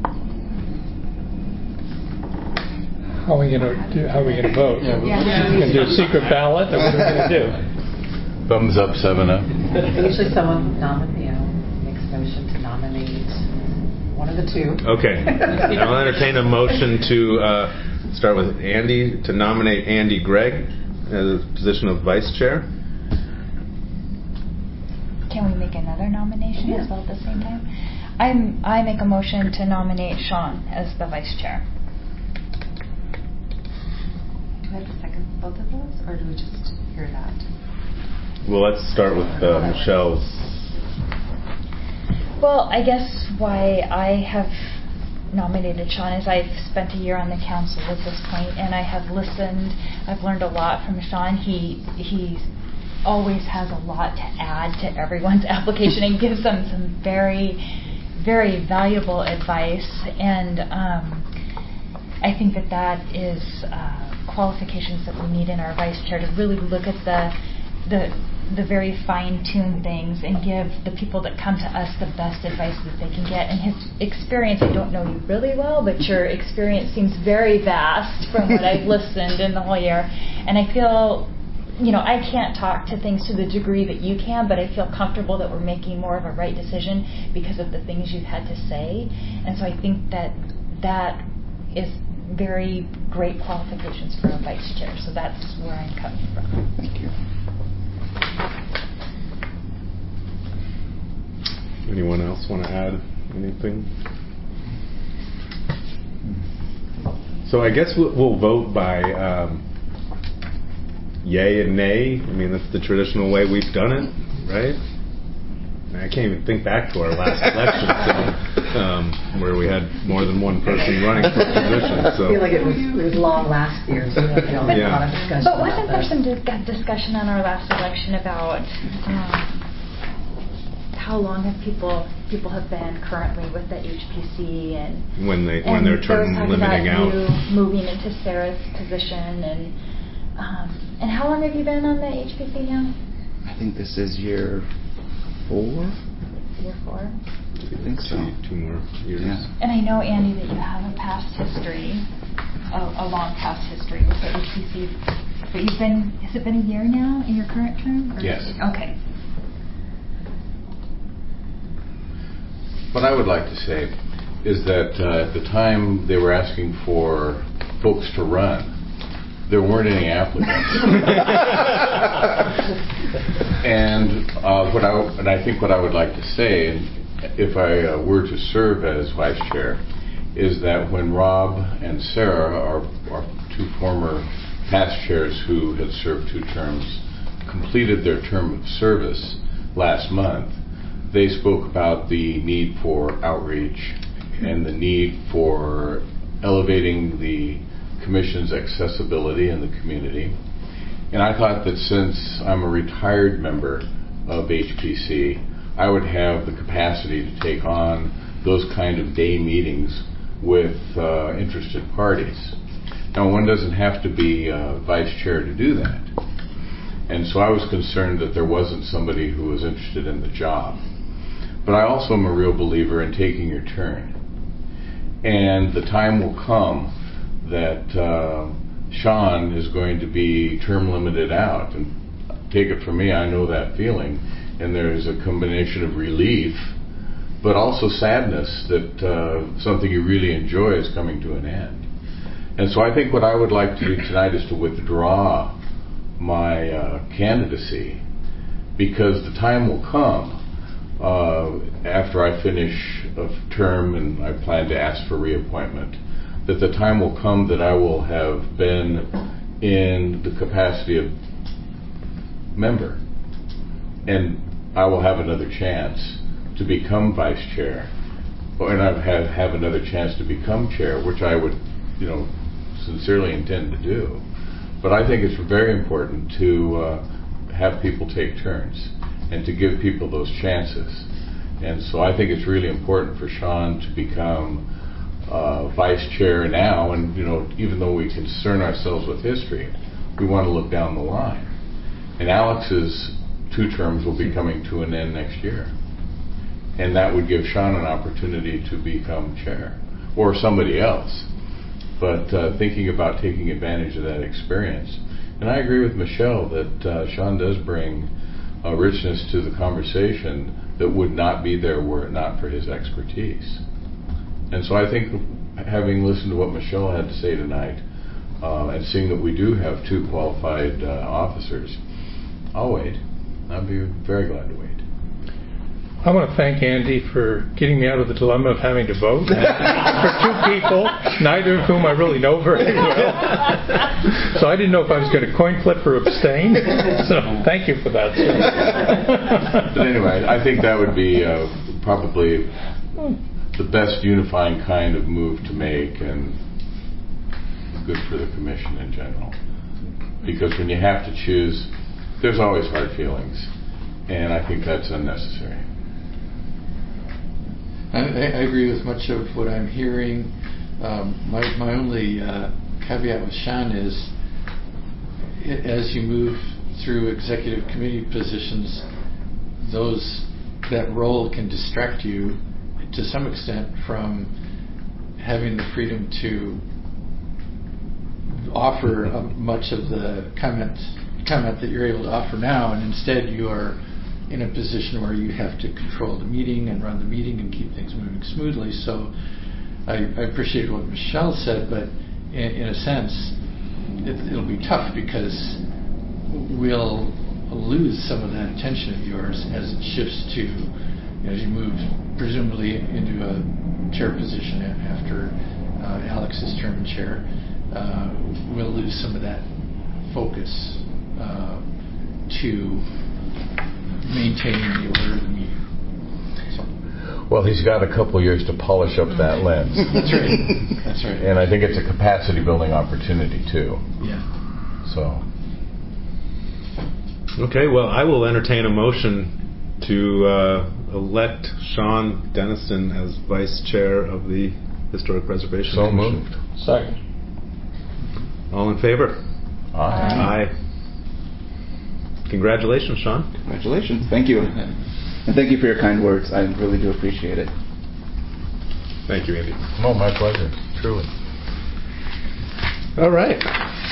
How are we going to do? How are we going to vote? Yeah, yeah. We're going to do a secret ballot. Or what are we going to do? Thumbs up, seven up. Usually, someone nominates, you know, makes a motion to nominate one of the two. Okay, I'll entertain a motion to uh, start with Andy to nominate Andy Gregg as the position of vice chair. Can we make another nomination Yeah. as well at the same time? I'm, I make a motion to nominate Sean as the vice chair. Do we have to second both of those, or do we just hear that? Well, let's start with uh, Michelle's. Well, I guess why I have nominated Sean is I've spent a year on the council at this point, and I have listened. I've learned a lot from Sean. He he always has a lot to add to everyone's application and gives them some very, very valuable advice. And um, I think that that is uh, qualifications that we need in our vice chair to really look at the the the very fine-tuned things and give the people that come to us the best advice that they can get. And his experience, I don't know you really well, but your experience seems very vast from what I've listened in the whole year. And I feel, you know, I can't talk to things to the degree that you can, but I feel comfortable that we're making more of a right decision because of the things you've had to say. And so I think that that is very great qualifications for a vice chair. So that's where I'm coming from. Thank you. Anyone else want to add anything? So I guess we'll, we'll vote by um, yay and nay. I mean, that's the traditional way we've done it, right? I can't even think back to our last election so, um, where we had more than one person running for a position. So. I feel like it was, it was long last year, so we had a yeah. lot of discussion. But wasn't there some di- discussion on our last election about um, how long have people people have been currently with the H P C and when they and when they're term there was talk limiting about out, you moving into Sarah's position and um, and how long have you been on the H P C now? I think this is year four. Year four. I think so. Two, two more years. Yeah. And I know, Andy, that you have a past history, a, a long past history with the H P C. But you've been, has it been a year now in your current term? Or Yes. Okay. What I would like to say is that uh, at the time they were asking for folks to run, there weren't any applicants. and uh, what I and I think what I would like to say, and if I uh, were to serve as vice chair, is that when Rob and Sarah, our, our two former past chairs who had served two terms, completed their term of service last month, they spoke about the need for outreach and the need for elevating the Commission's accessibility in the community. And I thought that since I'm a retired member of H P C, I would have the capacity to take on those kind of day meetings with uh, interested parties. Now, one doesn't have to be uh, vice chair to do that. And so I was concerned that there wasn't somebody who was interested in the job. But I also am a real believer in taking your turn. And the time will come that uh, Sean is going to be term limited out. And take it from me, I know that feeling. And there's a combination of relief, but also sadness that uh, something you really enjoy is coming to an end. And so I think what I would like to do tonight is to withdraw my uh, candidacy, because the time will come uh, after I finish a term and I plan to ask for reappointment, that the time will come that I will have been in the capacity of member, and I will have another chance to become vice chair, and I have have another chance to become chair, which I would, you know, sincerely intend to do. But I think it's very important to uh, have people take turns and to give people those chances. And so I think it's really important for Sean to become uh, vice chair now. And, you know, even though we concern ourselves with history, we want to look down the line. And Alex's two terms will be coming to an end next year. And that would give Sean an opportunity to become chair, or somebody else. But uh, thinking about taking advantage of that experience. And I agree with Michelle that uh, Sean does bring a richness to the conversation that would not be there were it not for his expertise. And so I think, having listened to what Michelle had to say tonight, uh, and seeing that we do have two qualified uh, officers, I'll wait. I'd be very glad to wait. I want to thank Andy for getting me out of the dilemma of having to vote for two people, neither of whom I really know very well. So I didn't know if I was going to coin flip or abstain. So thank you for that, sir. But anyway, I think that would be uh, probably the best unifying kind of move to make, and good for the commission in general. Because when you have to choose, there's always hard feelings, and I think that's unnecessary. I, I agree with much of what I'm hearing. Um, my, my only uh, caveat with Sean is, it, as you move through executive committee positions, those that role can distract you to some extent from having the freedom to offer uh, much of the comment comment that you're able to offer now, and instead you are in a position where you have to control the meeting and run the meeting and keep things moving smoothly. So I, I appreciate what Michelle said, but in, in a sense, it, it'll be tough because we'll lose some of that attention of yours as it shifts to, you know, as you move presumably into a chair position after uh, Alex's term in chair. Uh, we'll lose some of that focus uh, to maintaining the order of the meeting. So. Well, he's got a couple years to polish up that lens. That's right. That's right. And I think it's a capacity building opportunity too. Yeah. So. Okay, well, I will entertain a motion to uh, elect Sean Denniston as vice chair of the Historic Preservation So Commission. moved. Second. All in favor? Aye. Aye. Congratulations, Sean. Congratulations. Thank you. And thank you for your kind words. I really do appreciate it. Thank you, Andy. No, my pleasure. Truly. All right.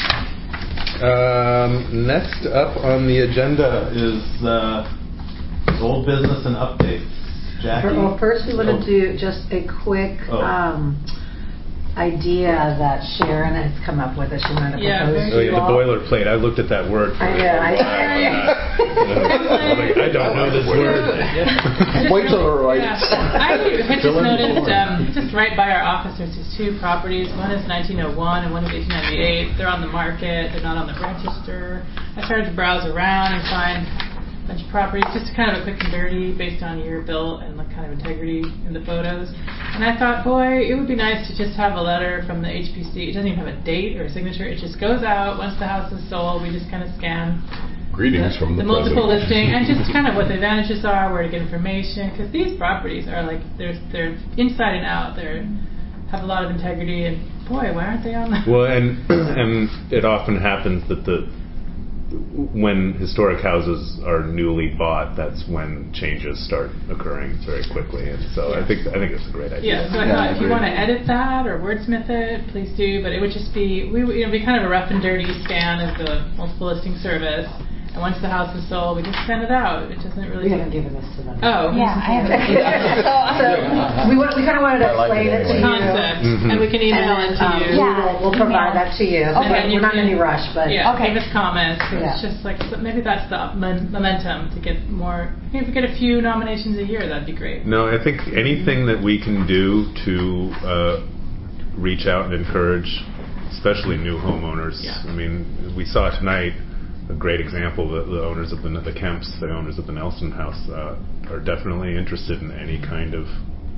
Um, next up on the agenda is uh, old business and updates. Jackie? Well, first we want to Oh. do just a quick Oh. um, idea that Sharon has come up with that she wanted to Yeah, propose Oh, to yeah, you the all. boilerplate. I looked at that word. For I know, I- I, I, like, I don't know this word. Wait till we're right. Yeah. I had just Fill in the noticed, form. um, just right by our office, there's these two properties. One is nineteen oh one and one is eighteen ninety-eight. They're on the market. They're not on the register. I started to browse around and find a bunch of properties, just kind of a quick and dirty based on year built and like kind of integrity in the photos. And I thought, boy, it would be nice to just have a letter from the H P C. It doesn't even have a date or a signature. It just goes out once the house is sold. We just kind of scan Greetings the, from the, the multiple president. listing and just kind of what the advantages are, where to get information, because these properties are like they're they're inside and out. They have a lot of integrity, and boy, why aren't they on the? Well, and and it often happens that the when historic houses are newly bought, that's when changes start occurring very quickly, and so I think I think it's a great idea. Yeah, so I Yeah, thought I if you agree. want to edit that or wordsmith it, please do. But it would just be we would, you know, be kind of a rough and dirty scan of the multiple listing service. And once the house is sold, we just send it out. It doesn't really. We haven't given this to them. Oh. Yeah, I have. So we, want, we kind of wanted to I like explain it it to anyway. you. Concept, Mhm. and we can email And it then, to um, you. we will, we'll provide Email. that to you. And then you We're not in can- any rush, but Yeah, Okay. give us comments. 'Cause Yeah. It's just like so maybe that's the mon- momentum to get more. If we get a few nominations a year, that'd be great. No, I think anything that we can do to uh, reach out and encourage, especially new homeowners. Yeah. I mean, we saw tonight a great example that the owners of the, the Kemps, the owners of the Nelson House, uh, are definitely interested in any kind of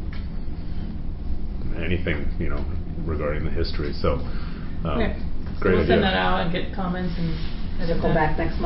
anything, you know, regarding the history. So, um, Okay. So great we'll idea. send that out and get comments and edit go that. back next month.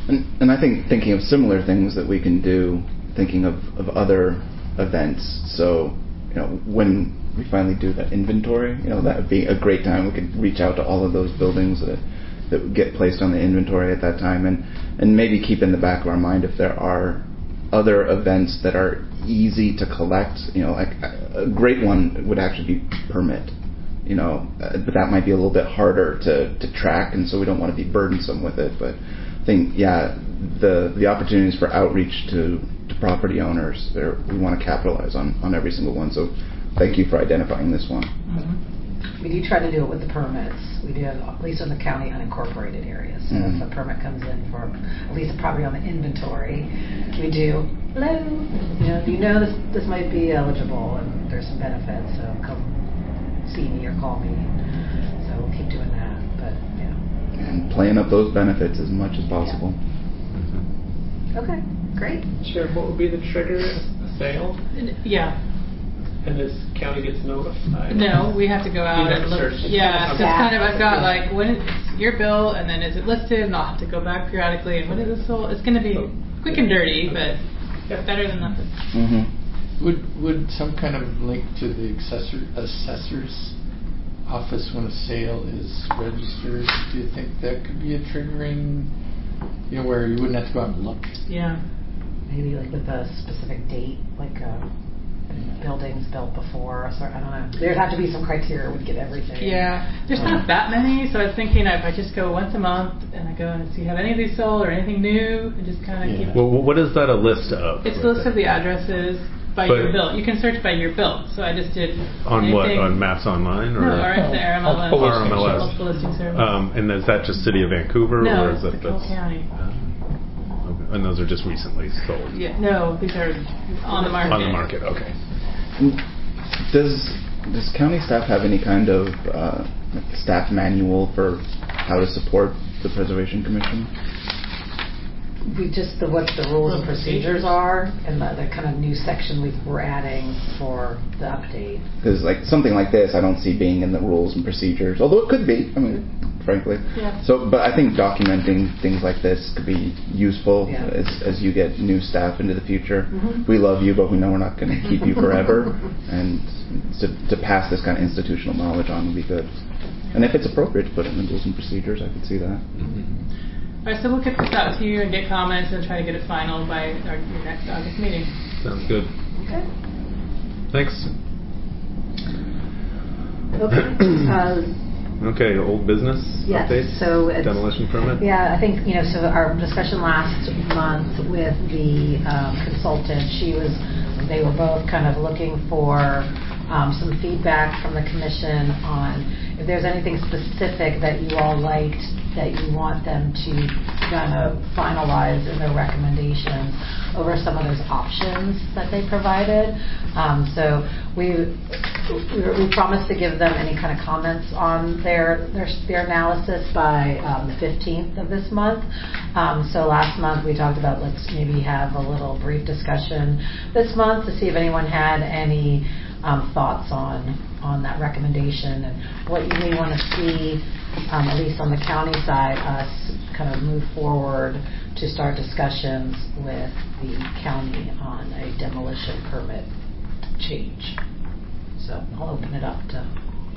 And, and I think thinking of similar things that we can do, thinking of, of other events. So, you know, when we finally do that inventory, you know, that would be a great time. We could reach out to all of those buildings that that would get placed on the inventory at that time, and, and maybe keep in the back of our mind if there are other events that are easy to collect. You know, like a great one would actually be permit. You know, uh, but that might be a little bit harder to, to track, and so we don't want to be burdensome with it. But I think, yeah, the the opportunities for outreach to, to property owners, we want to capitalize on, on every single one. So thank you for identifying this one. Mm-hmm. We do try to do it with the permits. We do, at least in the county unincorporated areas. So mm-hmm. if a permit comes in for at least a property on the inventory, we do, hello, you know, you know this this might be eligible and there's some benefits, so come see me or call me. So we'll keep doing that. But yeah. And playing up those benefits as much as possible. Yeah. Mm-hmm. Okay, great. Sure. What would be the trigger? A sale? Yeah. And this county gets notified? No, we have to go out and look. Search. Yeah, so Okay. it's kind of, I've got like, when it's your bill, and then is it listed, and I'll have to go back periodically, and when is this sold? It's going to be quick and dirty, but better than nothing. Mm-hmm. Would would some kind of link to the assessor, assessor's office when a sale is registered, do you think that could be a triggering, you know, where you wouldn't have to go out and look? Yeah. Maybe like with a specific date, like uh, buildings built before, so I don't know. There'd have to be some criteria we'd get everything. Yeah, there's not that many, so I was thinking if I just go once a month and I go and see have any of these sold or anything new, and just kind of yeah. keep. Well, what is that a list of? It's a list of the addresses by but your bill. You can search by your bill. So I just did. On anything. what? On Maps Online or? No, or at the R M L S. R M L S. Multiple listing service. Um, and is that just City of Vancouver, no, or is it's it the Cole County? Uh, okay. And those are just recently sold. Yeah, no, these are on the market. On the market, okay. Does does county staff have any kind of uh, staff manual for how to support the Preservation Commission? We just the what the rules and procedures are, and the, the kind of new section we, we're adding for the update. Because like something like this, I don't see being in the rules and procedures, although it could be. I mean, frankly. Yeah. So, but I think documenting things like this could be useful yeah. as as you get new staff into the future. Mm-hmm. We love you, but we know we're not going to keep you forever, and to to pass this kind of institutional knowledge on would be good. And if it's appropriate to put it in the rules and procedures, I could see that. Mm-hmm. All right, so we'll get this out to you and get comments and try to get it final by our your next August meeting. Sounds good. Okay. Thanks. Okay. Uh, okay, old business yes, updates? So it's, demolition permit? Yeah, I think, you know, so our discussion last month with the um, consultant, she was, they were both kind of looking for um, some feedback from the commission on if there's anything specific that you all liked that you want them to kind of finalize in their recommendations over some of those options that they provided. Um, so we, we we promised to give them any kind of comments on their their, their analysis by um, the fifteenth of this month. Um, so last month we talked about let's maybe have a little brief discussion this month to see if anyone had any um, thoughts on on that recommendation and what you may want to see, um, at least on the county side, us kind of move forward to start discussions with the county on a demolition permit change. So I'll open it up to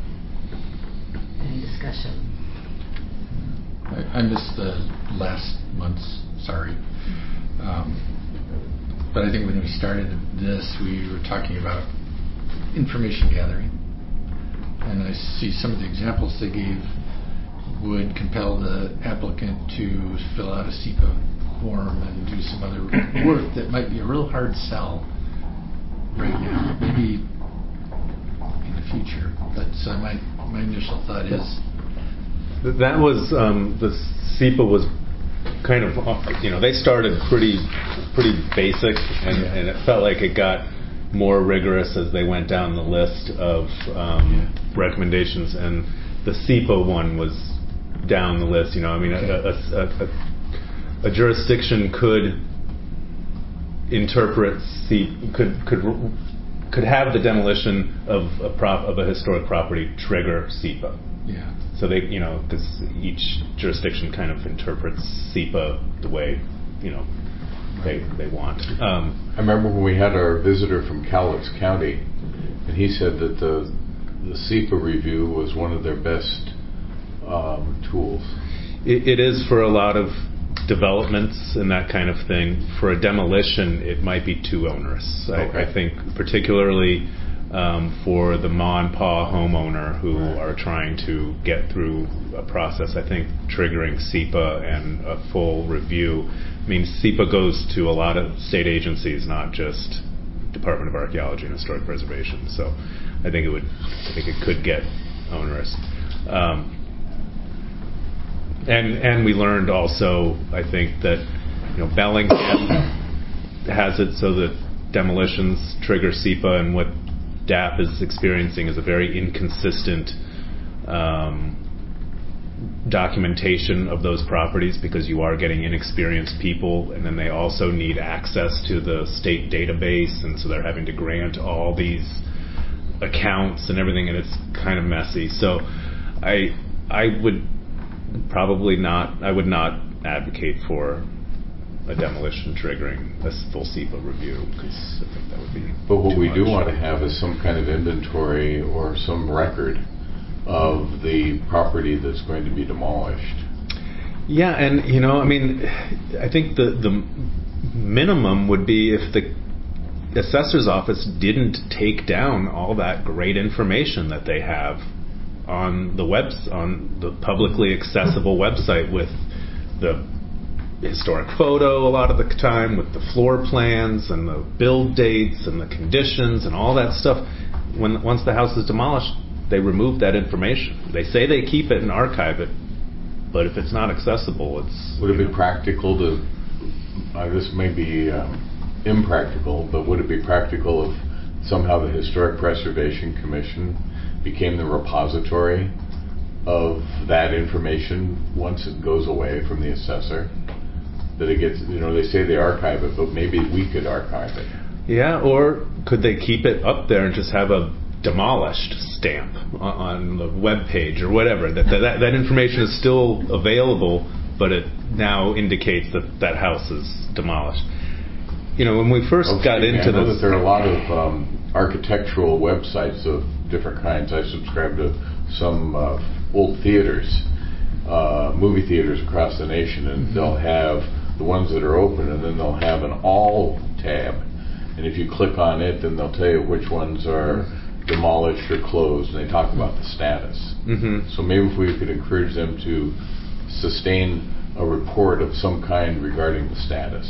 any discussion. I, I missed the last month's, sorry. Um, but I think when we started this, we were talking about information gathering. And I see some of the examples they gave would compel the applicant to fill out a S E P A form and do some other work that might be a real hard sell right now, maybe in the future. But so my my initial thought is that was um, the S E P A was kind of, you know, they started pretty pretty basic, and, yeah. and it felt like it got more rigorous as they went down the list of um, yeah. recommendations, and the S E P A one was down the list. You know, I mean, okay. a, a, a, a jurisdiction could interpret C, could could could have the demolition of a prop of a historic property trigger S E P A. Yeah. So they, you know, because each jurisdiction kind of interprets S E P A the way, you know, they they want. Um, I remember when we had our visitor from Cowlitz County, and he said that the the S E P A review was one of their best um, tools. It, it is for a lot of developments and that kind of thing. For a demolition, it might be too onerous. Okay. I, I think particularly um, for the ma and pa homeowner who right. are trying to get through a process, I think triggering S E P A and a full review. I mean, S E P A goes to a lot of state agencies, not just Department of Archaeology and Historic Preservation. So I think it would, I think it could get onerous. Um, And and we learned also, I think, that you know Bellingham has it so that demolitions trigger S E P A, and what D A P is experiencing is a very inconsistent um, documentation of those properties, because you are getting inexperienced people, and then they also need access to the state database, and so they're having to grant all these accounts and everything, and it's kind of messy. So I I would probably not, I would not advocate for a demolition triggering a full S E P A review, because I think that would be But what too we much. do want to have is some kind of inventory or some record of the property that's going to be demolished. Yeah, and you know, I mean, I think the the minimum would be if the assessor's office didn't take down all that great information that they have on the webs on the publicly accessible website, with the historic photo a lot of the time, with the floor plans and the build dates and the conditions and all that stuff. When once the house is demolished, they remove that information. They say they keep it and archive it, but if it's not accessible, it's... Would it be know. practical to, uh, this may be um, impractical, but would it be practical if somehow the Historic Preservation Commission became the repository of that information once it goes away from the assessor? That it gets, you know, they say they archive it, but maybe we could archive it. Yeah, or could they keep it up there and just have a demolished stamp on the web page or whatever? That that, that information is still available, but it now indicates that that house is demolished. You know, when we first okay, got into I know this, that there are a lot of um, architectural websites of different kinds. I subscribe to some uh, old theaters, uh, movie theaters across the nation, and mm-hmm. they'll have the ones that are open, and then they'll have an all tab. And if you click on it, then they'll tell you which ones are demolished or closed, and they talk about the status. Mm-hmm. So maybe if we could encourage them to sustain a report of some kind regarding the status.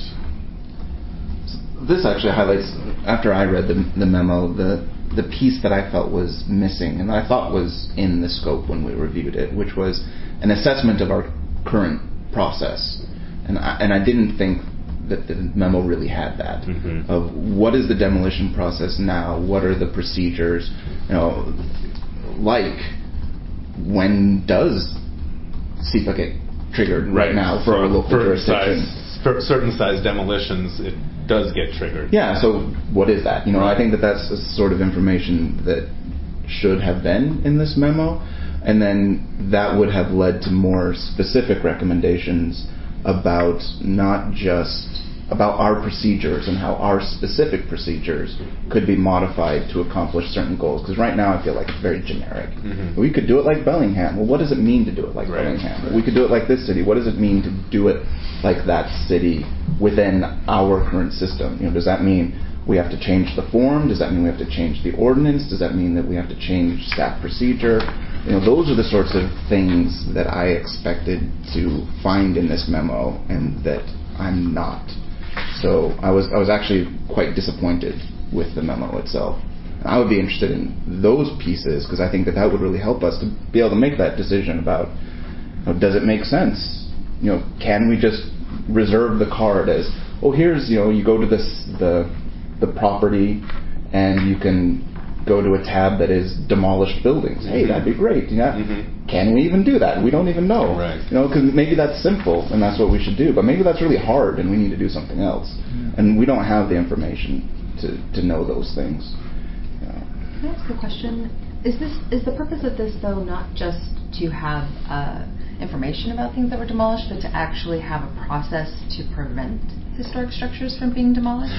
This actually highlights, after I read the, the memo, the the piece that I felt was missing, and I thought was in the scope when we reviewed it, which was an assessment of our current process. And I, and I didn't think that the memo really had that. Mm-hmm. Of what is the demolition process now? What are the procedures? You know, like, when does S E P A get triggered right, right now for, for a local for jurisdiction? Size, for certain size demolitions, it does get triggered. Yeah, so what is that? You know, right. I think that that's the sort of information that should have been in this memo, and then that would have led to more specific recommendations about not just about our procedures and how our specific procedures could be modified to accomplish certain goals. Because right now I feel like it's very generic. Mm-hmm. We could do it like Bellingham. Well, what does it mean to do it like right. Bellingham? Right. We could do it like this city. What does it mean to do it like that city within our current system? You know, does that mean we have to change the form? Does that mean we have to change the ordinance? Does that mean that we have to change staff procedure? You know, those are the sorts of things that I expected to find in this memo, and that I'm not. So I was I was actually quite disappointed with the memo itself. And I would be interested in those pieces, because I think that that would really help us to be able to make that decision about, you know, does it make sense? You know, can we just reserve the card as, oh, here's, you know, you go to this the the property and you can go to a tab that is demolished buildings. Hey, that'd be great. Yeah. Mm-hmm. Can we even do that? We don't even know. Right. You know, because maybe that's simple and that's what we should do, but maybe that's really hard and we need to do something else. Mm-hmm. And we don't have the information to, to know those things. You know. Can I ask a question? Is this is the purpose of this though not just to have uh, information about things that were demolished, but to actually have a process to prevent historic structures from being demolished?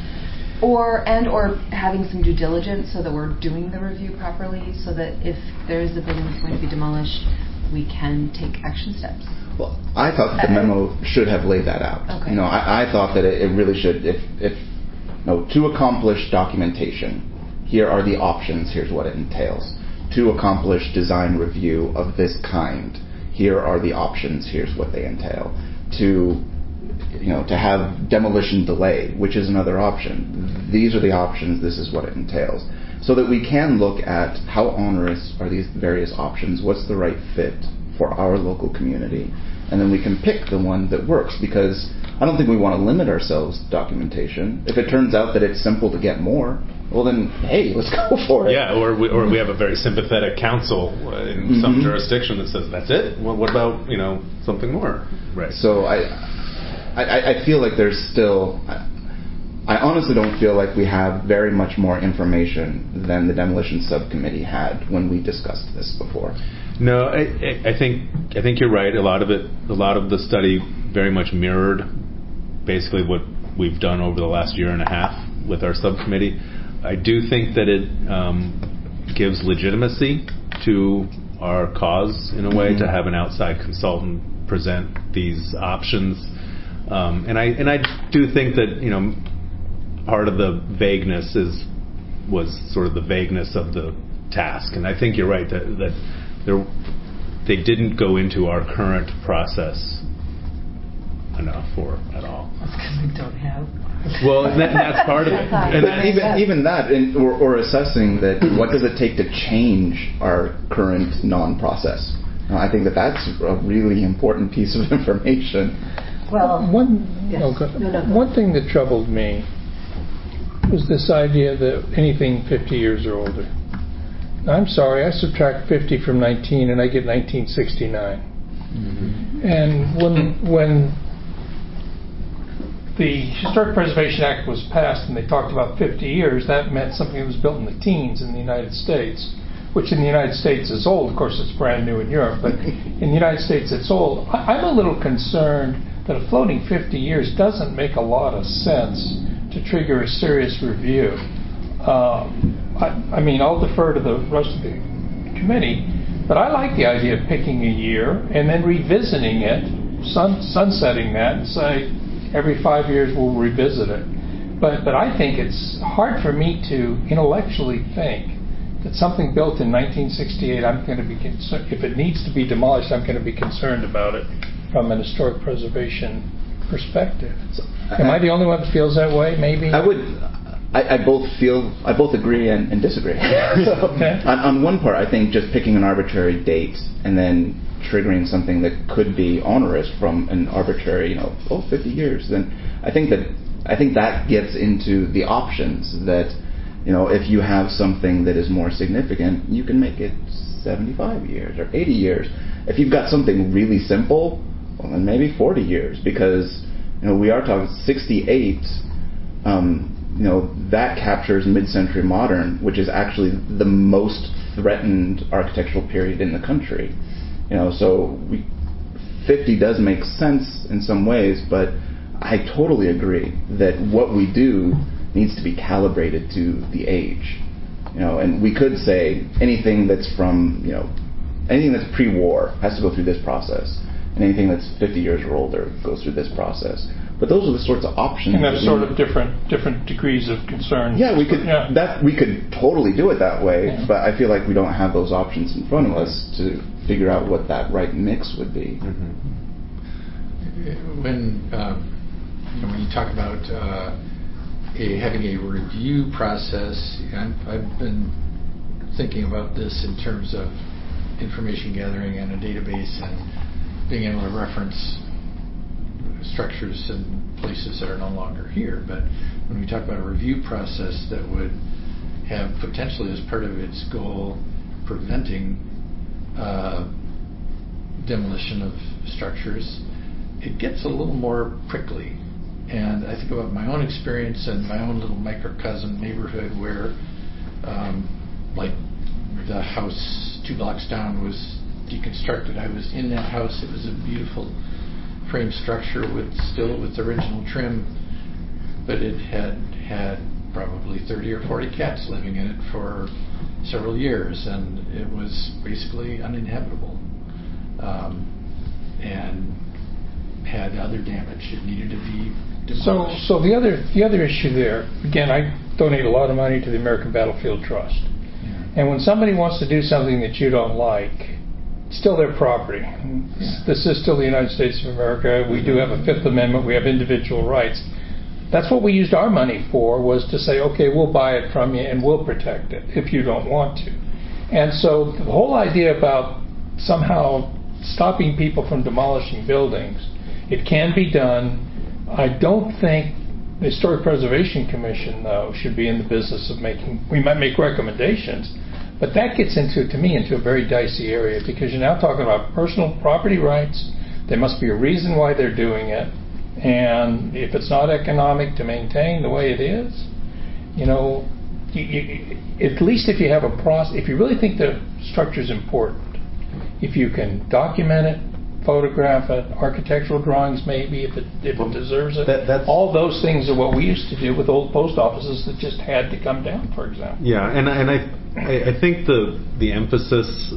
Or and or having some due diligence so that we're doing the review properly, so that if there is a building that's going to be demolished, we can take action steps. Well, I thought that the memo should have laid that out. Okay. You know, I, I thought that it, it really should. If, if you know, to accomplish documentation, here are the options. Here's what it entails. To accomplish design review of this kind, here are the options. Here's what they entail. To you know, to have demolition delay, which is another option. These are the options, this is what it entails. So that we can look at how onerous are these various options, what's the right fit for our local community, and then we can pick the one that works, because I don't think we want to limit ourselves to documentation. If it turns out that it's simple to get more, well then, hey, let's go for it. Yeah, or we, or we have a very sympathetic council in mm-hmm. some jurisdiction that says, that's it? Well, what about, you know, something more? Right. So I... I, I feel like there's still, I honestly don't feel like we have very much more information than the demolition subcommittee had when we discussed this before. No, I, I think I think you're right. A lot of it, a lot of the study very much mirrored basically what we've done over the last year and a half with our subcommittee. I do think that it um, gives legitimacy to our cause in a way mm-hmm. to have an outside consultant present these options. Um, and I and I do think that, you know, part of the vagueness is was sort of the vagueness of the task, and I think you're right that that there, they didn't go into our current process enough or at all. That's because we don't have. Well, that, that's part of it. And then even even that, in, or, or assessing that, what does it take to change our current non-process? Now, I think that that's a really important piece of information. Well, one yes. oh, go, no, no, go. one thing that troubled me was this idea that anything fifty years or older. I'm sorry, I subtract fifty from nineteen and I get nineteen sixty-nine. Mm-hmm. And when when the Historic Preservation Act was passed and they talked about fifty years, that meant something that was built in the teens in the United States, which in the United States is old. Of course, it's brand new in Europe, but in the United States it's old. I, I'm a little concerned that a floating fifty years doesn't make a lot of sense to trigger a serious review. Um, I, I mean, I'll defer to the rest of the committee, but I like the idea of picking a year and then revisiting it, sun, sunsetting that, and say every five years we'll revisit it. But but I think it's hard for me to intellectually think that something built in nineteen sixty-eight, I'm going to be concerned, if it needs to be demolished, I'm going to be concerned about it from an historic preservation perspective. So, Am I, I the only one that feels that way? Maybe I would. I, I both feel. I both agree and, and disagree. So, okay. on, on one part, I think just picking an arbitrary date and then triggering something that could be onerous from an arbitrary, you know, oh, fifty years. Then I think that I think that gets into the options that, you know, if you have something that is more significant, you can make it seventy-five years or eighty years. If you've got something really simple, well, then maybe forty years, because, you know, we are talking sixty-eight, um, you know, that captures mid-century modern, which is actually the most threatened architectural period in the country. You know, so we, fifty does make sense in some ways, but I totally agree that what we do needs to be calibrated to the age. You know, and we could say anything that's from, you know, anything that's pre-war has to go through this process, and anything that's fifty years or older goes through this process. But those are the sorts of options. And that's sort of different different degrees of concern. Yeah, we could yeah. that we could totally do it that way, yeah. But I feel like we don't have those options in front of us to figure out what that right mix would be. Mm-hmm. When um, you know, when you talk about uh, a, having a review process, I'm, I've been thinking about this in terms of information gathering and a database and being able to reference structures and places that are no longer here. But when we talk about a review process that would have potentially as part of its goal preventing uh, demolition of structures, it gets a little more prickly. And I think about my own experience and my own little microcosm neighborhood where, um, like the house two blocks down was deconstructed. I was in that house. It was a beautiful frame structure with still with original trim, but it had had probably thirty or forty cats living in it for several years, and it was basically uninhabitable, um, and had other damage. It needed to be demolished. So, so the other the other issue there, again, I donate a lot of money to the American Battlefield Trust, yeah. And when somebody wants to do something that you don't like, it's still their property. Yeah. This is still the United States of America. We do have a Fifth Amendment. We have individual rights. That's what we used our money for, was to say, okay, we'll buy it from you and we'll protect it if you don't want to. And so the whole idea about somehow stopping people from demolishing buildings, it can be done. I don't think the Historic Preservation Commission, though, should be in the business of making, we might make recommendations, but that gets into, to me, into a very dicey area, because you're now talking about personal property rights. There must be a reason why they're doing it. And if it's not economic to maintain the way it is, you know, you, you, at least if you have a process, if you really think the structure is important, if you can document it, photograph it, architectural drawings maybe, if it, if it deserves it, that, that's, all those things are what we used to do with old post offices that just had to come down, for example. Yeah, and, and I, I think the the emphasis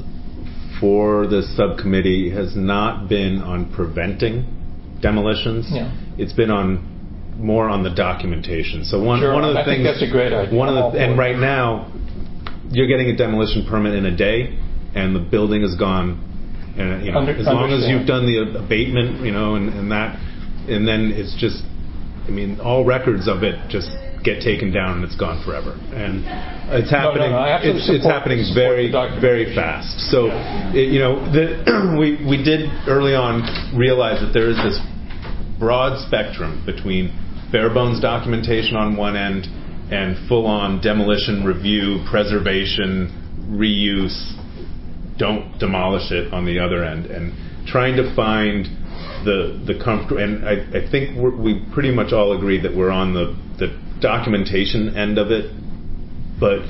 for this subcommittee has not been on preventing demolitions. Yeah. It's been on more on the documentation. So one sure, one of the I things think that's a great idea. One of the, and right now, you're getting a demolition permit in a day, and the building is gone. And you know, Under, as long understand. as you've done the abatement, you know, and, and that, and then it's just, I mean, all records of it just get taken down and it's gone forever. And it's happening. No, no, no, it's, it's happening very, very fast. So, yeah. it, you know, the, we we did early on realize that there is this broad spectrum between bare bones documentation on one end and full-on demolition review, preservation, reuse, don't demolish it on the other end, and trying to find the the comfort. And I, I think we're, we pretty much all agree that we're on the the documentation end of it. But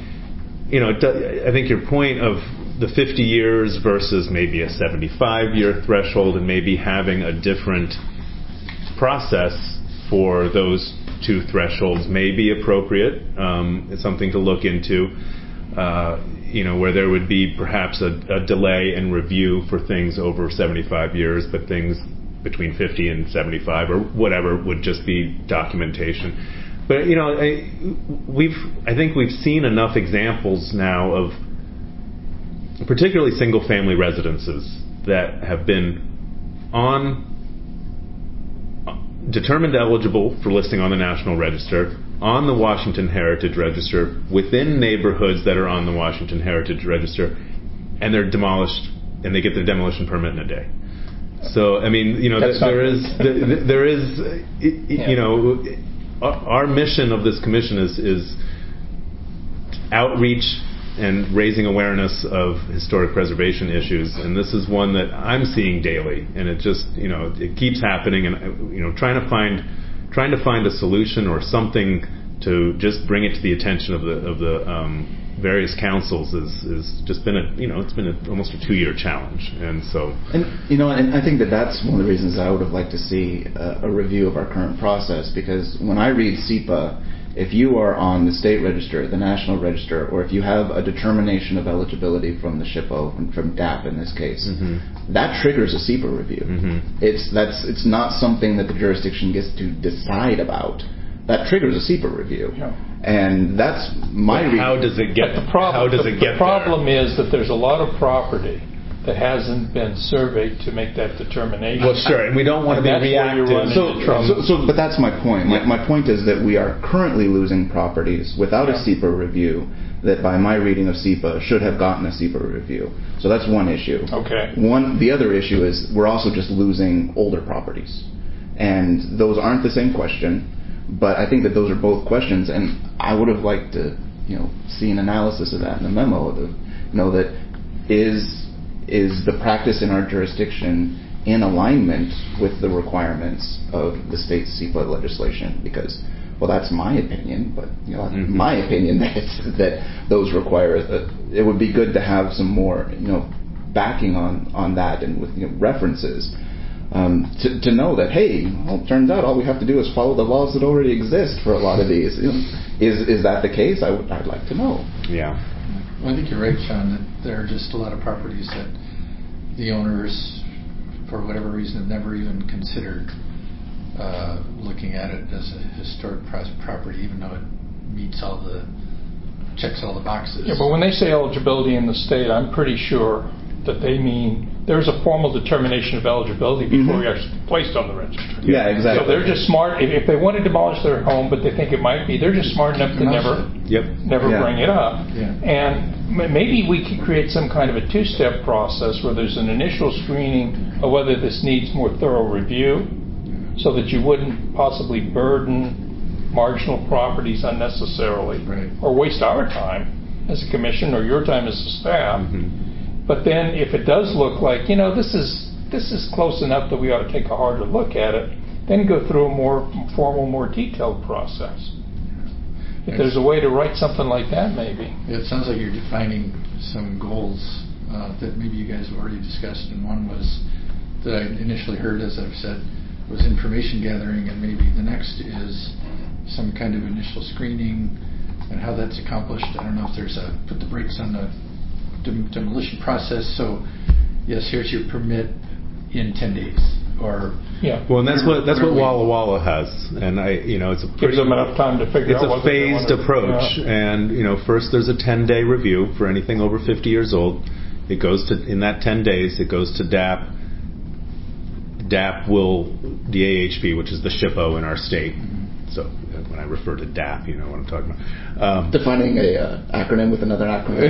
you know, I think your point of the fifty years versus maybe a seventy-five year threshold, and maybe having a different process for those two thresholds may be appropriate. Um, it's something to look into. Uh, you know, where there would be perhaps a, a delay in review for things over seventy-five years, but things between fifty and seventy-five or whatever would just be documentation. But you know, I, we've I think we've seen enough examples now of particularly single-family residences that have been on determined eligible for listing on the National Register, on the Washington Heritage Register, within neighborhoods that are on the Washington Heritage Register, and they're demolished, and they get their demolition permit in a day. So, I mean, you know, th- there is, th- there is, uh, yeah. you know, our mission of this commission is, is outreach and raising awareness of historic preservation issues, and this is one that I'm seeing daily, and it just, you know, it keeps happening, and you know, trying to find, trying to find a solution or something to just bring it to the attention of the of the um, various councils is is just been a, you know, it's been a, almost a two year challenge, and so. And you know, and I think that that's one of the reasons I would have liked to see a, a review of our current process, because when I read S E P A, if you are on the state register, the national register, or if you have a determination of eligibility from the S H I P O, from D A P in this case, mm-hmm. that triggers a S E P A review. Mm-hmm. It's that's it's not something that the jurisdiction gets to decide about. That triggers a S E P A review, yeah. And that's my. But how does it get? But the problem, how does the, it get the problem there? is that there's a lot of property that hasn't been surveyed to make that determination. Well, sure, and we don't want to be reactive. So, so, so, but that's my point. My, my point is that we are currently losing properties without yeah. a S E P A review that, by my reading of S E P A, should have gotten a S E P A review. So that's one issue. Okay. One, the other issue is we're also just losing older properties, and those aren't the same question. But I think that those are both questions, and I would have liked to, you know, see an analysis of that in the memo. The, you know, that is. Is the practice in our jurisdiction in alignment with the requirements of the state's S E P A legislation? Because well, that's my opinion, but you know, Mm-hmm. my opinion that it's, that those require uh, it would be good to have some more, you know, backing on on that and with, you know, references. Um, to, to know that, hey, well, it turns out all we have to do is follow the laws that already exist for a lot of these. You know, is is that the case? I would, I'd like to know. Yeah. Well, I think you're right, Sean, that there are just a lot of properties that the owners, for whatever reason, have never even considered uh, looking at it as a historic pro- property, even though it meets all the, checks all the boxes. Yeah, but when they say eligibility in the state, I'm pretty sure that they mean there's a formal determination of eligibility before Mm-hmm. you're actually placed on the registry. Yeah, exactly. So they're just smart. If, if they want to demolish their home, but they think it might be, they're just smart enough to never, yep. never Yeah. bring it up. Yeah. And m- maybe we could create some kind of a two-step process where there's an initial screening of whether this needs more thorough review, so that you wouldn't possibly burden marginal properties unnecessarily, Right. or waste our time as a commission or your time as a staff. Mm-hmm. But then, if it does look like, you know, this is this is close enough that we ought to take a harder look at it, then go through a more formal, more detailed process. If there's a way to write something like that, maybe. It sounds like you're defining some goals uh, that maybe you guys have already discussed, and one was that I initially heard, as I've said, was information gathering, and maybe the next is some kind of initial screening and how that's accomplished. I don't know if there's a put the brakes on the dem- demolition process. So, yes, here's your permit in ten days, or yeah. Well, and that's what that's what Walla Walla has, and I, you know, it's a pretty, gives them enough time to figure it's out. It's a phased approach, yeah. And you know, first there's a ten day review for anything over fifty years old. It goes to in that ten days. It goes to D A P. D A P will D A H P, which is the SHPO in our state. So when I refer to D A P, you know what I'm talking about. Um, Defining a uh, acronym with another acronym.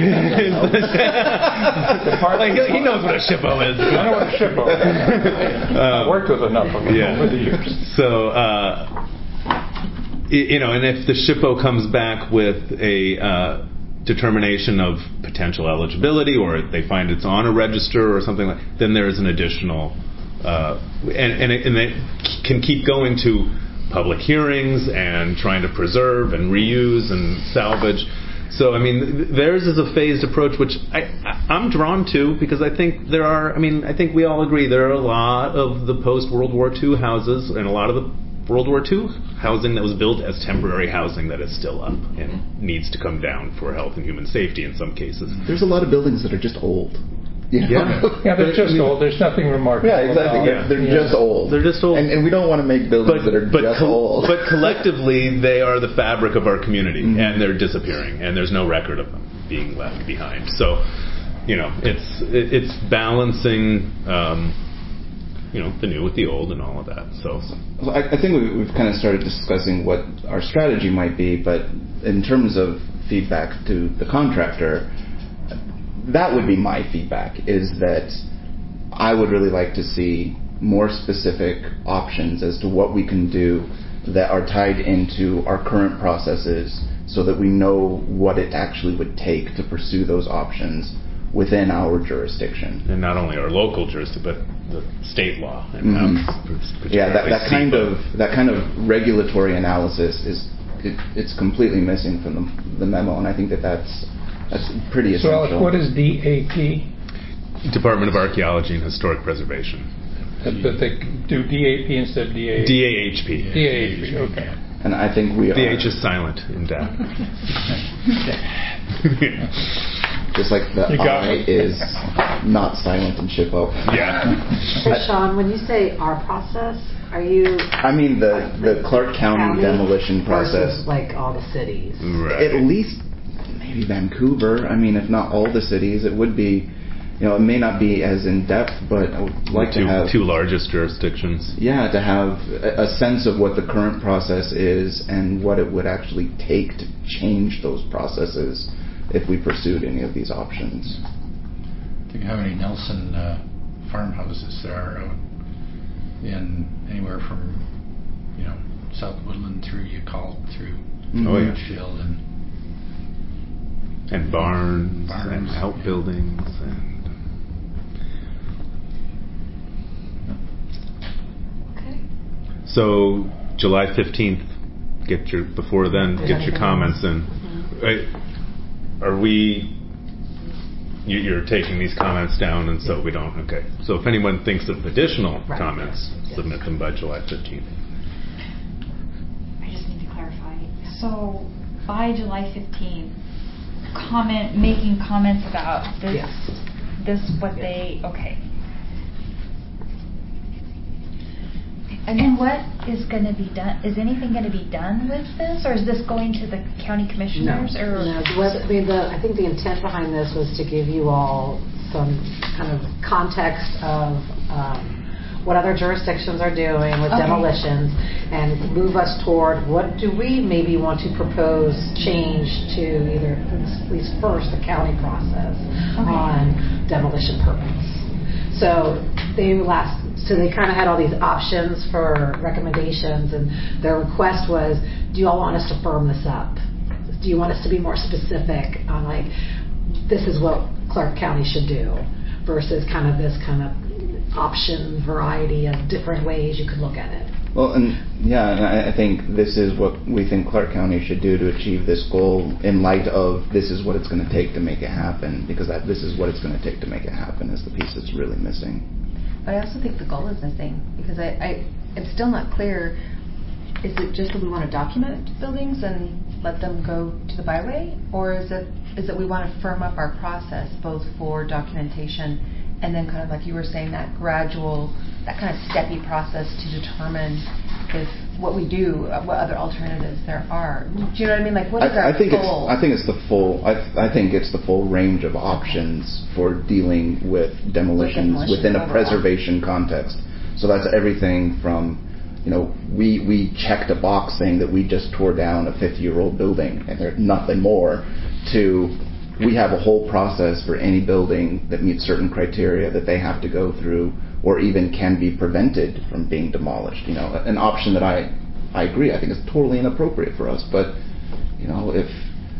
like, he, he knows what a SHPO is. I know what a SHPO is. um, I worked with enough of them yeah. over the years. So, uh, you know, and if the SHPO comes back with a uh, determination of potential eligibility, or they find it's on a register or something like, then there is an additional, uh, and and it, and it can keep going to public hearings and trying to preserve and reuse and salvage. So, I mean, theirs is a phased approach, which I, I'm drawn to because I think there are, I mean, I think we all agree there are a lot of the post-World War Two houses and a lot of the World War Two housing that was built as temporary housing that is still up and needs to come down for health and human safety in some cases. There's a lot of buildings that are just old. You know? Yeah, yeah, they're just old. There's nothing remarkable. Yeah, exactly. About they're it. they're just old. They're just old, and, and we don't want to make buildings but, that are but just co- old. But collectively, they are the fabric of our community, mm-hmm. and they're disappearing, and there's no record of them being left behind. So, you know, it's it's balancing, um, you know, the new with the old and all of that. So, so I, I think we, we've kind of started discussing what our strategy might be, but in terms of feedback to the contractor, that would be my feedback, is that I would really like to see more specific options as to what we can do that are tied into our current processes so that we know what it actually would take to pursue those options within our jurisdiction. And not only our local jurisdiction, but the state law. And mm-hmm. Yeah, that, that kind of that kind of regulatory analysis is it, it's completely missing from the, the memo, and I think that that's That's pretty essential. So, Alex, what is D A P? Department of Archaeology and Historic Preservation. But they do D A P instead of D A H P? D A H P. D A H P, okay. And I think we are... D H is silent in D A P. Just like the I is not silent in SHPO. Yeah. So, Sean, when you say our process, are you... I mean the, the Clark County, County demolition process. Like all the cities. Right. At least... maybe Vancouver. I mean, if not all the cities, it would be, you know, it may not be as in depth, but I would like the two, to have two largest jurisdictions. Yeah, to have a, a sense of what the current process is and what it would actually take to change those processes if we pursued any of these options. Think how many Nelson uh, farmhouses there are out in anywhere from, you know, South Woodland through Yakult through mm-hmm. Litchfield and And barns, barns and outbuildings, yeah. and okay. So July fifteenth get your, before then, There's get your anything comments else. in. Mhm. Right? Are we, you- you're taking these comments down, and so we don't, okay. So if anyone thinks of additional Right. comments, Yes. submit them by July fifteenth. I just need to clarify. So by July fifteenth, comment, making comments about this, Yes. this, what Yes. they, okay. And then what is going to be done? Is anything going to be done with this, or is this going to the county commissioners? No, Or no. What, I mean, the, I think the intent behind this was to give you all some kind of context of um, what other jurisdictions are doing with Okay. demolitions, and move us toward what do we maybe want to propose change to either, at least first, the county process Okay. on demolition permits. So they last, so they kind of had all these options for recommendations, and their request was, do you all want us to firm this up? Do you want us to be more specific on, like, this is what Clark County should do, versus kind of this kind of option variety of different ways you could look at it? Well, and yeah, and I, I think this is what we think Clark County should do to achieve this goal in light of this is what it's going to take to make it happen, because that, this is what it's going to take to make it happen is the piece that's really missing. But I also think the goal is missing, because I, I, it's still not clear, is it just that we want to document buildings and let them go to the byway? Or is it is that we want to firm up our process both for documentation and then kind of like you were saying, that gradual, that kind of steppy process to determine if what we do, uh, what other alternatives there are. Do you know what I mean? Like, what is our I, I think goal? it's I think it's the full I, I think it's the full range of options for dealing with demolitions demolition within a overall. preservation context. So that's everything from, you know, we we checked a box saying that we just tore down a fifty-year-old building and there's nothing more, to we have a whole process for any building that meets certain criteria that they have to go through, or even can be prevented from being demolished. You know, an option that I I agree I think is totally inappropriate for us, but you know, if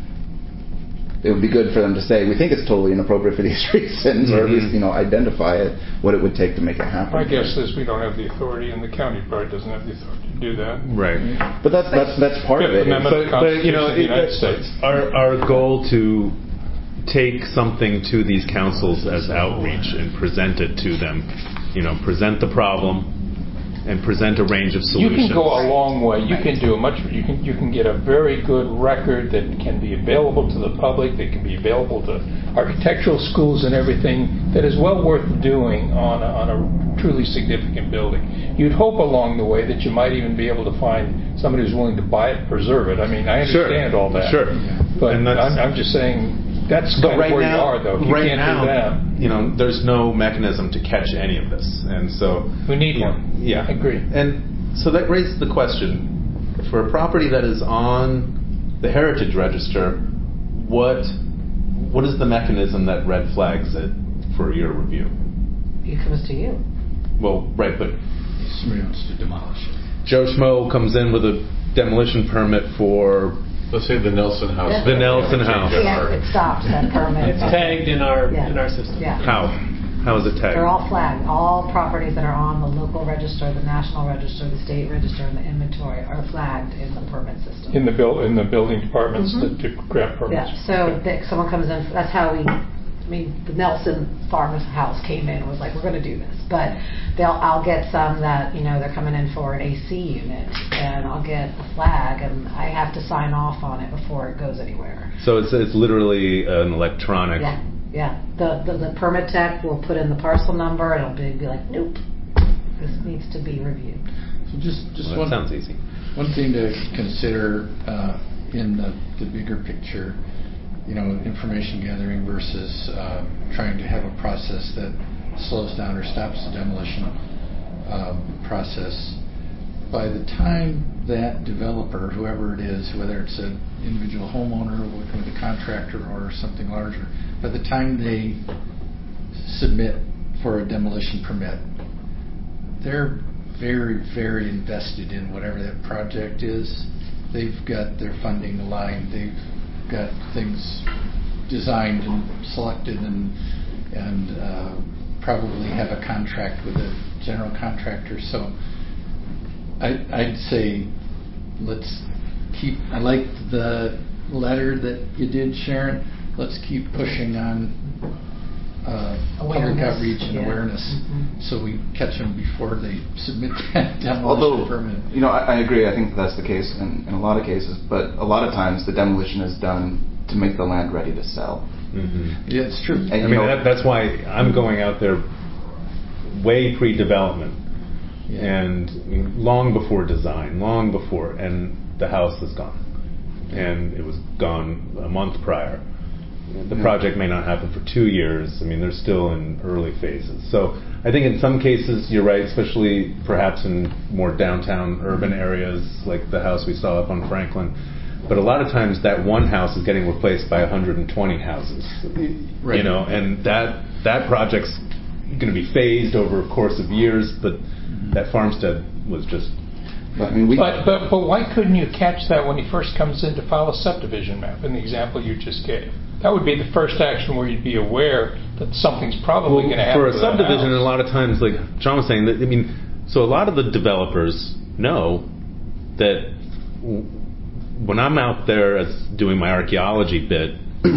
it would be good for them to say we think it's totally inappropriate for these reasons, mm-hmm. or at least, you know, identify it, what it would take to make it happen. My guess is we don't have the authority, and the county probably doesn't have the authority to do that. Right. But that's that's that's part of it. Amendment But, but you know, of the United it, States. Our our goal to take something to these councils as outreach and present it to them, you know, present the problem and present a range of solutions. You can go a long way. You can do a much. You can you can get a very good record that can be available to the public. That can be available to architectural schools and everything. That is well worth doing on a, on a truly significant building. You'd hope along the way that you might even be able to find somebody who's willing to buy it, and preserve it. I mean, I understand sure. all that. Sure. But I'm, I'm just saying. That's kind right of where now, you are, though. You right can't now, do that. You know, there's no mechanism to catch any of this, and so we need one. Know, yeah, I agree. And so that raises the question: for a property that is on the Heritage Register, what what is the mechanism that red flags it for your review? It comes to you. Well, right, but somebody wants to demolish it. Joe Schmo comes in with a demolition permit for. Let's say the Nelson House. Yeah. The Nelson House. Yeah, it stops that permit. It's tagged in our yeah. in our system. Yeah. How? How is it tagged? They're all flagged. All properties that are on the local register, the national register, the state register, and the inventory are flagged in the permit system. In the build in the building departments Mm-hmm. that do grant permits. Yeah. So okay. that someone comes in. That's how we. I mean, the Nelson Farmers House came in and was like, we're going to do this. But they'll, I'll get some that, you know, they're coming in for an A C unit, and I'll get a flag, and I have to sign off on it before it goes anywhere. So it's it's literally an electronic. Yeah, yeah. The the, the permit tech will put in the parcel number, and it'll be, be like, nope, this needs to be reviewed. So just just well, one sounds easy. One thing to consider uh, in the, the bigger picture. You know, information gathering versus uh, trying to have a process that slows down or stops the demolition um, process. By the time that developer, whoever it is, whether it's an individual homeowner working with a contractor or something larger, by the time they submit for a demolition permit, they're very, very invested in whatever that project is. They've got their funding aligned. They've got things designed and selected, and and uh, probably have a contract with a general contractor. So I, I'd say let's keep, I liked the letter that you did, Sharon. Let's keep pushing on uh, public Awareness. outreach and Yeah. awareness, Mhm. so we catch them before they submit that demolition Although, permit. you know, I, I agree. I think that's the case in, in a lot of cases, but a lot of times the demolition is done to make the land ready to sell. Mm-hmm. Yeah, it's true. And, I you mean, know, that, that's why I'm going out there way pre-development Yeah. and long before design, long before, and the house is gone. And it was gone a month prior. The Yeah. project may not happen for two years. I mean, they're still in early phases. So I think in some cases, you're right, especially perhaps in more downtown urban areas like the house we saw up on Franklin. But a lot of times that one house is getting replaced by one hundred twenty houses. Right. You know, and that that project's going to be phased over a course of years, but that farmstead was just... But, I mean, we, But, but, but why couldn't you catch that when he first comes in to file a subdivision map, in the example you just gave? That would be the first action where you'd be aware that something's probably Well, going to happen for a to that subdivision, house. a lot of times, like John was saying, that I mean, so a lot of the developers know that w- when I'm out there as doing my archaeology bit,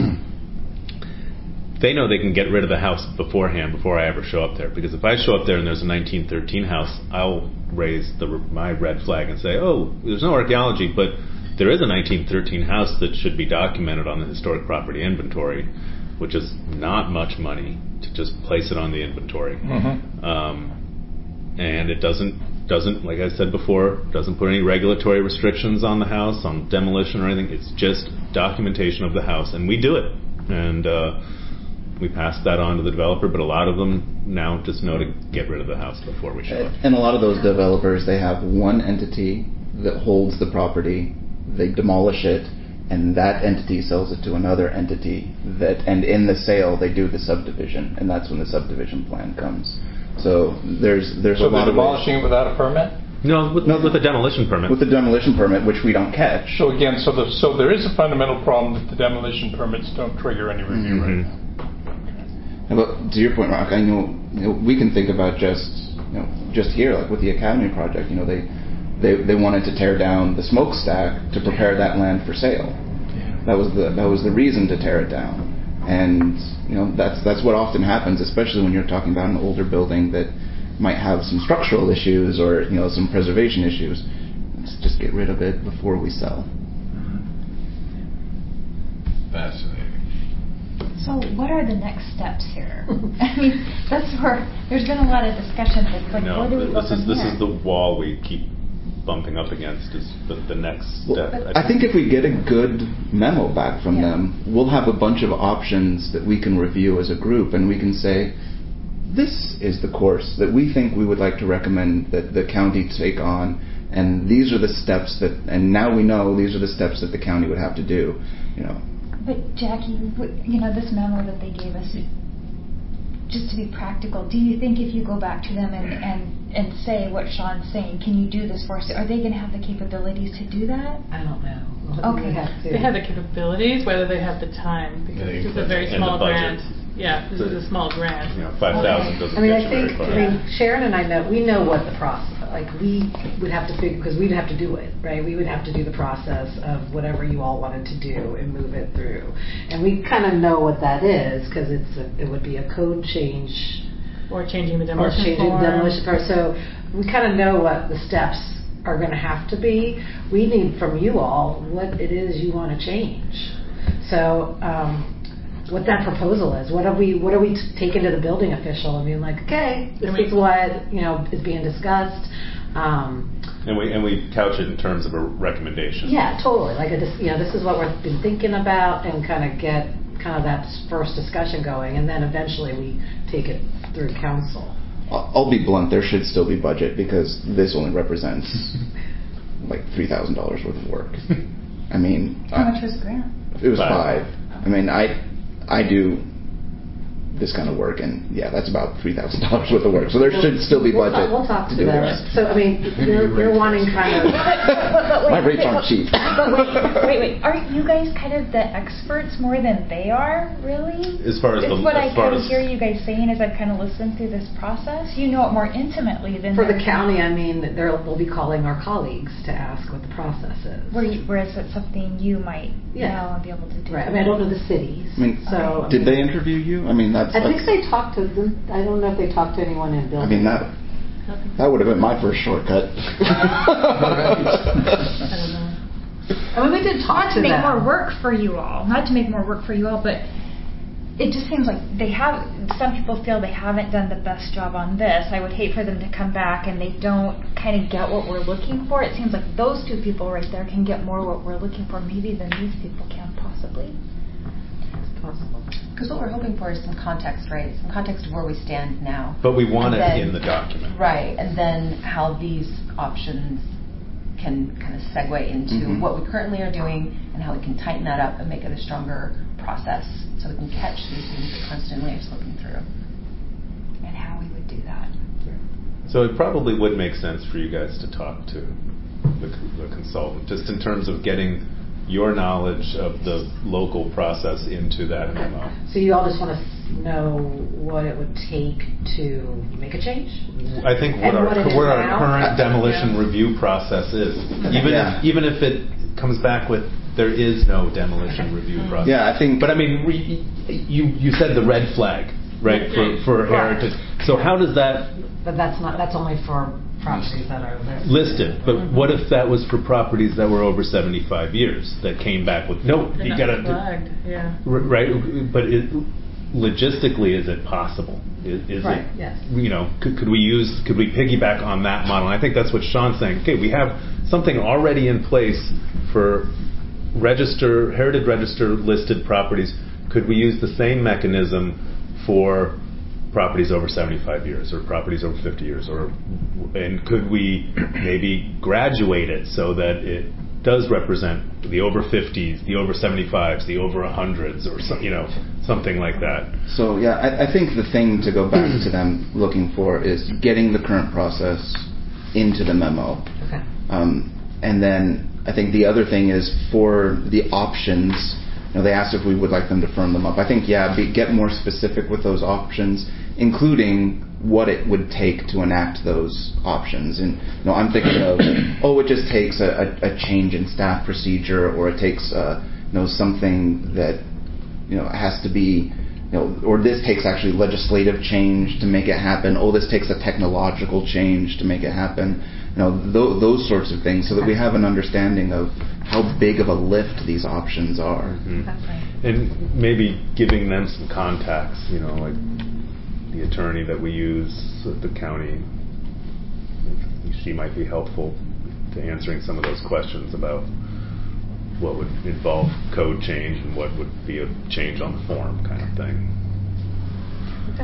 they know they can get rid of the house beforehand before I ever show up there. Because if I show up there and there's a nineteen thirteen house, I'll raise the my red flag and say, oh, there's no archaeology, but there is a nineteen thirteen house that should be documented on the historic property inventory, which is not much money to just place it on the inventory. Mhm. Um, and it doesn't doesn't like I said before, doesn't put any regulatory restrictions on the house, on demolition or anything. It's just documentation of the house, and we do it, and uh, we pass that on to the developer. But a lot of them now just know to get rid of the house before we show up. and a lot of those developers, they have one entity that holds the property. They demolish it, and that entity sells it to another entity. That and in the sale, they do the subdivision, and that's when the subdivision plan comes. So there's there's So a lot they're of ways. demolishing it without a permit? No, with, No. with a demolition permit. With the demolition permit, which we don't catch. So again, so the, so there is a fundamental problem that the demolition permits don't trigger any review Mhm. right now. And But to your point, Rock, I know, you know we can think about just you know just here, like with the Academy project. You know, they they they wanted to tear down the smokestack to prepare that land for sale. That was the that was the reason to tear it down. And you know that's that's what often happens, especially when you're talking about an older building that might have some structural issues or you know some preservation issues. Let's just get rid of it before we sell. Fascinating. So what are the next steps here? I mean, that's where there's been a lot of discussion. But it's like, No, where do we go this is from this here? is the wall we keep bumping up against. Is the, the next step. Well, I think if we get a good memo back from Yeah. them, we'll have a bunch of options that we can review as a group, and we can say, this is the course that we think we would like to recommend that the county take on, and these are the steps that, and now we know these are the steps that the county would have to do. You know, But Jackie, w- you know, this memo that they gave us, just to be practical, do you think if you go back to them and, and, and say what Sean's saying, can you do this for us? Are they going to have the capabilities to do that? I don't know. Okay. We have to. They have the capabilities, whether they have the time, because Yeah, this is a very and the small budget. grant. Yeah, this So- is a small grant. You know, five thousand doesn't I mean, get I you think, very far. I mean, Sharon and I know, we know what the process, like, we would have to figure, because we'd have to do it, right? We would have to do the process of whatever you all wanted to do and move it through. And we kind of know what that is, because it's, a- it would be a code change. Or changing the Or demolition changing the form. demolition part. So we kind of know what the steps are going to have to be. We need from you all what it is you want to change. So um, what that proposal is. What are we What are we taking to the building official? I mean, like, okay, this And we- is what you know is being discussed. Um, And we and we couch it in terms of a recommendation. yeah, totally. Like, a, dis- you know, this is what we've been thinking about, and kind of get kind of that first discussion going, and then eventually we take it through council. I'll I'll be blunt. There should still be budget because this only represents like three thousand dollars worth of work. I mean, How much was the grant? it was Five. five. I mean, I I do this kind of work, and yeah, that's about three thousand dollars worth of work. So there should still be We'll budget. talk, we'll talk to, to do them. the rest. So I mean, you're, you're wanting kind of. But wait, My rates wait, aren't cheap. But wait, wait, wait. Aren't you guys kind of the experts more than they are, really? As far as it's the, what as I far kind of as hear you guys saying as I've kind of listened through this process. You know it more intimately than For the they're- county, I mean, they'll we'll be calling our colleagues to ask what the process is. Where you, whereas it's something you might Yeah. know and be able to do. Right. I mean, I don't know the cities. I mean, so did they interview you? I mean, that's. I that's think they talked to them. I don't know if they talked to anyone in I building. mean, that that would have been my first shortcut. I don't know. I mean, we did talk Not to to make them. more work for you all. Not to make more work for you all, but it just seems like they have. Some people feel they haven't done the best job on this. I would hate for them to come back and they don't kind of get what we're looking for. It seems like those two people right there can get more what we're looking for, maybe than these people can possibly. Possible. Because what we're hoping for is some context, right? Some context of where we stand now. But we want And it then- in the document. Right, and then how these options can kind of segue into Mhm. what we currently are doing and how we can tighten that up and make it a stronger process so we can catch these things that constantly are slipping through. And how we would do that. So it probably would make sense for you guys to talk to the, the consultant, just in terms of getting your knowledge of the local process into that memo. So you all just want to know what it would take to make a change? I think what And our what it is what our now? current demolition Yeah. review process is, even Yeah. if even if it comes back with there is no demolition review process. Yeah, I think. But I mean, re, you you said the red flag, right, for for Right. heritage. So how does that But that's not. That's only for properties that are listed. listed? But what if that was for properties that were over seventy-five years that came back with no? They're You not gotta flagged, yeah. R- right, but it, logistically, is it possible? Is, is Right, it, yes. you know, could, could we use, could we piggyback on that model? And I think that's what Sean's saying. Okay, we have something already in place for register, heritage register listed properties. Could we use the same mechanism for properties over seventy-five years or properties over fifty years? Or, and could we maybe graduate it so that it does represent the over fifties, the over seventy-fives, the over hundreds, or some, you know, something like that. So yeah, I, I think the thing to go back to them looking for is getting the current process into the memo. Okay. Um, and then I think the other thing is for the options. You know, they asked if we would like them to firm them up. I think yeah, be, get more specific with those options, including what it would take to enact those options. And you know, I'm thinking of oh, it just takes a, a, a change in staff procedure, or it takes uh, you know something that you know has to be. You know, or this takes actually legislative change to make it happen. Oh, this takes a technological change to make it happen. You know, th- those sorts of things, so that we have an understanding of how big of a lift these options are. Mm-hmm. And maybe giving them some contacts. You know, like the attorney that we use at the county. She might be helpful to answering some of those questions about what would involve code change and what would be a change on the form kind of thing. Okay.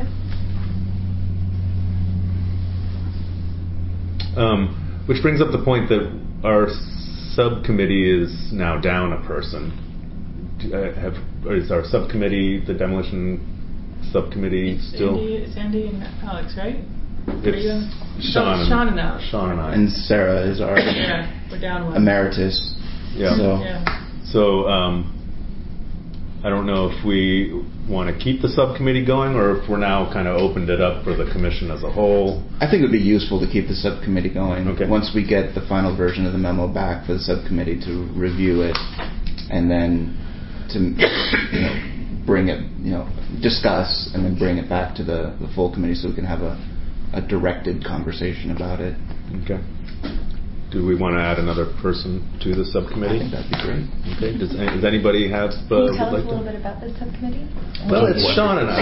Um, which brings up the point that our subcommittee is now down a person. Do, uh, have, is our subcommittee, the demolition subcommittee, still? Sandy, Sandy and Alex, right? Are It's you in? Sean, Sean and Alex. Sean and I. And Sarah is our Yeah, we're down one. emeritus. Yeah. So, Yeah. So um, I don't know if we want to keep the subcommittee going, or if we're now kind of opened it up for the commission as a whole. I think it would be useful to keep the subcommittee going. Okay. Once we get the final version of the memo back for the subcommittee to review it, and then to you know bring it, you know, discuss, and then bring it back to the, the full committee so we can have a, a directed conversation about it. Okay. Do we want to add another person to the subcommittee? I think that'd be great. Okay. Does, does anybody have? Uh, Can you tell would like us a little to? bit about the subcommittee? Well, it's Sean and I.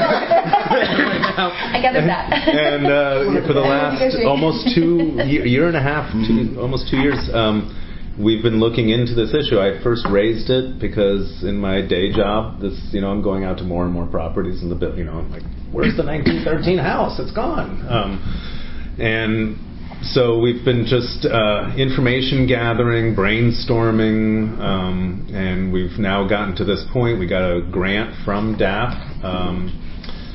I gathered that. And uh, for the last almost two year, year and a half, two, almost two years, um, we've been looking into this issue. I first raised it because in my day job, this you know I'm going out to more and more properties in the bit. You know, I'm like, where's the nineteen thirteen house? It's gone. Um, and so we've been just uh, information gathering, brainstorming, um, and we've now gotten to this point. We got a grant from D A P um,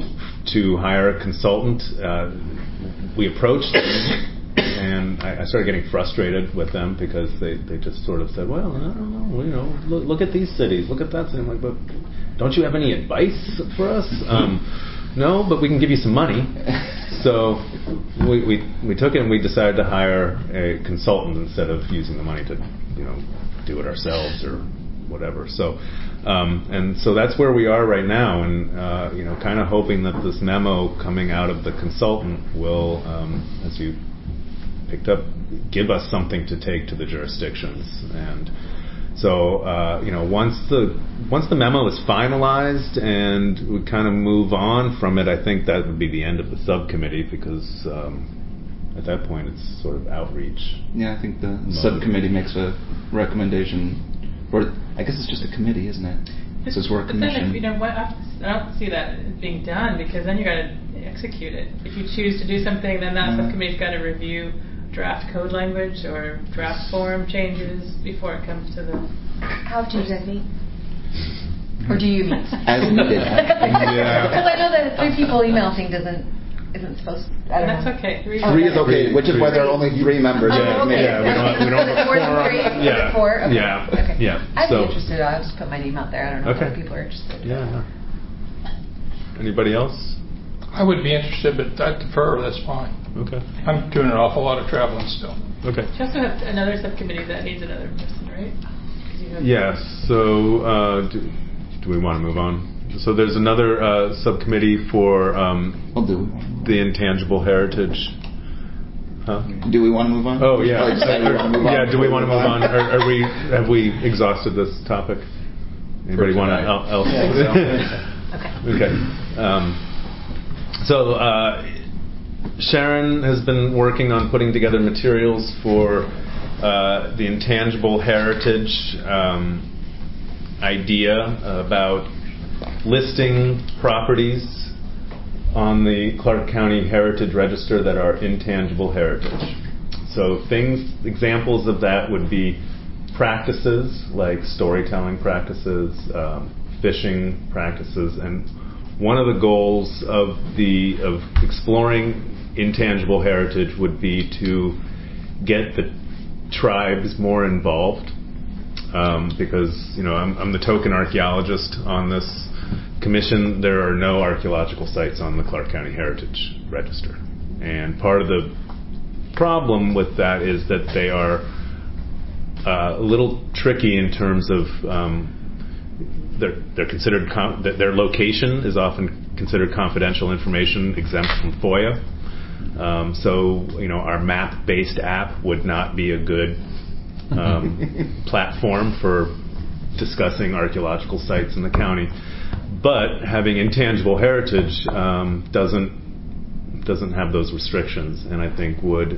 to hire a consultant. Uh, we approached them, and I, I started getting frustrated with them because they, they just sort of said, well, I don't know, you know, look, look at these cities, look at that city. I'm like, but don't you have any advice for us? Um, no, but we can give you some money. So we, we we took it and we decided to hire a consultant instead of using the money to, you know, do it ourselves or whatever. So um, and so that's where we are right now, and uh, you know, kind of hoping that this memo coming out of the consultant will, um, as you picked up, give us something to take to the jurisdictions. And so uh, you know, once the once the memo is finalized and we kind of move on from it, I think that would be the end of the subcommittee, because um, at that point it's sort of outreach. Yeah, I think the mode. Subcommittee makes a recommendation. Or I guess it's just a committee, isn't it? Just, Since we're a but then, commission. if, you know, what, I don't see that being done, because then you got to execute it. If you choose to do something, then that Mm-hmm. subcommittee's got to review draft code language or draft form changes before it comes to the. How do you guys meet? Or do you meet? As needed. Yeah. Because I know that the three people email thing doesn't isn't supposed. I don't That's know. okay. Three, Three is okay, which is why there are only three members. Oh, okay. Yeah, we don't, we don't So we're have three, quorum. is Yeah. it four? Okay. Yeah. Okay. Yeah. I'd So- be interested. I'll just put my name out there. I don't know Okay. if other people are interested. Yeah. Anybody else? I would be interested, but I defer. That's fine. Okay. I'm doing an awful lot of traveling still. Okay. You also have another subcommittee that needs another person, right? 'Cause you have- Yes. So uh, do, do we want to move on? So there's another uh, subcommittee for um, We'll do. the intangible heritage. Huh? Do we want to move on? Oh yeah. Probably decided we want to move on Yeah. Do we before want to move on? Are, are we? Have we exhausted this topic? Anybody want to tonight. else? Okay. Okay. Um, so uh, Sharon has been working on putting together materials for uh, the intangible heritage um, idea about listing properties on the Clark County Heritage Register that are intangible heritage. So things, examples of that would be practices like storytelling practices, um, fishing practices, and one of the goals of the of exploring intangible heritage would be to get the tribes more involved, um, because you know I'm, I'm the token archaeologist on this commission. There are no archaeological sites on the Clark County Heritage Register, and part of the problem with that is that they are uh, a little tricky in terms of um, they're they're considered com- that their location is often considered confidential information exempt from FOIA. Um, so you know our map-based app would not be a good um, platform for discussing archaeological sites in the county. But having intangible heritage um, doesn't doesn't have those restrictions, and I think would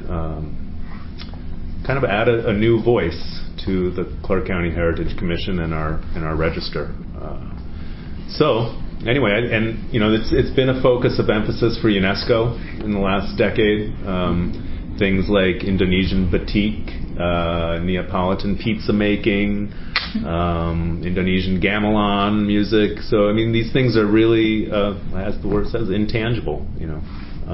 um, kind of add a, a new voice to the Clark County Heritage Commission and our and our register. Uh, so anyway, and you know it's it's been a focus of emphasis for UNESCO in the last decade. Um, things like Indonesian batik, uh, Neapolitan pizza making, um, Indonesian gamelan music. So I mean, these things are really, uh, as the word says, intangible. You know,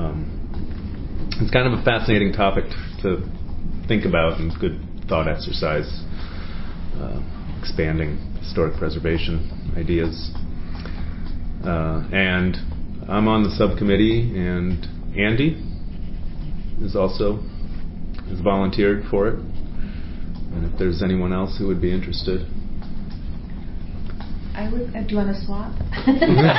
um, it's kind of a fascinating topic to think about, and good thought exercise, uh, expanding historic preservation ideas. Uh, and I'm on the subcommittee, and Andy is also has volunteered for it. And if there's anyone else who would be interested. I would. Uh, do you want to swap? I'm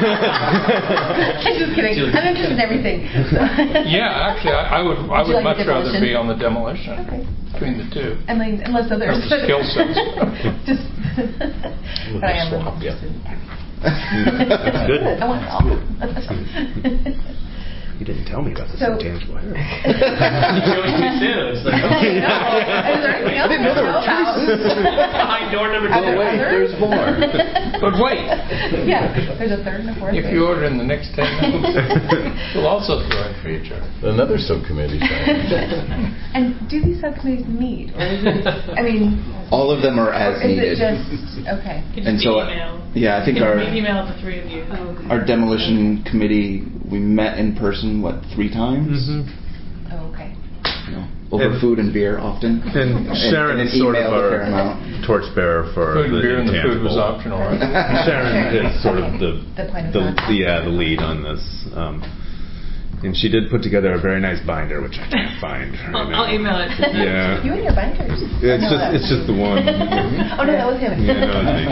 just kidding. I'm interested in everything. Yeah, actually, I, I would. I Would you would like much the rather demolition? be on the demolition Okay. between the two. I mean, unless others. Of the skill sets. Just. But I am Swap, yeah. interested in everything. That's good. I want it all. You didn't tell me about this So- intangible heritage. You joined too soon. It's like, oh, Is there anything else I didn't know there were choices. behind door number two. Oh wait, there's more. But wait, Yeah, there's a third and a fourth. if you order in the next ten minutes, we'll also throw in free of charge. Another subcommittee thing. And do these subcommittees meet, or is it? I mean, All of them are or as is needed. it just okay? You And just so, email. yeah, I think You our can email the three of you. our demolition committee we met in person, what, three times? Mm-hmm. Oh, okay. You know, over and, food and beer often. And Sharon is sort of our torchbearer for food the and beer and the food was intangible. optional, right? Sharon is sort of the the, point of the, contact. the yeah the lead on this. Um, And she did put together a very nice binder, which I can't find. Right I'll, now. I'll email it. Yeah. You and your binders. It's Oh, no, just that it's was just the one. Oh no, that was him. Yeah, no, it's me.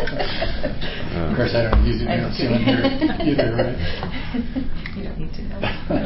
Of course, I don't use it. I'm You don't see one here either, right? You don't need to know.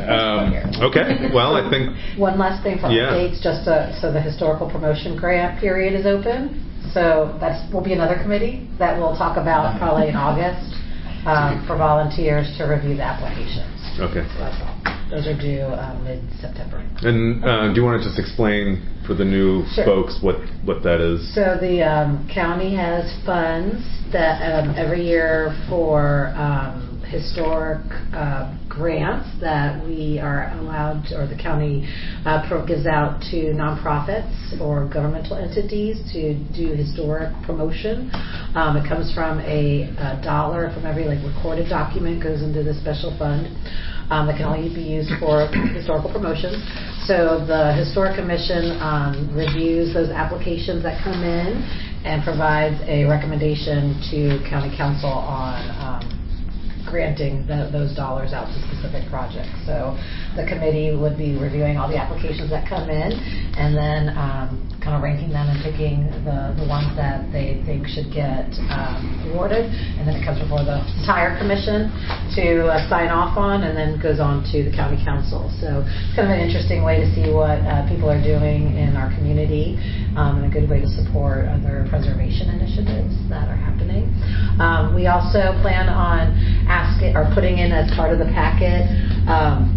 Um, okay. Well, I think. One last thing for Yeah. updates, just to, so the historical promotion grant period is open. So that's will be another committee that we'll talk about probably in August um, for volunteers to review the applications. Okay. So that's all. Those are due um, mid-September. And uh, do you want to just explain for the new Sure. folks what, what that is? So the um, county has funds that um, every year for um, historic uh, grants that we are allowed to, or the county uh, pro- gives out to nonprofits or governmental entities to do historic promotion. Um, it comes from a, a dollar from every like recorded document goes into the special fund. Um, that can only be used for historical promotions. So the Historic Commission um, reviews those applications that come in and provides a recommendation to County Council on um, granting the, those dollars out to specific projects. So the committee would be reviewing all the applications that come in and then um, kind of ranking them and picking the, the ones that they think should get um, awarded. And then it comes before the entire commission to uh, sign off on and then goes on to the county council. So it's kind of an interesting way to see what uh, people are doing in our community um, and a good way to support other preservation initiatives that are happening. Um, we also plan on asking or putting in as part of the packet um,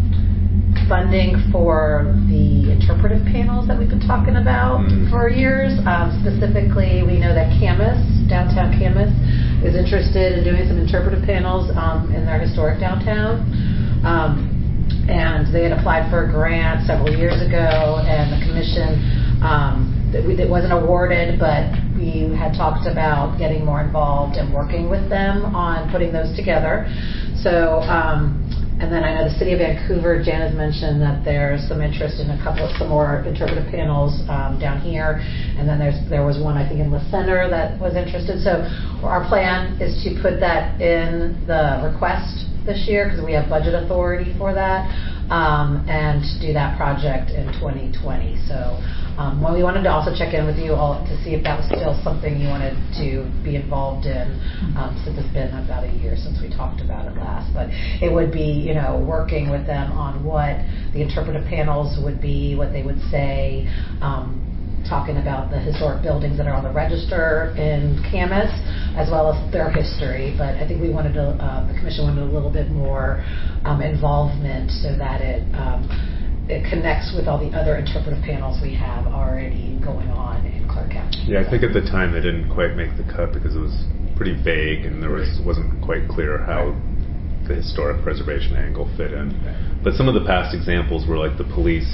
funding for the interpretive panels that we've been talking about mm. for years. Um, specifically, we know that Camas, downtown Camas, is interested in doing some interpretive panels um, in their historic downtown. Um, and they had applied for a grant several years ago, and the commission, um, it wasn't awarded, but we had talked about getting more involved and working with them on putting those together. So, um, and then I know the City of Vancouver, Jan has mentioned that there's some interest in a couple of some more interpretive panels um, down here, and then there's there was one I think in the center that was interested. So our plan is to put that in the request this year because we have budget authority for that, um, and do that project in twenty twenty. So. Um, well, we wanted to also check in with you all to see if that was still something you wanted to be involved in, um, since it's been about a year since we talked about it last. But it would be, you know, working with them on what the interpretive panels would be, what they would say, um, talking about the historic buildings that are on the register in Camas, as well as their history. But I think we wanted to, uh, the commission wanted a little bit more um, involvement so that it um, it connects with all the other interpretive panels we have already going on in Clark County. Yeah, I think at the time they didn't quite make the cut because it was pretty vague and there was wasn't quite clear how the historic preservation angle fit in. But some of the past examples were like the police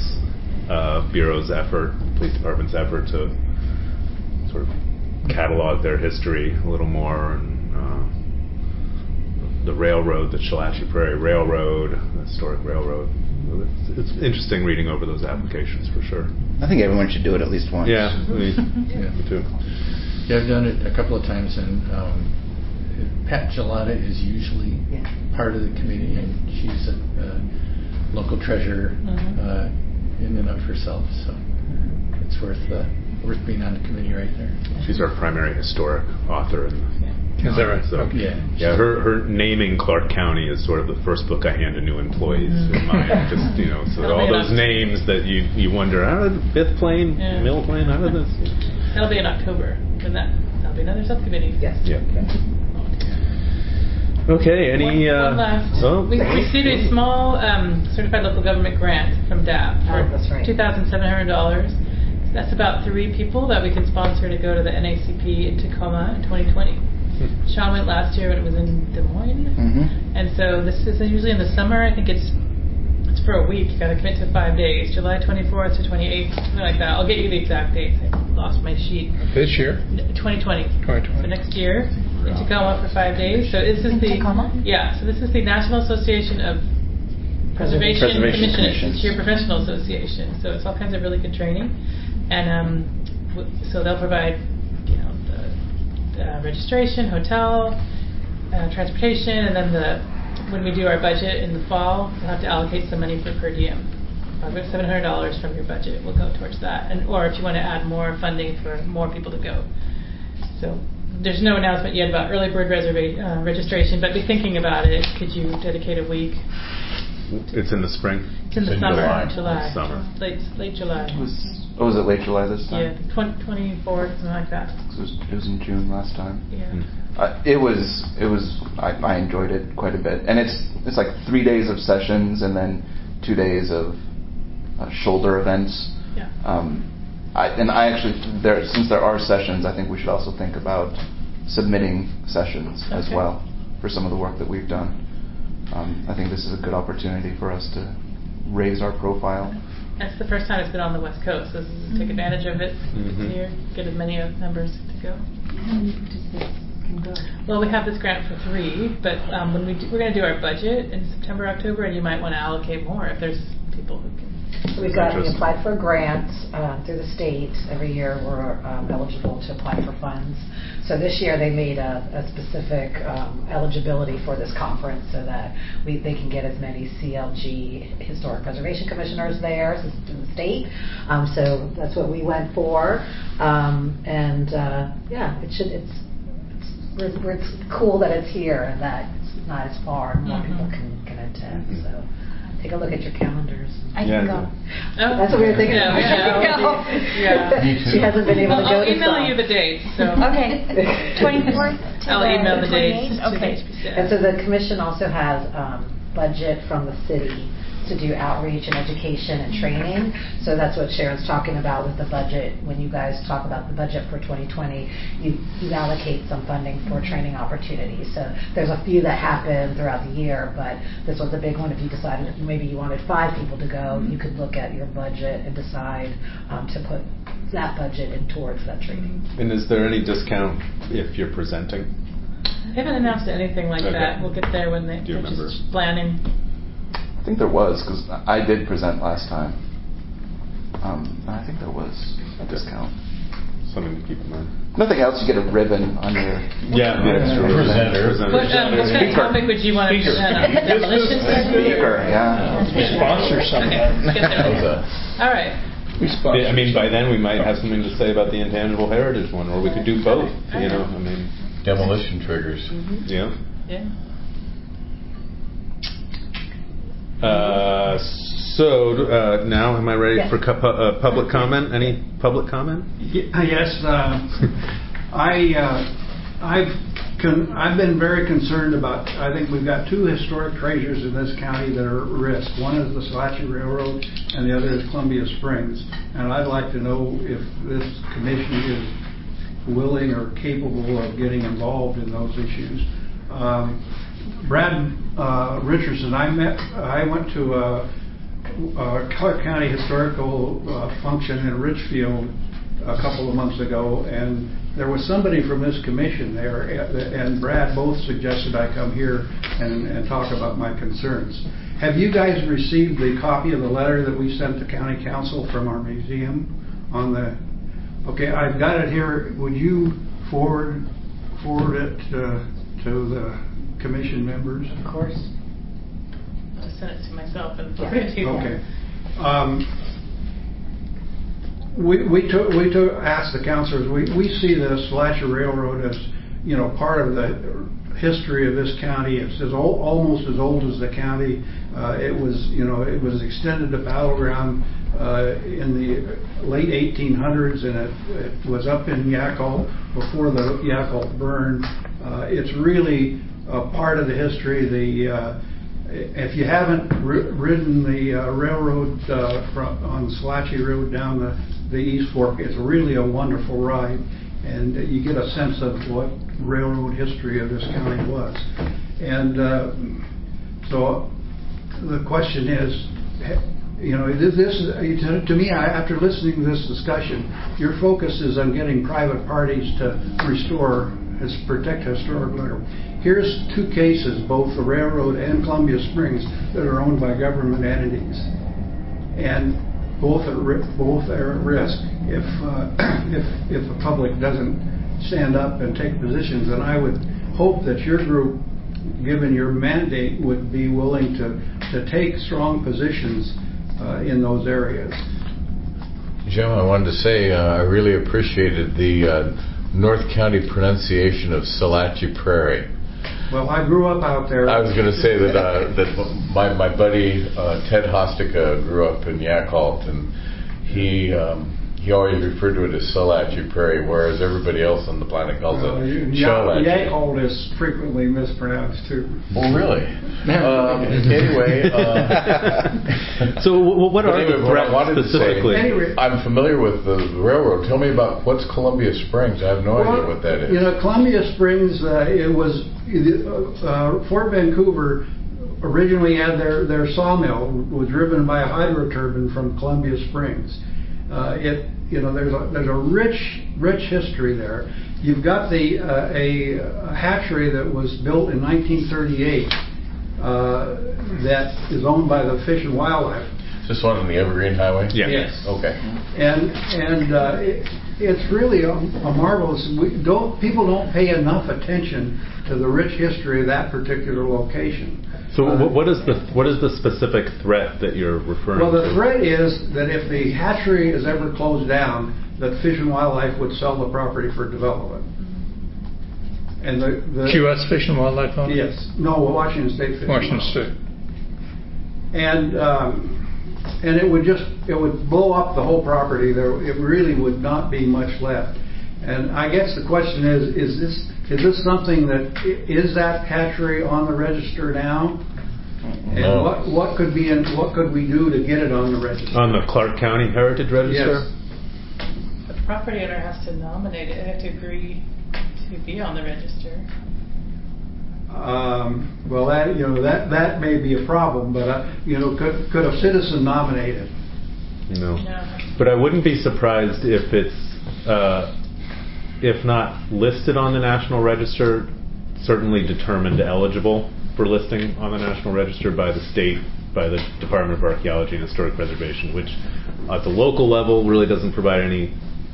uh, bureau's effort, police department's effort to sort of catalog their history a little more, and uh, the railroad, the Chalachi Prairie Railroad, the historic railroad. It's, it's interesting reading over those applications for sure. I think everyone should do it at least once. Yeah, me, yeah. me too. Yeah, I've done it a couple of times, and um, Pat Gelada is usually yeah. part of the committee, and she's a, a local treasurer mm-hmm. uh, in and of herself, so it's worth uh, worth being on the committee right there. She's our primary historic author in the Is that right? So, yeah. Yeah, her her naming Clark County is sort of the first book I hand to new employees mm-hmm. in mind. Just, you know, so all those names that you you wonder, how did Fifth Plane, yeah. Middle Plane, how did this? That'll be in October. When that that'll be another subcommittee. Yes. Yeah. Okay. Any? One, uh, one last. Oh, we received a small um, certified local government grant from D A P for oh, that's right. two thousand seven hundred dollars. That's about three people that we can sponsor to go to the N A C P in Tacoma in twenty twenty. Sean went last year when it was in Des Moines, mm-hmm. and so this is usually in the summer. I think it's it's for a week. You got to commit to five days, July twenty-fourth to twenty-eighth, something like that. I'll get you the exact dates. I lost my sheet. This year? twenty twenty. twenty twenty. So next year in Tacoma for five days. So this is in the Tacoma? Yeah. So this is the National Association of Preservation, Preservation Commission. Commission. It's your professional association, so it's all kinds of really good training, and um, w- so they'll provide, you know, the, the registration, hotel, uh, transportation, and then the when we do our budget in the fall, we'll have to allocate some money for per diem. About seven hundred dollars from your budget will go towards that, and or if you want to add more funding for more people to go. So there's no announcement yet about early bird reserva- uh, registration, but be thinking about it. Could you dedicate a week? It's in the spring. It's in the It's in summer. July. July. Summer. Late late July. It was, oh, was it late July this time? Yeah, twenty-fourth, something like that. It was, it was in June last time. Yeah. Mm. Uh, it was, it was. I, I enjoyed it quite a bit, and it's it's like three days of sessions and then two days of uh, shoulder events. Yeah. Um, I, and I actually, there since there are sessions, I think we should also think about submitting sessions as Okay. well for some of the work that we've done. Um, I think this is a good opportunity for us to raise our profile. That's the first time it's been on the West Coast, so this is take advantage of it Mhm. here, get as many uh, members to go. How many participants can go? Well, we have this grant for three, but um, when we do, we're going to do our budget in September, October, and you might want to allocate more if there's people who can. So we've got, we applied for a grant uh, through the state. Every year we're um, eligible to apply for funds. So this year they made a, a specific um, eligibility for this conference so that we, they can get as many C L G Historic Preservation Commissioners there as in the state. Um, so that's what we went for. Um, and uh, yeah, it should, it's, it's, we're, it's cool that it's here and that it's not as far and more Mhm. people can, can attend. Mhm. So take a look at your calendars. I Yeah, can go. Oh. That's what we were thinking. Yeah, we should. Yeah. Me too. She hasn't been able Well, to go I'll to email some. you the dates. So. Okay, twenty-fourth to I'll the email the dates twenty-eighth? to the Okay. H P C. And so the commission also has um, budget from the city to do outreach and education and training. So that's what Sharon's talking about with the budget. When you guys talk about the budget for twenty twenty, you, you allocate some funding for training opportunities. So there's a few that happen throughout the year, but this was a big one. If you decided maybe you wanted five people to go, you could look at your budget and decide um, to put that budget in towards that training. And is there any discount if you're presenting? They haven't announced anything like Okay. that. We'll get there when they, Do you they're remember? just planning. I think there was, because I did present last time. Um, and I think there was a discount. Something to keep in mind. Nothing else, you get a ribbon on your Yeah, your extra Presenter. Presenter. What, um, what kind of Speaker. topic would you want to Speaker. present on? Demolition center? Speaker, yeah. We sponsor sometime. Okay, get there. All right. We sponsor I mean, by sometime. then we might have something to say about the intangible heritage one, or we could do both. You know, I mean, Demolition triggers. yeah. Yeah. Uh, so uh, now, am I ready Yes. for cu- uh, public comment? Any public comment? Y- Yes, uh, I, uh, I've, con- I've been very concerned about, I think we've got two historic treasures in this county that are at risk. One is the Salachi Railroad and the other is Columbia Springs. And I'd like to know if this commission is willing or capable of getting involved in those issues. Um, Brad uh, Richardson, I met, I went to a, a Clark County historical uh, function in Richfield a couple of months ago, and there was somebody from this commission there, and Brad both suggested I come here and, and talk about my concerns. Have you guys received the copy of the letter that we sent to County Council from our museum on the, okay, I've got it here. Would you forward, forward it uh, to the commission members? Of course. I'll just send it to myself and Yeah. forward it to you. Okay. Um, we we took we took asked the councilors. We we see the Slasher Railroad as, you know, part of the history of this county. It's as old, almost as old as the county. Uh, it was, you know, it was extended to Battleground uh, in the late eighteen hundreds, and it, it was up in Yakult before the Yakult burned. Uh, it's really a part of the history. The uh, if you haven't ri- ridden the uh, railroad uh, from, on the Salachi Road down the, the East Fork, it's really a wonderful ride, and you get a sense of what railroad history of this county was. And uh, so the question is, you know, this is, to me, after listening to this discussion, your focus is on getting private parties to restore it's protect historic landmarks. Here's two cases, both the railroad and Columbia Springs, that are owned by government entities, and both are ri- both are at risk if uh, if if the public doesn't stand up and take positions. And I would hope that your group, given your mandate, would be willing to to take strong positions uh, in those areas. Jim, I wanted to say uh, I really appreciated the uh, North County pronunciation of Salachi Prairie. Well, I grew up out there. I was going to say that uh, that my my buddy uh, Ted Hostica grew up in Yakult, and he um, he always referred to it as Salachi Prairie, whereas everybody else on the planet calls uh, it Yakult Shalachi. is frequently mispronounced too. Oh, really? um, anyway, uh, so w- what are anyway, the threats what I wanted specifically? To say, Anyway. I'm familiar with the railroad. Tell me about what's Columbia Springs. I have no well, idea what that is. You know, Columbia Springs, uh, it was uh, Fort Vancouver originally had their, their sawmill was driven by a hydroturbine from Columbia Springs. Uh, it you know there's a there's a rich rich history there. You've got the uh, a, a hatchery that was built in nineteen thirty-eight uh, that is owned by the Fish and Wildlife. Is this one on the Evergreen Highway? Yeah. Yes. Okay. And and uh, it, it's really a, a marvelous. We don't people don't pay enough attention to the rich history of that particular location. So uh, what is the what is the specific threat that you're referring well, to? the threat is that if the hatchery is ever closed down, that Fish and Wildlife would sell the property for development. And the, the Q S Fish and Wildlife owned? Yes. No, Washington State Fish. Washington and State. And um, and it would just it would blow up the whole property. There it really would not be much left. And I guess the question is: Is this is this something that is that hatchery on the register now? And no. what what could be in, what could we do to get it on the register? On the Clark County Heritage Register? Yes. The property owner has to nominate it. They have to agree to be on the register. Um, well, that you know that that may be a problem, but uh, you know, could could a citizen nominate it? No. No. But I wouldn't be surprised if it's, uh, if not listed on the National Register, certainly determined eligible for listing on the National Register by the state, by the Department of Archaeology and Historic Preservation, which at the local level really doesn't provide any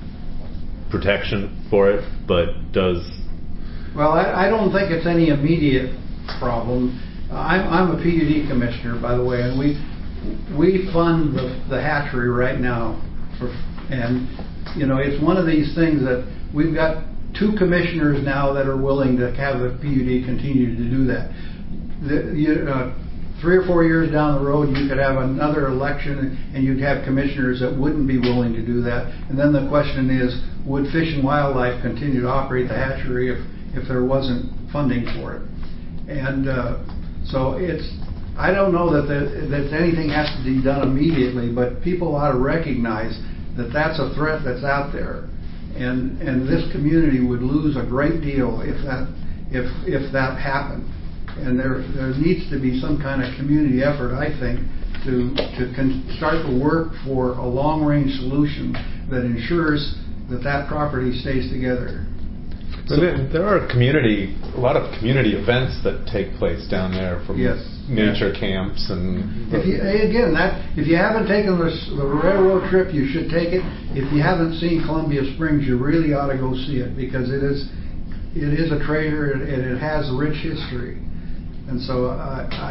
protection for it, but does. Well, I, I don't think it's any immediate problem. I'm, I'm a P U D commissioner, by the way, and we we fund the, the hatchery right now, for, and you know it's one of these things that we've got two commissioners now that are willing to have the P U D continue to do that. The, you, uh, three or four years down the road, you could have another election, and you'd have commissioners that wouldn't be willing to do that. And then the question is, would Fish and Wildlife continue to operate the hatchery if if there wasn't funding for it? And uh, so it's, I don't know that, the, that anything has to be done immediately, but people ought to recognize that that's a threat that's out there. And and this community would lose a great deal if that if if that happened. And there there needs to be some kind of community effort, I think, to to con- start to work for a long-range solution that ensures that that property stays together. So there, there are community, a lot of community events that take place down there, from yes. nature yeah. camps and. If you, again, that if you haven't taken the, the railroad trip, you should take it. If you haven't seen Columbia Springs, you really ought to go see it, because it is it is a treasure and it has a rich history. And so I I,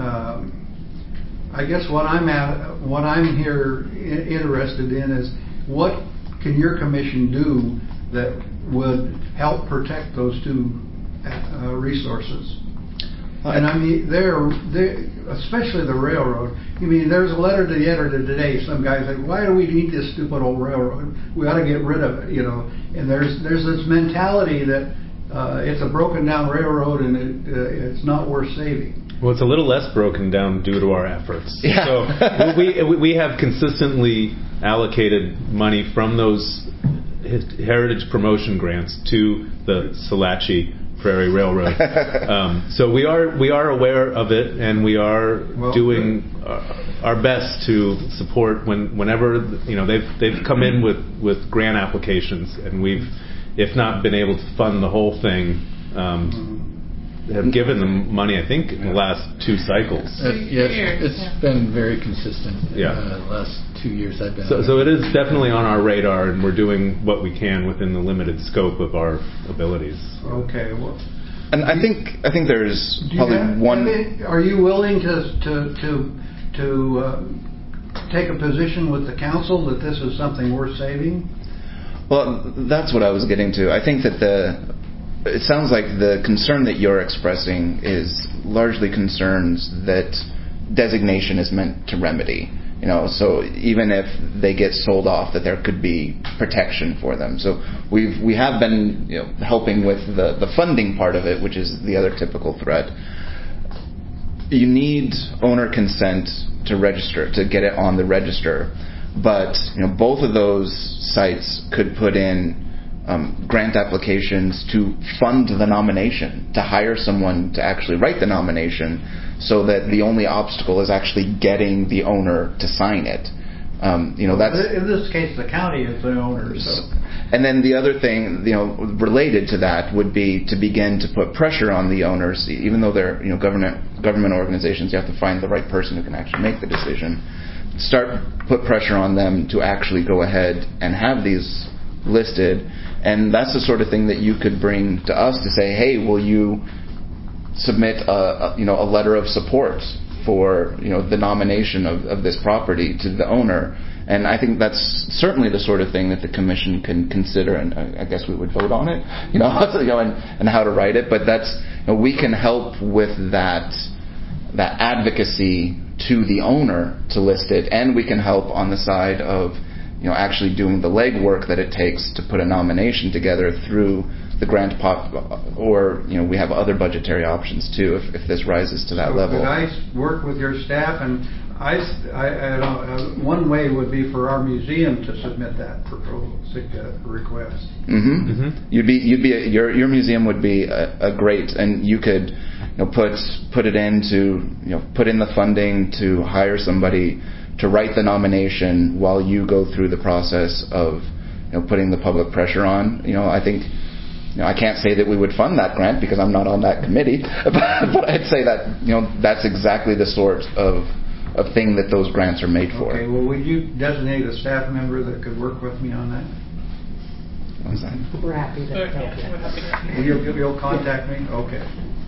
um, I guess what I'm at, what I'm here I- interested in is what can your commission do that would help protect those two uh, resources. And I mean, they're, they, especially the railroad. I mean, there's a letter to the editor today. Some guy said, "Why do we need this stupid old railroad? We ought to get rid of it." You know, and there's there's this mentality that uh, it's a broken down railroad and it, uh, it's not worth saving. Well, it's a little less broken down due to our efforts. Yeah. So we we have consistently allocated money from those heritage promotion grants to the Salachi Prairie Railroad. um, so we are we are aware of it, and we are well, doing uh, our best to support when whenever you know they've they've come in with, with grant applications, and we've if not been able to fund the whole thing, um, have given them money, I think, in the last two cycles. Uh, yes, it's yeah. been very consistent. Yeah. Uh, the last two years I've been. So, so it is definitely on our radar, and we're doing what we can within the limited scope of our abilities. Okay. Well, and I think I think there's do you probably have, one. Are you willing to to to to uh, take a position with the council that this is something worth saving? Well, that's what I was getting to. I think that the. It sounds like the concern that you're expressing is largely concerns that designation is meant to remedy. You know, so even if they get sold off, that there could be protection for them. So we've we have been you know, helping with the, the funding part of it, which is the other typical threat. You need owner consent to register, to get it on the register. But you know, both of those sites could put in Um, grant applications to fund the nomination, to hire someone to actually write the nomination, so that the only obstacle is actually getting the owner to sign it. Um, you know, that's in this case the county is the owner. So. And then the other thing, you know, related to that would be to begin to put pressure on the owners, even though they're you know government government organizations. You have to find the right person who can actually make the decision. Start put pressure on them to actually go ahead and have these listed. And that's the sort of thing that you could bring to us to say, hey, will you submit a, a you know a letter of support for you know the nomination of, of this property to the owner? And I think that's certainly the sort of thing that the commission can consider, and I, I guess we would vote on it, you know, you know, and, and how to write it. But that's you know, we can help with that that advocacy to the owner to list it, and we can help on the side of you know, actually doing the legwork that it takes to put a nomination together through the grant pot, or you know, we have other budgetary options too if, if this rises to that so level. Could I work with your staff? And I, I, I don't know, one way would be for our museum to submit that proposal request. Mm-hmm. Mm-hmm. You'd be, you'd be, a, your your museum would be a, a great, and you could, you know, put put it into, you know, put in the funding to hire somebody to write the nomination while you go through the process of you know, putting the public pressure on. You know, I think you know, I can't say that we would fund that grant because I'm not on that committee, but, but I'd say that you know that's exactly the sort of of thing that those grants are made for. Okay. Well, would you designate a staff member that could work with me on that? What's that? We're happy to help you. You'll, you'll contact me? Okay.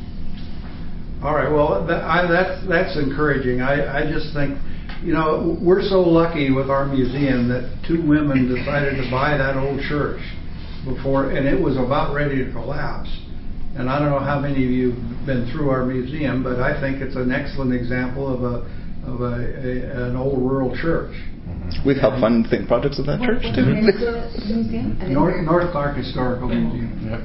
All right. Well, that, I, that's that's encouraging. I, I just think. You know, we're so lucky with our museum that two women decided to buy that old church before, and it was about ready to collapse. And I don't know how many of you have been through our museum, but I think it's an excellent example of a of a, a an old rural church. We've helped fund think projects of that what, church what's too. the name of the museum? North, North Clark Historical Museum. Yep.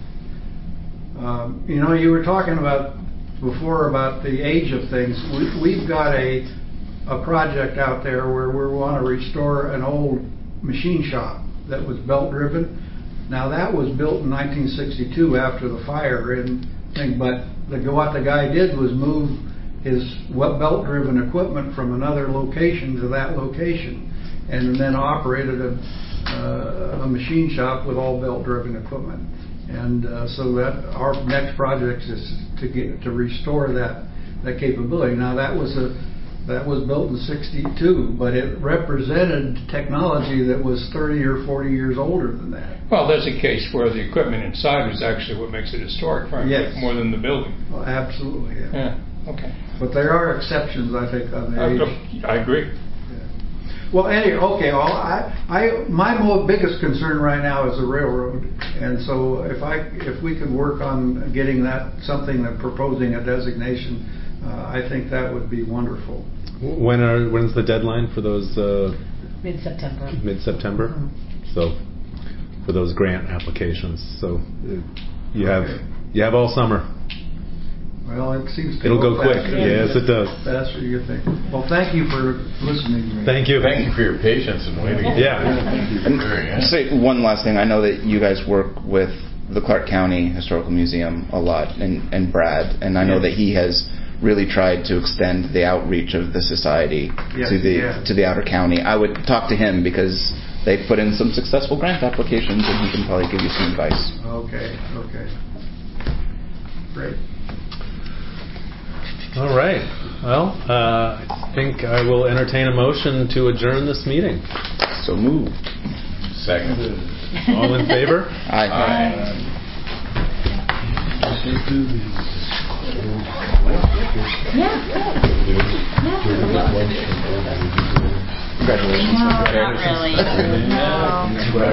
Um, you know, you were talking about before about the age of things. We, we've got a a project out there where we want to restore an old machine shop that was belt driven. Now that was built in nineteen sixty-two after the fire and thing, but the, what the guy did was move his belt driven equipment from another location to that location, and then operated a, uh, a machine shop with all belt driven equipment. And uh, so that our next project is to get to restore that that capability. Now that was a That was built in sixty-two, but it represented technology that was thirty or forty years older than that. Well, there's a case where the equipment inside is actually what makes it historic, frankly, yes. more than the building. Well, absolutely, yeah. Yeah, okay. But there are exceptions, I think, on the age. I agree. Yeah. Well, anyway, okay. Well, I, I, my mo- biggest concern right now is the railroad, and so if I, if we could work on getting that something, that proposing a designation, uh, I think that would be wonderful. When are when's the deadline for those? Uh, Mid-September. Mid-September. Mm-hmm. So for those grant applications, so uh, you have you have all summer. Well, it seems to it'll go, go quick. Yes, it does. Faster you think. Well, thank you for listening to me. Thank you. Thank you for your patience and waiting. Yeah. And I'll say one last thing. I know that you guys work with the Clark County Historical Museum a lot, and, and Brad, and I know yes. that he has really tried to extend the outreach of the society yes, to the yeah. to the outer county. I would talk to him because they put in some successful grant applications, and he can probably give you some advice. Okay, okay. Great. All right. Well, uh, I think I will entertain a motion to adjourn this meeting. So moved. Second. All in favor? Aye. Aye. Congratulations. No, not really. No.